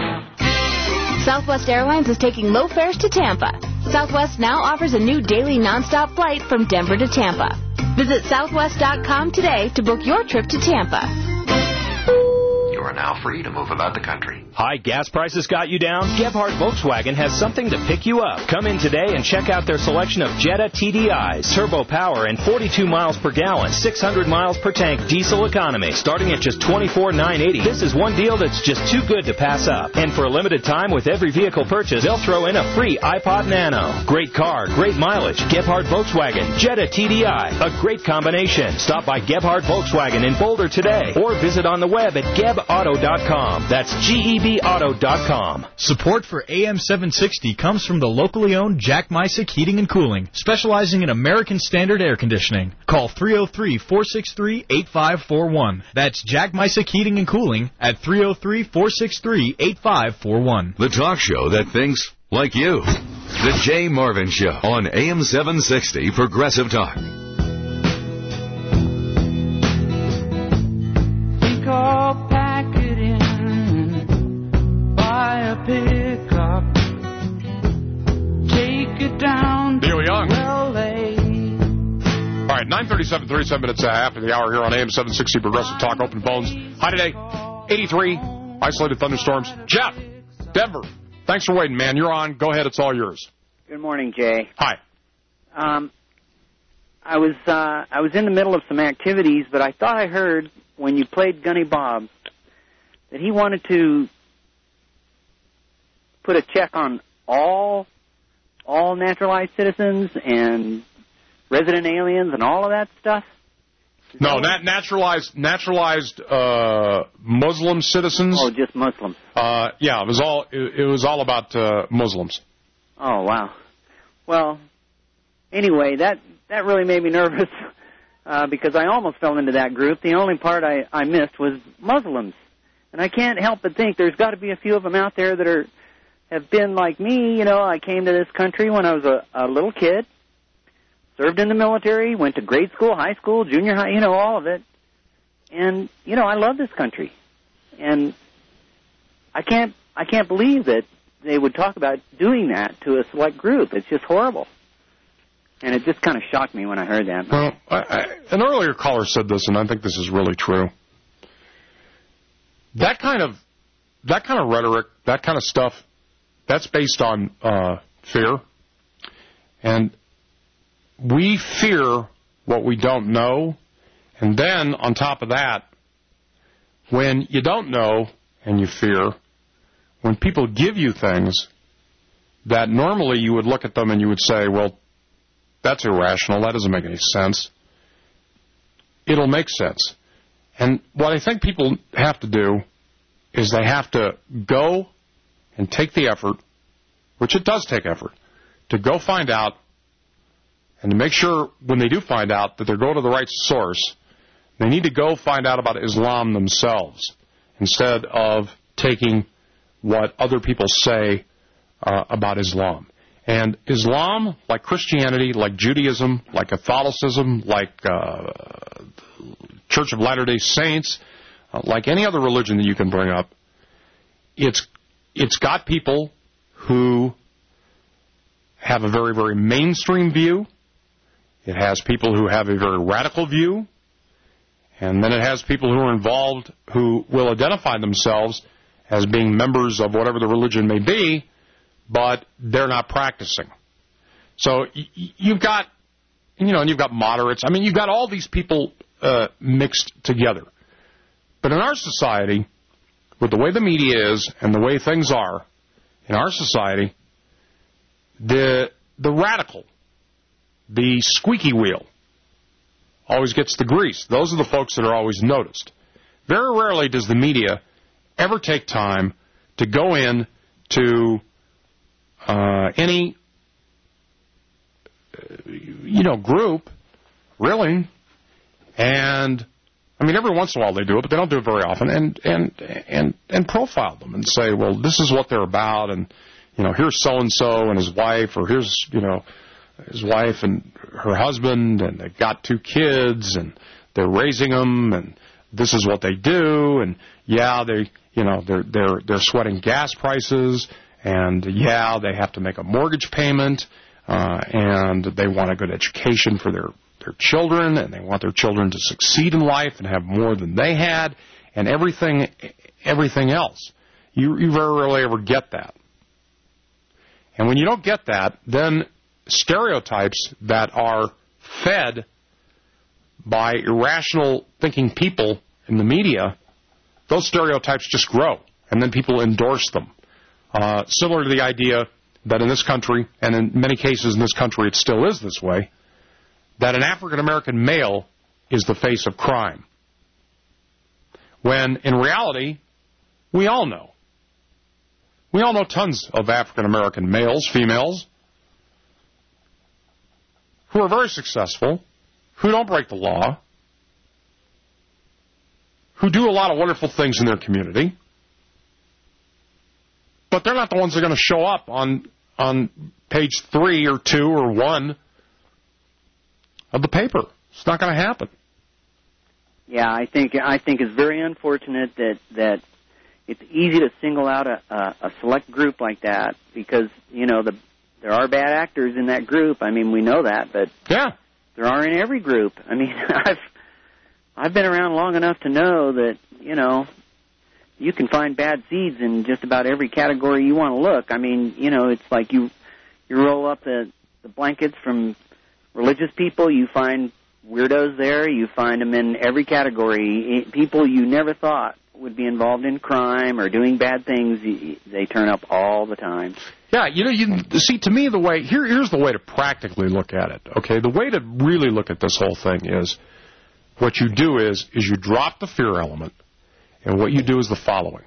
Southwest Airlines is taking low fares to Tampa. Southwest now offers a new daily nonstop flight from Denver to Tampa. Visit southwest dot com today to book your trip to Tampa. You are now free to move about the country. High gas prices got you down? Gebhardt Volkswagen has something to pick you up. Come in today and check out their selection of Jetta T D Is, turbo power and forty-two miles per gallon, six hundred miles per tank diesel economy, starting at just twenty-four thousand nine hundred eighty dollars. This is one deal that's just too good to pass up. And for a limited time with every vehicle purchase, they'll throw in a free iPod Nano. Great car, great mileage. Gebhardt Volkswagen, Jetta T D I, a great combination. Stop by Gebhardt Volkswagen in Boulder today or visit on the web at geb auto dot com. That's G E B auto dot com. Support for A M seven sixty comes from the locally owned Jack Mysick Heating and Cooling, specializing in American Standard air conditioning. Call three oh three, four six three, eight five four one. That's Jack Mysick Heating and Cooling at three oh three, four six three, eight five four one. The talk show that thinks like you. The Jay Marvin Show on A M seven sixty Progressive Talk. Call pack it in, buy a pickup, take it down to Neil Young. L A. All right, nine thirty-seven, thirty-seven minutes after the hour here on A M seven sixty Progressive Talk. Open phones. Hi today, eighty-three, isolated thunderstorms. Jeff, Denver, thanks for waiting, man. You're on. Go ahead. It's all yours. Good morning, Jay. Hi. Um, I was uh, I was in the middle of some activities, but I thought I heard when you played Gunny Bob that he wanted to put a check on all all naturalized citizens and resident aliens and all of that stuff. Is No, that nat- naturalized naturalized uh, Muslim citizens. Oh, just Muslims. Uh, yeah, it was all it, it was all about uh, Muslims. Oh, wow. Well, anyway, that that really made me nervous. Uh, because I almost fell into that group. The only part I, I missed was Muslims. And I can't help but think there's got to be a few of them out there that are have been like me. You know, I came to this country when I was a, a little kid, served in the military, went to grade school, high school, junior high, you know, all of it. And, you know, I love this country. And I can't, I can't believe that they would talk about doing that to a select group. It's just horrible. And it just kind of shocked me when I heard that. Well, I, I, an earlier caller said this, and I think this is really true. That kind of, that kind of rhetoric, that kind of stuff, that's based on uh, fear. And we fear what we don't know. And then, on top of that, when you don't know and you fear, when people give you things that normally you would look at them and you would say, well, that's irrational, that doesn't make any sense, it'll make sense. And what I think people have to do is they have to go and take the effort, which it does take effort, to go find out and to make sure when they do find out that they're going to the right source. They need to go find out about Islam themselves instead of taking what other people say uh, about Islam. And Islam, like Christianity, like Judaism, like Catholicism, like uh, Church of Latter-day Saints, uh, like any other religion that you can bring up, it's it's got people who have a very, very mainstream view. It has people who have a very radical view. And then it has people who are involved who will identify themselves as being members of whatever the religion may be, but they're not practicing. So you've got, you know, and you've got moderates. I mean, you've got all these people uh, mixed together. But in our society, with the way the media is and the way things are, in our society, the the radical, the squeaky wheel, always gets the grease. Those are the folks that are always noticed. Very rarely does the media ever take time to go in to uh, any, you know, group, really. And, I mean, every once in a while they do it, but they don't do it very often, and, and, and, and profile them and say, well, this is what they're about, and, you know, here's so-and-so and his wife, or here's, you know, his wife and her husband, and they've got two kids, and they're raising them, and this is what they do, and yeah, they, you know, they're they're they're sweating gas prices, and yeah, they have to make a mortgage payment, uh, and they want a good education for their their children, and they want their children to succeed in life and have more than they had, and everything everything else. You you very rarely ever get that, and when you don't get that, then stereotypes that are fed by irrational thinking people in the media, those stereotypes just grow, and then people endorse them. Uh, similar to the idea that in this country, and in many cases in this country it still is this way, that an African-American male is the face of crime. When in reality, we all know. We all know tons of African-American males, females, who are very successful, who don't break the law, who do a lot of wonderful things in their community, but they're not the ones that are going to show up on on page three or two or one of the paper. It's not going to happen. Yeah, I think I think it's very unfortunate that that it's easy to single out a, a, a select group like that because, you know, the there are bad actors in that group. I mean, we know that, but yeah, there are in every group. I mean, I've I've been around long enough to know that, you know, you can find bad seeds in just about every category you want to look. I mean, you know, it's like you you roll up the, the blankets from religious people, you find weirdos there, you find them in every category. People you never thought would be involved in crime or doing bad things, they turn up all the time. Yeah, you know, you see, to me, the way, here, here's the way to practically look at it, okay? The way to really look at this whole thing is, what you do is, is you drop the fear element, and what you do is the following.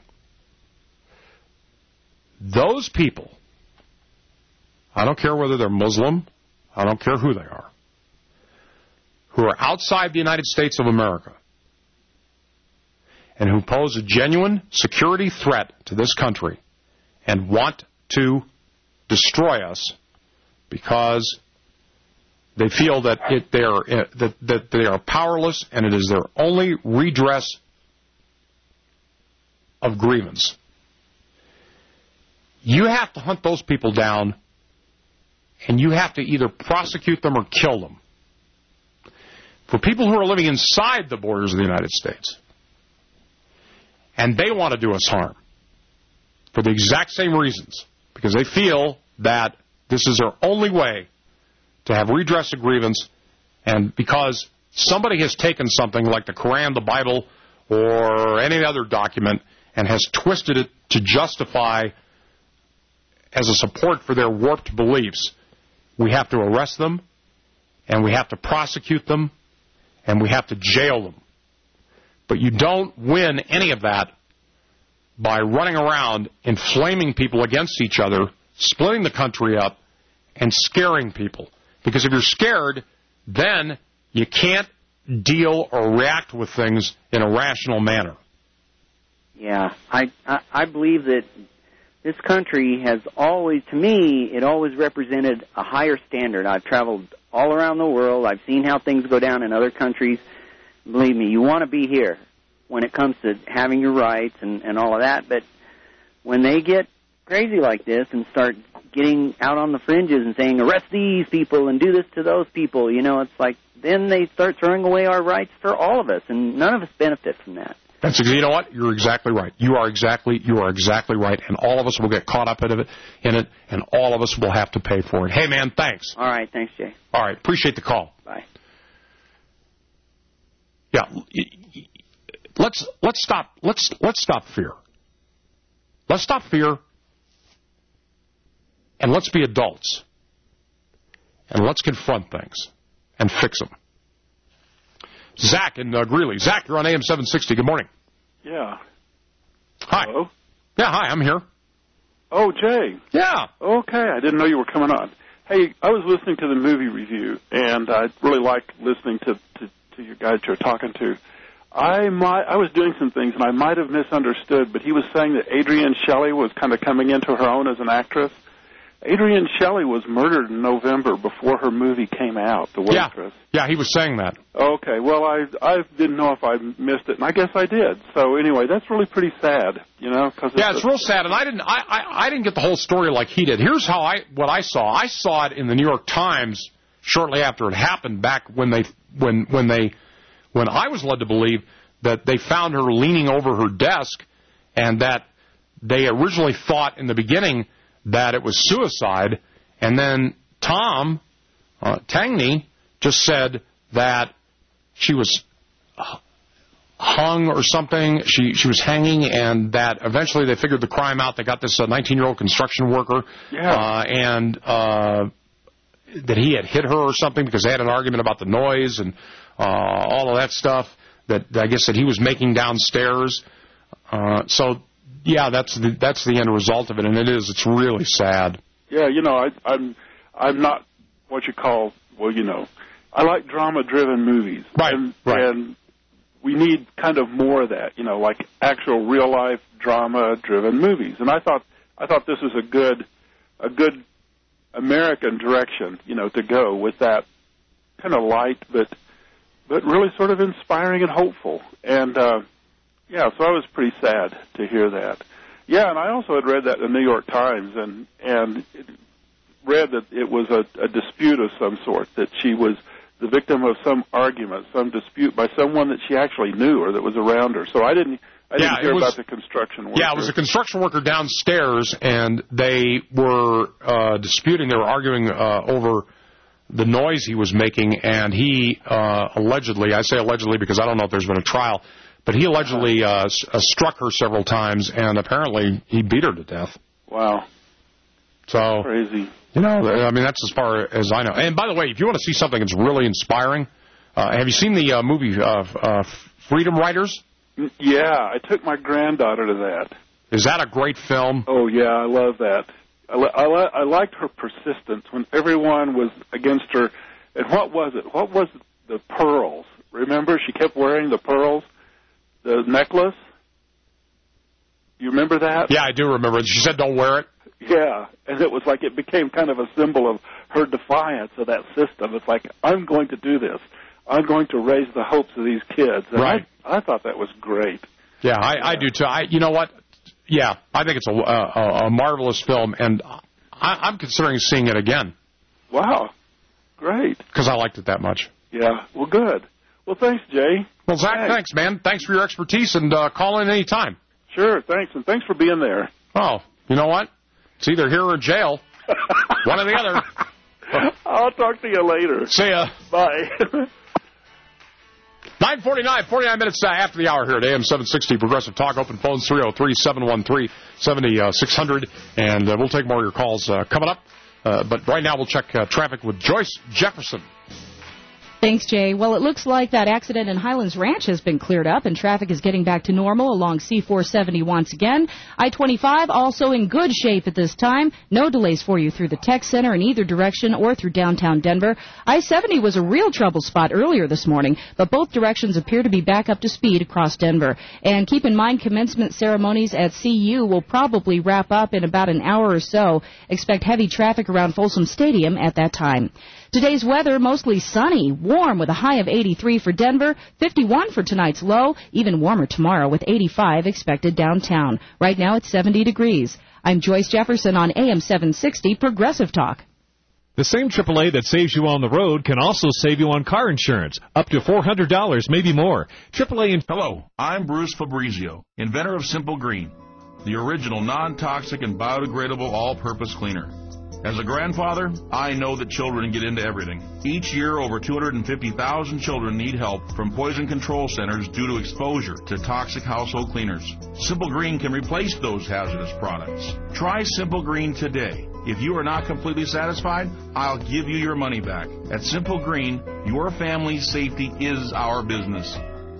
Those people, I don't care whether they're Muslim, I don't care who they are, who are outside the United States of America, and who pose a genuine security threat to this country, and want to destroy us because they feel that it, they are that, that they are powerless and it is their only redress of grievance. You have to hunt those people down, and you have to either prosecute them or kill them. For people who are living inside the borders of the United States, and they want to do us harm for the exact same reasons, because they feel that this is their only way to have redress of grievance, and because somebody has taken something like the Quran, the Bible, or any other document and has twisted it to justify as a support for their warped beliefs, we have to arrest them, and we have to prosecute them, and we have to jail them. But you don't win any of that by running around inflaming people against each other, splitting the country up, and scaring people. Because if you're scared, then you can't deal or react with things in a rational manner. Yeah, I, I I believe that this country has always, to me, it always represented a higher standard. I've traveled all around the world. I've seen how things go down in other countries. Believe me, you want to be here when it comes to having your rights and, and all of that. But when they get crazy like this and start getting out on the fringes and saying, arrest these people and do this to those people, you know, it's like then they start throwing away our rights for all of us, and none of us benefit from that. That's, you know what? You're exactly right. You are exactly you are exactly right, and all of us will get caught up in it, in it, and all of us will have to pay for it. Hey, man, thanks. All right, thanks, Jay. All right, appreciate the call. Bye. Yeah, let's let's stop let's let's stop fear. Let's stop fear, and let's be adults, and let's confront things and fix them. Zach in uh, Greeley. Zach, you're on A M seven sixty. Good morning. Yeah. Hi. Hello? Yeah, hi, I'm here. Oh, Jay. Yeah. Okay, I didn't know you were coming on. Hey, I was listening to the movie review, and I really liked listening to, to, to your guys you're talking to. I might, I was doing some things, and I might have misunderstood, but he was saying that Adrienne Shelley was kind of coming into her own as an actress. Adrienne Shelley was murdered in November before her movie came out, The Waitress. Yeah, yeah, he was saying that. Okay, well, I I didn't know if I missed it, and I guess I did. So anyway, that's really pretty sad, you know. Cause yeah, it's, it's real sad, and I didn't I, I, I didn't get the whole story like he did. Here's how I what I saw. I saw it in the New York Times shortly after it happened, back when they when when they when I was led to believe that they found her leaning over her desk, and that they originally thought in the beginning that it was suicide, and then Tom uh, Tangney just said that she was hung or something. She she was hanging, and that eventually they figured the crime out. They got this nineteen-year-old uh, construction worker, yeah. uh, and uh, that he had hit her or something because they had an argument about the noise and uh, all of that stuff that I guess that he was making downstairs. Uh, so. Yeah, that's the that's the end result of it, and it is. It's really sad. Yeah, you know, I, I'm I'm not what you call well, you know, I like drama-driven movies, right? And, right. And we need kind of more of that, you know, like actual real-life drama-driven movies. And I thought I thought this was a good a good American direction, you know, to go with that kind of light, but but really sort of inspiring and hopeful. And uh, yeah, so I was pretty sad to hear that. Yeah, and I also had read that in the New York Times, and and read that it was a, a dispute of some sort, that she was the victim of some argument, some dispute by someone that she actually knew or that was around her. So I didn't I didn't yeah, hear was, about the construction worker. Yeah, it was a construction worker downstairs, and they were uh, disputing. They were arguing uh, over the noise he was making, and he uh, allegedly, I say allegedly because I don't know if there's been a trial, but he allegedly uh, uh, struck her several times, and apparently he beat her to death. Wow. So crazy. You know, I mean, that's as far as I know. And by the way, if you want to see something that's really inspiring, uh, have you seen the uh, movie uh, uh, Freedom Writers? Yeah, I took my granddaughter to that. Is that a great film? Oh, yeah, I love that. I, I, I liked her persistence when everyone was against her. And what was it? What was it? The pearls? Remember, she kept wearing the pearls, the necklace. You remember that? Yeah, I do remember. She said don't wear it. Yeah, and it was like it became kind of a symbol of her defiance of that system. It's like, I'm going to do this. I'm going to raise the hopes of these kids. And right. I, I thought that was great. Yeah, I, I do too. I, you know what? Yeah, I think it's a, a, a marvelous film, and I, I'm considering seeing it again. Wow, great. Because I liked it that much. Yeah, well, good. Well, thanks, Jay. Well, Zach, thanks, thanks man. Thanks for your expertise, and uh, call in any time. Sure, thanks, and thanks for being there. Oh, you know what? It's either here or jail. One or the other. I'll talk to you later. See ya. Bye. nine forty-nine, forty-nine minutes uh, after the hour here at A M seven sixty Progressive Talk. Open phones three oh three, seven one three, seven six zero zero, and uh, we'll take more of your calls uh, coming up. Uh, but right now we'll check uh, traffic with Joyce Jefferson. Thanks, Jay. Well, it looks like that accident in Highlands Ranch has been cleared up, and traffic is getting back to normal along C four seventy once again. I twenty-five also in good shape at this time. No delays for you through the Tech Center in either direction or through downtown Denver. I seventy was a real trouble spot earlier this morning, but both directions appear to be back up to speed across Denver. And keep in mind, commencement ceremonies at C U will probably wrap up in about an hour or so. Expect heavy traffic around Folsom Stadium at that time. Today's weather, mostly sunny, warm with a high of eighty-three for Denver, fifty-one for tonight's low, even warmer tomorrow with eighty-five expected downtown. Right now it's seventy degrees. I'm Joyce Jefferson on A M seven sixty Progressive Talk. The same triple A that saves you on the road can also save you on car insurance, up to four hundred dollars, maybe more. triple A. In- Hello, I'm Bruce Fabrizio, inventor of Simple Green, the original non-toxic and biodegradable all-purpose cleaner. As a grandfather, I know that children get into everything. Each year, over two hundred fifty thousand children need help from poison control centers due to exposure to toxic household cleaners. Simple Green can replace those hazardous products. Try Simple Green today. If you are not completely satisfied, I'll give you your money back. At Simple Green, your family's safety is our business.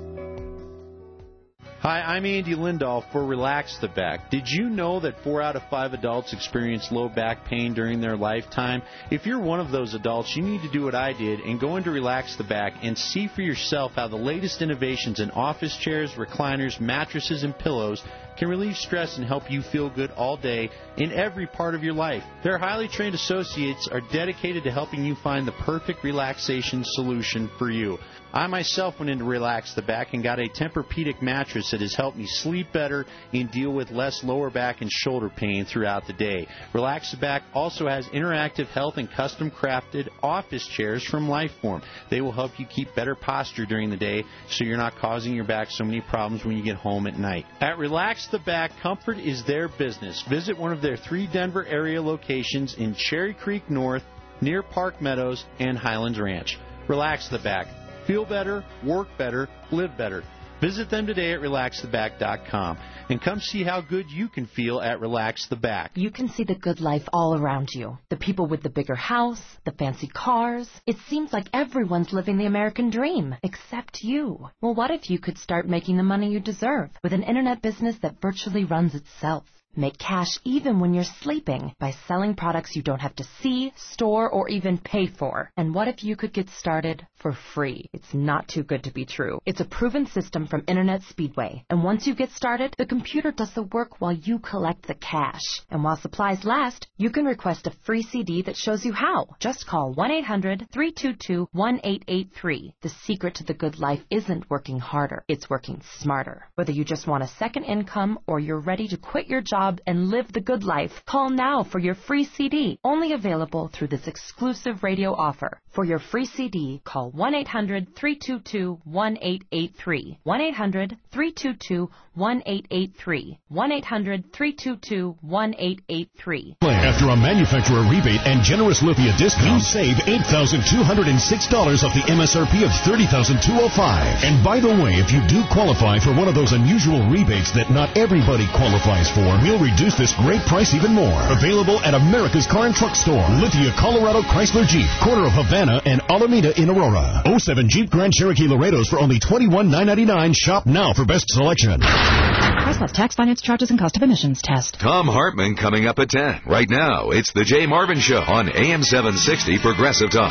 Hi, I'm Andy Lindahl for Relax the Back. Did you know that four out of five adults experience low back pain during their lifetime? If you're one of those adults, you need to do what I did and go into Relax the Back and see for yourself how the latest innovations in office chairs, recliners, mattresses, and pillows can relieve stress and help you feel good all day in every part of your life. Their highly trained associates are dedicated to helping you find the perfect relaxation solution for you. I myself went into Relax the Back and got a Tempur-Pedic mattress that has helped me sleep better and deal with less lower back and shoulder pain throughout the day. Relax the Back also has interactive health and custom-crafted office chairs from Lifeform. They will help you keep better posture during the day so you're not causing your back so many problems when you get home at night. At Relax the Back, comfort is their business. Visit one of their three Denver area locations in Cherry Creek North, near Park Meadows, and Highlands Ranch. Relax the Back. Feel better, work better, live better. Visit them today at relax the back dot com and come see how good you can feel at Relax the Back. You can see the good life all around you. The people with the bigger house, the fancy cars. It seems like everyone's living the American dream, except you. Well, what if you could start making the money you deserve with an internet business that virtually runs itself? Make cash even when you're sleeping by selling products you don't have to see, store, or even pay for. And what if you could get started for free? It's not too good to be true. It's a proven system from Internet Speedway. And once you get started, the computer does the work while you collect the cash. And while supplies last, you can request a free C D that shows you how. Just call one eight hundred, three two two, one eight eight three. The secret to the good life isn't working harder. It's working smarter. Whether you just want a second income or you're ready to quit your job and live the good life, call now for your free C D, only available through this exclusive radio offer. For your free C D, call one eight hundred, three two two, one eight eight three, one eight hundred, three two two, one eight eight three, one eight hundred, three two two, one eight eight three. After a manufacturer rebate and generous Lithia discount, you save eight thousand two hundred six dollars off the M S R P of thirty thousand two hundred five dollars. And by the way, if you do qualify for one of those unusual rebates that not everybody qualifies for, we'll reduce this great price even more. Available at America's Car and Truck Store, Lithia, Colorado Chrysler Jeep, corner of Havana and Alameda in Aurora. oh seven Jeep Grand Cherokee Laredos for only twenty-one thousand nine hundred ninety-nine dollars. Shop now for best selection. Price plus tax, finance charges, and cost of emissions test. Tom Hartman coming up at ten. Right now, it's the Jay Marvin Show on A M seven sixty Progressive Talk.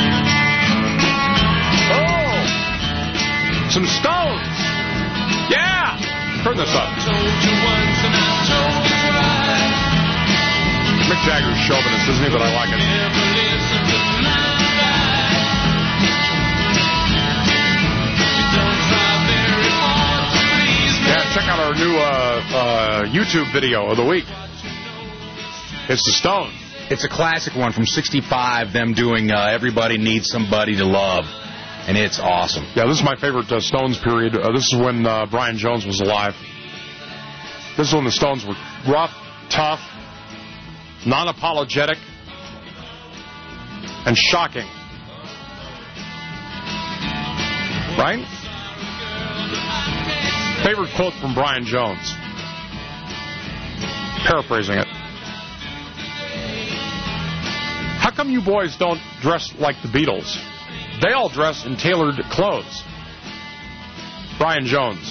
Oh! Some Stones! Yeah! Turn this up. Mick Jagger's chauvinist, isn't he? But I like it. Yeah, check out our new uh, uh, YouTube video of the week. It's the Stones. It's a classic one from sixty-five, them doing uh, Everybody Needs Somebody to Love. And it's awesome. Yeah, this is my favorite uh, Stones period. Uh, this is when uh, Brian Jones was alive. This is when the Stones were rough, tough, non-apologetic, and shocking. Right? Favorite quote from Brian Jones. Paraphrasing it. How come you boys don't dress like the Beatles? They all dress in tailored clothes. Brian Jones.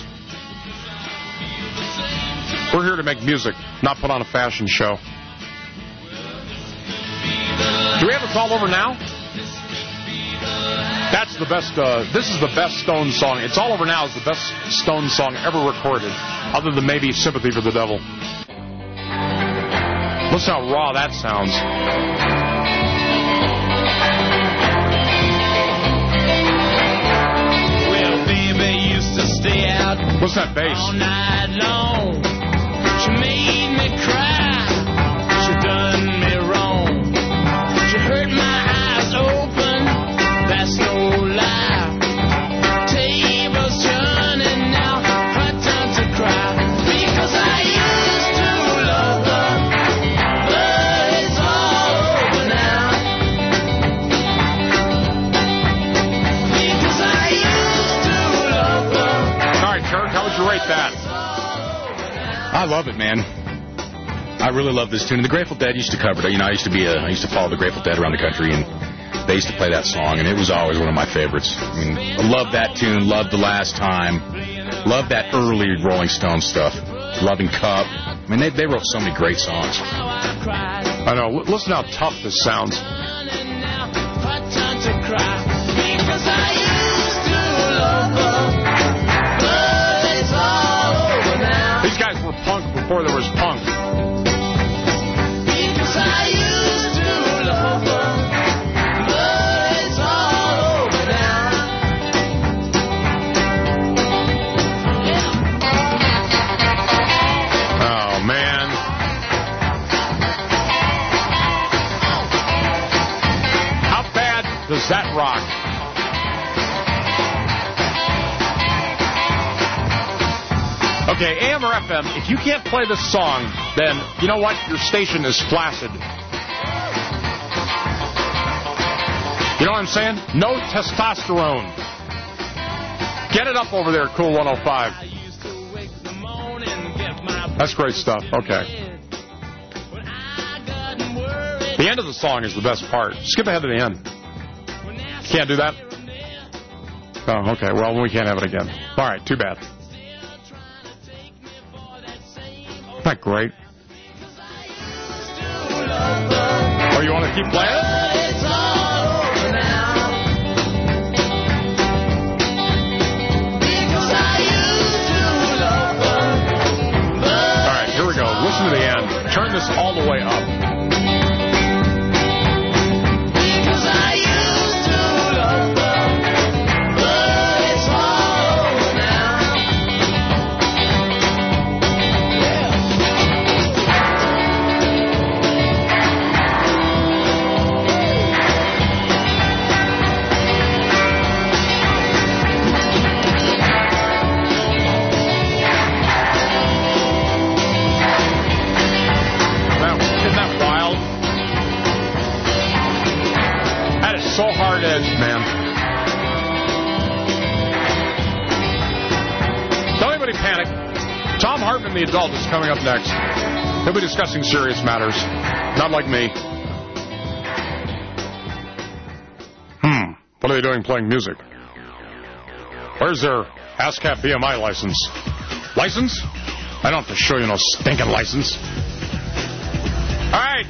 We're here to make music, not put on a fashion show. Do we have It's All Over Now? That's the best, uh, this is the best Stones song. It's All Over Now is the best Stones song ever recorded, other than maybe Sympathy for the Devil. Listen how raw that sounds. Stay out. What's that bass? All night long. She made me cry. She done me wrong. She hurt my eyes open. That's no lie. Tables turning now. Her time to cry. Because I used to love her, but it's all over now. Because I used to love her. Kirk, how would you rate that? I love it, man. I really love this tune. The Grateful Dead used to cover it. You know, I used to be a, I used to follow the Grateful Dead around the country, and they used to play that song, and it was always one of my favorites. I mean, I love that tune. Loved The Last Time. Loved that early Rolling Stone stuff. Loving Cup. I mean, they they wrote so many great songs. I know. L- listen how tough this sounds. These guys were punk before there was punk. Because I used to love her, but it's all over now. Oh, man. How bad does that rock? Okay, A M or F M, if you can't play this song, then, you know what? Your station is flaccid. You know what I'm saying? No testosterone. Get it up over there, Cool one oh five. That's great stuff. Okay. The end of the song is the best part. Skip ahead to the end. Can't do that? Oh, okay. Well, we can't have it again. All right, too bad. Not great. Oh, you want to keep playing it? All right, here we go. Listen to the end. Turn this all the way up. Because I used to love her, but it's all over now. So hard-edged, man. Don't anybody panic. Tom Hartman, the adult, is coming up next. He'll be discussing serious matters. Not like me. Hmm. What are they doing playing music? Where's their ASCAP B M I license? License? I don't have to show you no stinking license. All right.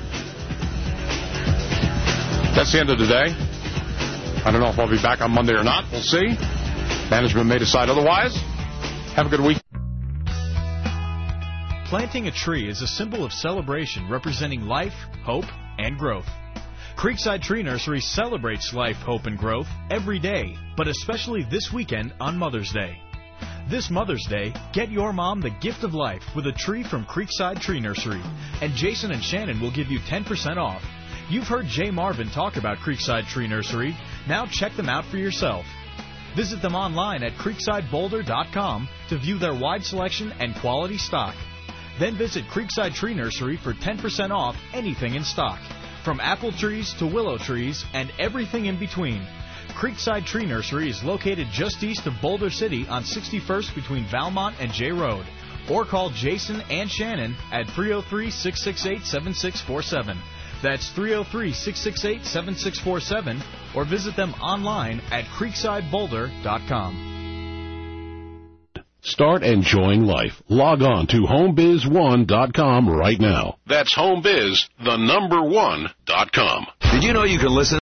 That's the end of the day. I don't know if I'll be back on Monday or not. We'll see. Management may decide otherwise. Have a good week. Planting a tree is a symbol of celebration representing life, hope, and growth. Creekside Tree Nursery celebrates life, hope, and growth every day, but especially this weekend on Mother's Day. This Mother's Day, get your mom the gift of life with a tree from Creekside Tree Nursery, and Jason and Shannon will give you ten percent off. You've heard Jay Marvin talk about Creekside Tree Nursery. Now check them out for yourself. Visit them online at creekside boulder dot com to view their wide selection and quality stock. Then visit Creekside Tree Nursery for ten percent off anything in stock, from apple trees to willow trees and everything in between. Creekside Tree Nursery is located just east of Boulder City on sixty-first between Valmont and J Road. Or call Jason and Shannon at three oh three, six six eight, seven six four seven. That's three oh three, six six eight, seven six four seven, or visit them online at creekside boulder dot com. Start enjoying life. Log on to home biz one dot com right now. That's homebiz, the number one, dot com. Did you know you can listen